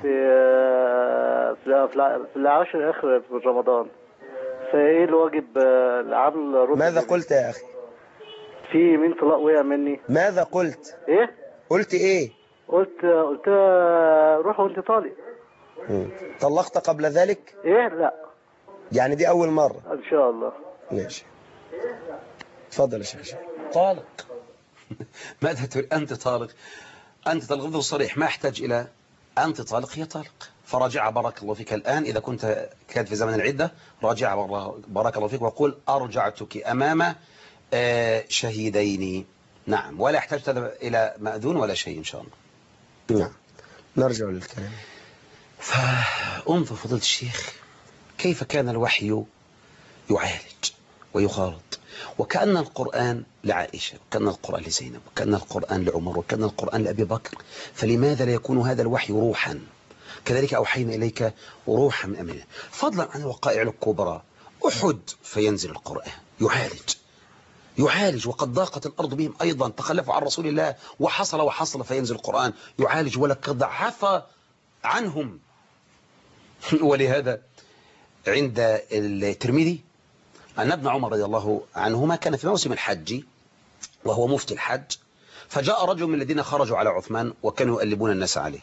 في العاشر آخر من رمضان، فإيه الواجب العمل رد؟ ماذا قلت يا أخي؟ في من طلاق وقع مني. ماذا قلت؟ إيه؟ قلت إيه؟ قلت روح وانت طالق. طلقت قبل ذلك؟ إيه لا. يعني دي أول مرة إن شاء الله. ماشي. تفضل يا شيخ. طالق. ماذا تريد؟ أنت طالق. أنت طالق صريح، ما أحتاج إلى أنت طالق، هي طالق. فراجع بارك الله فيك الآن. إذا كانت في زمن العدة راجع بارك الله فيك وقول أرجعتك أمام شهيدين. نعم. ولا يحتاج إلى مأذون ولا شيء إن شاء الله. نعم. نرجع للكلام. فانظر فضيلة الشيخ كيف كان الوحي يعالج ويخالط. وكأن القرآن لعائشة، وكأن القرآن لزينب، وكأن القرآن لعمر، وكأن القرآن لأبي بكر. فلماذا لا يكون هذا الوحي روحا؟ كذلك أوحينا إليك روحا من أمرنا. فضلا عن الوقائع الكبرى، أحد فينزل القرآن يعالج. وقد ضاقت الأرض بهم أيضا، تخلفوا عن رسول الله وحصل فينزل القرآن يعالج. ولقد عفى عنهم. ولهذا عند الترمذي أن ابن عمر رضي الله عنهما كان في موسم الحج وهو مفتي الحج، فجاء رجل من الذين خرجوا على عثمان وكانوا يؤلبون الناس عليه،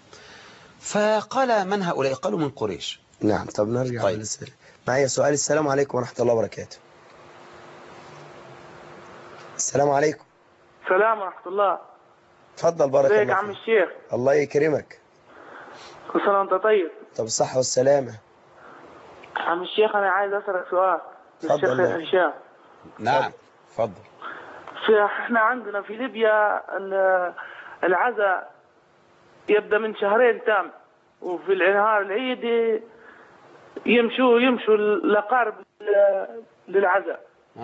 فقال من هؤلاء؟ قالوا من قريش. نعم. طب نرجع. طيب. معي سؤال. السلام عليكم ورحمة الله وبركاته. السلام عليكم. السلام ورحمة الله. تفضل. بارك الله فيك. ازيك يا عم الشيخ؟ الله يكرمك. كل سنة وانت طيب. طب الصحة والسلامة. عم الشيخ أنا عايز أسألك سؤال. تفضل. الشيخ هشام. نعم. تفضل. احنا عندنا في ليبيا العزاء يبدأ من شهرين تام، وفي نهار العيد يمشوا الأقارب للعزاء.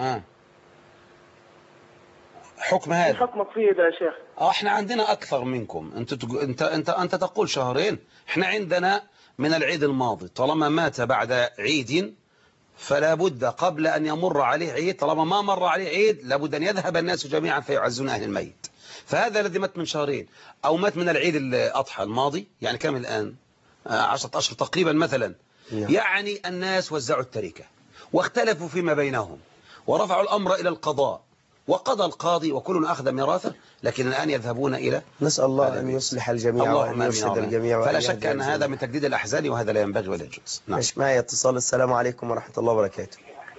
حكم هذا حكمك فيه ده يا شيخ؟ احنا عندنا اكثر منكم. انت تقول شهرين، احنا عندنا من العيد الماضي طالما مات بعد عيد فلا بد قبل ان يمر عليه عيد، طالما ما مر عليه عيد لابد ان يذهب الناس جميعا فيعزون اهل الميت. فهذا الذي مات من شهرين او مات من العيد الاضحى الماضي، يعني كم الان 10 اشهر تقريبا مثلا، يعني الناس وزعوا التركه واختلفوا فيما بينهم ورفعوا الامر الى القضاء، وقضى القاضي وكل أخذ ميراثه، لكن الآن يذهبون إلى نسأل الله أن يصلح الجميع وأن يرشد الجميع، فلا شك أن هذا من تجديد الأحزان وهذا لا ينبغي ولا يجوز. نعم. مش معي اتصال. السلام عليكم ورحمة الله وبركاته.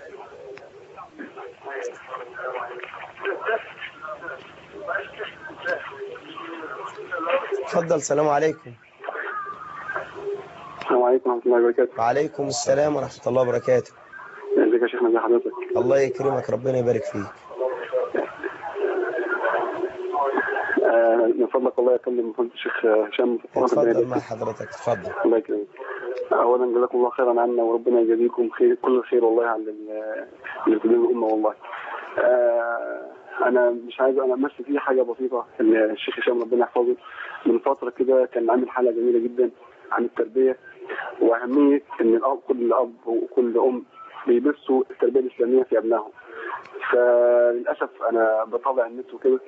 تفضل. السلام عليكم. السلام عليكم ورحمة الله وبركاته. وعليكم السلام ورحمة الله وبركاته. ازيك يا شيخنا؟ ازي حضرتك؟ الله يكرمك، ربنا يبارك فيك. من فضلك الله يكلم فضيلة الشيخ هشام. اتفضل مع حضرتك. اتفضل. الله يكرمك. اولا جزاكم الله خيرا عنا وربنا يجزيكم خير كل الخير والله على اللي بتقدموا الامه والله. انا مش عايز، انا بس في حاجه بسيطه. الشيخ هشام ربنا يحفظه من فتره كده كان عامل حلقه جميله جدا عن التربيه واهميه ان كل اب وكل ام بيبثوا التربيه الاسلاميه في ابنائهم. فللاسف انا بطالع النت وكده،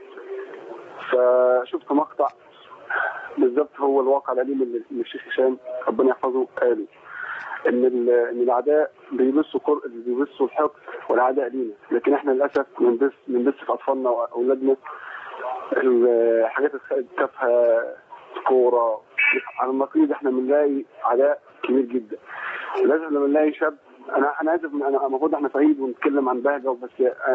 فشفت مقطع بالظبط هو الواقع الأليم اللي الشيخ هشام ربنا يحفظه قاله ان الاعداء بيبثوا الحقد والعداء لينا، لكن احنا للاسف بنبث في اطفالنا واولادنا الحاجات التافهه، كوره. على النقيض احنا بنلاقي عداء كبير جدا. لازم لما نلاقي شاب، انا اسف، انا المفروض احنا في عيد ونتكلم عن بهجه بس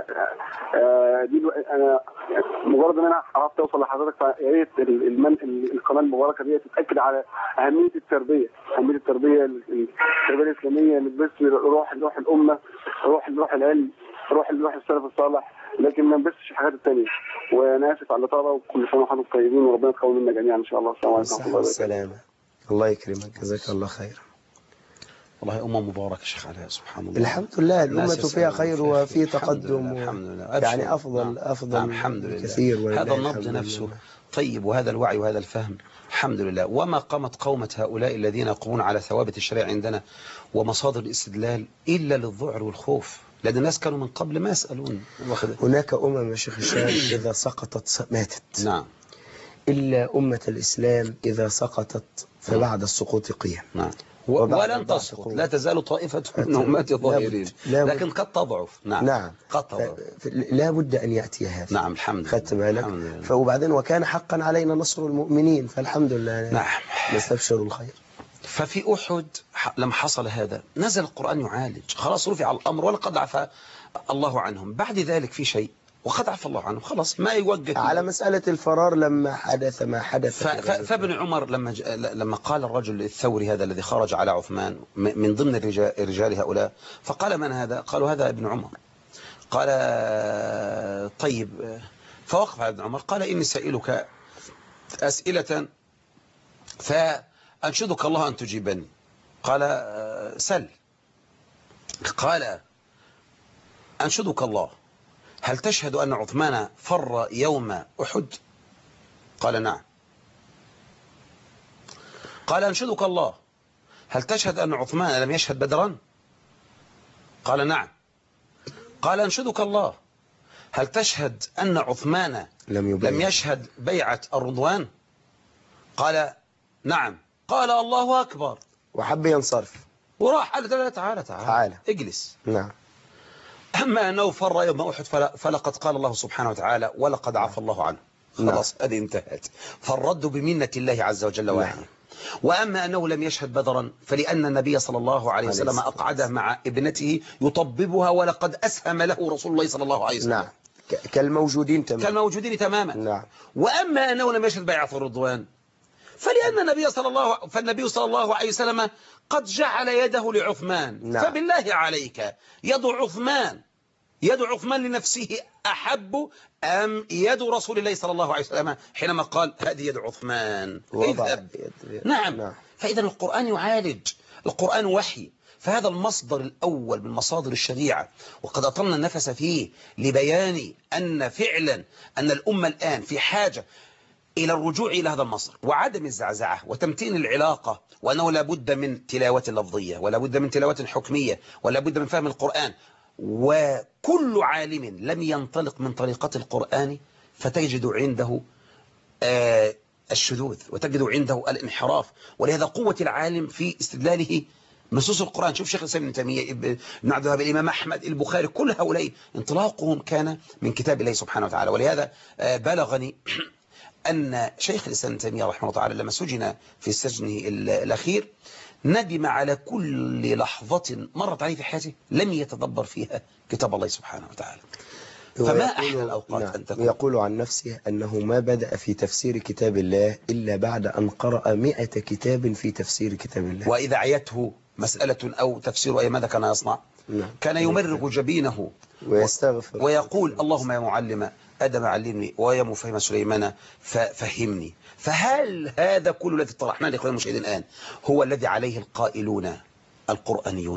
دي انا مجرد ان انا عرفت اوصل لحضرتك، فيا ريت القناه المباركه دي تتاكد على اهميه التربيه، التربيه الاسلاميه اللي بتبث روح الامه، روح العلم، روح السلف الصالح، لكن ما نبثش الحاجات الثانيه. وانا اسف على الاطاله، وكل سنه وحضرتك طيبين وربنا يتقبل منا جميعا ان شاء الله. السلام عليكم ورحمه الله وبركاته. السلامه. الله يكرمك، جزاك الله خير. والله أمة مباركة شيخ علاء، سبحان الله. الحمد لله، الأمة فيها خير وفي تقدم، الحمد لله. يعني أفضل الحمد لله كثير. هذا النبض نفسه طيب، وهذا الوعي وهذا الفهم الحمد لله. وما قامت قومة هؤلاء الذين يقومون على ثوابت الشريعة عندنا ومصادر الاستدلال إلا للذعر والخوف، لأن الناس كانوا من قبل ما يسألون. هناك يا شيخ هشام إذا سقطت ماتت. نعم. إلا أمة الإسلام إذا سقطت فبعد السقوط قيام. نعم. ولن تسقط، لا تزال طائفة من أمتي ظاهرين، لكن قد تضعف. نعم. قد تضعف. لا بد أن يأتي هذا. نعم الحمد لله. خدت بالك؟ وبعدين وكان حقا علينا نصر المؤمنين، فالحمد لله. نعم. نستبشر الخير. ففي أحد لما حصل هذا نزل القرآن يعالج، خلاص رفع الأمر ولقد عفى الله عنهم. بعد ذلك في شيء وقد عفى الله عنهم، خلاص ما يوجه على مسألة الفرار لما حدث ما حدث. فابن عمر لما قال الرجل الثوري هذا الذي خرج على عثمان من ضمن رجال هؤلاء، فقال من هذا؟ قالوا هذا ابن عمر. قال طيب، فوقف على ابن عمر قال إني سائلك أسئلة فأنشدك الله أن تجيبني. قال سل. قال أنشدك الله، هل تشهد أن عثمان فر يوم أحد؟ قال نعم. قال أنشدك الله، هل تشهد أن عثمان لم يشهد بدرا؟ قال نعم. قال أنشدك الله، هل تشهد أن عثمان لم يشهد بيعة الرضوان؟ قال نعم. قال الله أكبر، وحب ينصرف وراح. قال تعالى اجلس. نعم. أما أنه فر يوم أحد فلقد قال الله سبحانه وتعالى ولقد عفى الله عنه. خلاص هذه انتهت، فالرد بمنة الله عز وجل واحد. وأما أنه لم يشهد بدرا فلأن النبي صلى الله عليه وسلم أقعده مع ابنته يطببها، ولقد أسهم له رسول الله صلى الله عليه وسلم. نعم. كالموجودين تماما. نعم. وأما أنه لم يشهد بيعة الرضوان فلأن النبي صلى الله عليه وسلم قد جعل يده لعثمان. نعم. فبالله عليك يد عثمان يد عثمان لنفسه أحب أم يد رسول الله صلى الله عليه وسلم حينما قال هذه يد عثمان؟ نعم. فإذا القرآن يعالج، القرآن وحي، فهذا المصدر الأول من مصادر الشريعة، وقد أطلنا النفس فيه لبيان أن فعلا أن الأمة الآن في حاجة إلى الرجوع إلى هذا المصدر وعدم الزعزعة وتمتين العلاقة، وأنه لا بد من تلاوة لفظية ولا بد من تلاوة حكمية ولا بد من فهم القرآن. وكل عالم لم ينطلق من طريقة القرآن فتجد عنده الشذوذ وتجد عنده الانحراف. ولهذا قوة العالم في استدلاله نصوص القرآن. شوف شيخ الإسلام ابن تيمية، ابن عبد الوهاب، الإمام أحمد، البخاري، كل هؤلاء انطلاقهم كان من كتاب الله سبحانه وتعالى. ولهذا بلغني أن شيخ الإسلام ابن تيمية رحمه الله تعالى لما سجن في سجنه الأخير ندم على كل لحظة مرت عليه في حياته لم يتدبر فيها كتاب الله سبحانه وتعالى. فما أحلى الأوقات أن تكون. يقول عن نفسه أنه ما بدأ في تفسير كتاب الله إلا بعد أن قرأ 100 كتاب في تفسير كتاب الله. وإذا عيته مسألة أو تفسير أي ماذا كان يصنع؟ كان يمرغ جبينه ويستغفر ويقول اللهم يا معلم آدم علمني ويا مفهم سليمان فهمني. فهل هذا كل الذي طرحناه لإخوان المشاهدين الآن هو الذي عليه القائلون القرآنيون؟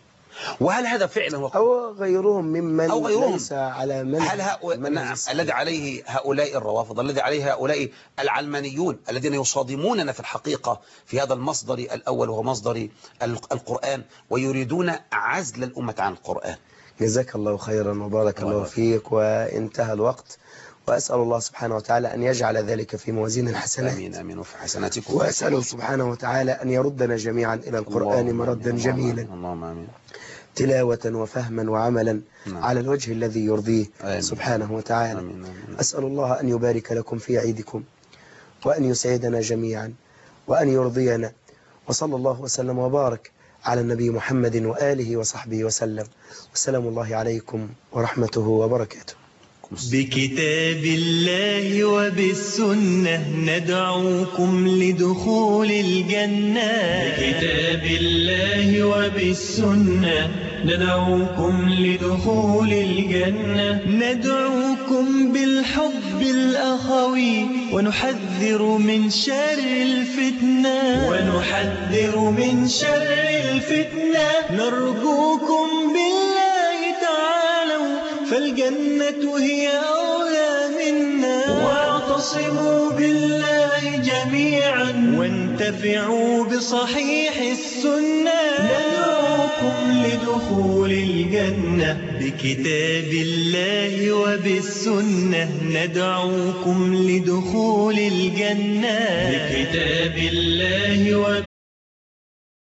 وهل هذا فعلا أو غيرهم ممن أو غيرهم ليس على منهج نعم الذي عليه هؤلاء الروافض، الذي عليه هؤلاء العلمانيون الذين يصادموننا في الحقيقة في هذا المصدر الأول وهو مصدر القرآن ويريدون عزل الأمة عن القرآن. جزاك الله خيرا وبارك الله فيك، وانتهى الوقت، وأسأل الله سبحانه وتعالى أن يجعل ذلك في موازين الحسنات. آمين آمين وفي حسناتكم. وأسأله سبحانه وتعالى أن يردنا جميعا إلى القرآن مردا جميلا، اللهم آمين، تلاوة وفهما وعملا على الوجه الذي يرضيه سبحانه وتعالى. آمين آمين. أسأل الله أن يبارك لكم في عيدكم وأن يسعدنا جميعا وأن يرضينا، وصلى الله وسلم وبارك على النبي محمد وآله وصحبه وسلم، والسلام الله عليكم ورحمته وبركاته. بكتاب الله وبالسنة ندعوكم لدخول الجنة. بكتاب الله وبالسنة ندعوكم لدخول الجنة. ندعوكم بالحب الأخوي ونحذر من شر الفتنة. ونحذر من شر الفتنة. نرجوكم بالله تعالوا فالجنة هي أولى منا. واعتصموا بالله جميعا وانتفعوا بصحيح السنة. ندعوكم لدخول الجنة بكتاب الله وبالسنة. ندعوكم لدخول الجنة بكتاب الله